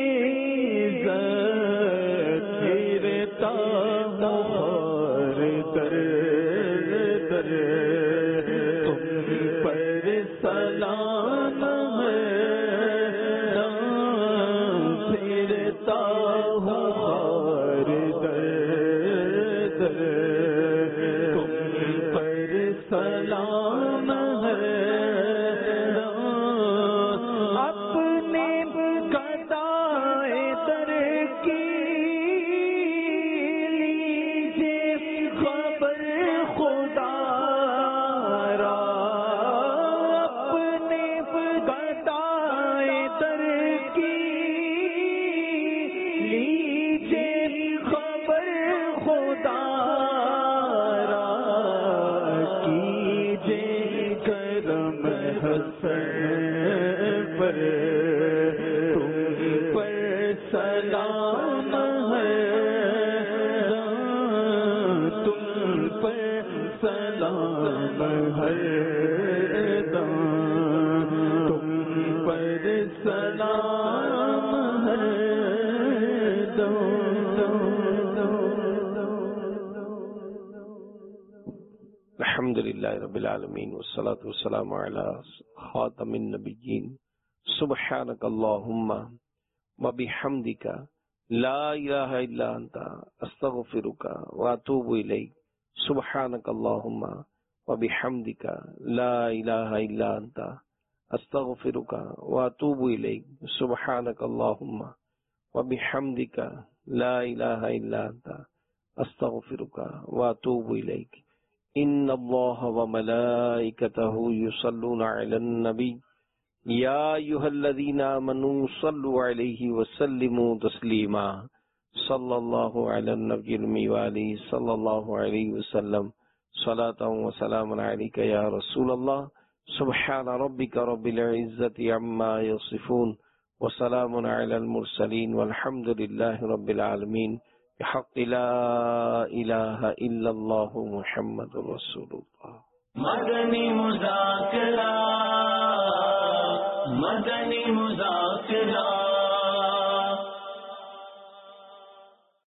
عزت، گرتا ہر در در تم پر سلام سلام اپنے گدائے در کی لیجیے خبر خدا را، اپنے گدائے در کی لیجیے خبر خدا کرم حسن پر تم پر سلام ہے، تم پر سلام ہے، تم پر سلام ہے، الحمد للہ رب العالمین والصلاة والسلام علی خاتم النبیین سبحانک اللہم وبحمدک لا الہ الا انت استغفرک واتوب الیک، سبحانک اللہم وبحمدک لا الہ الا انت استغفرک واتوب الیک، سبحانک اللہم وبحمدک لا الہ الا انت استغفرک واتوب الیک۔ ان اللہ وملائکتہ یصلون علی النبی یا ایھا الذین آمنوا صلوا علیہ وسلموا تسلیما، صلی اللہ علی النبی الأمی وآلہ صلی اللہ علیہ وسلم، صلاۃ وسلام علیک یا رسول اللہ، سبحان ربک رب العزۃ عما یصفون وسلام علی المرسلین والحمد للہ رب العالمین بحق لا الہ الا اللہ محمد رسول اللہ۔ مدنی مذاکرہ، مدنی مذاکرہ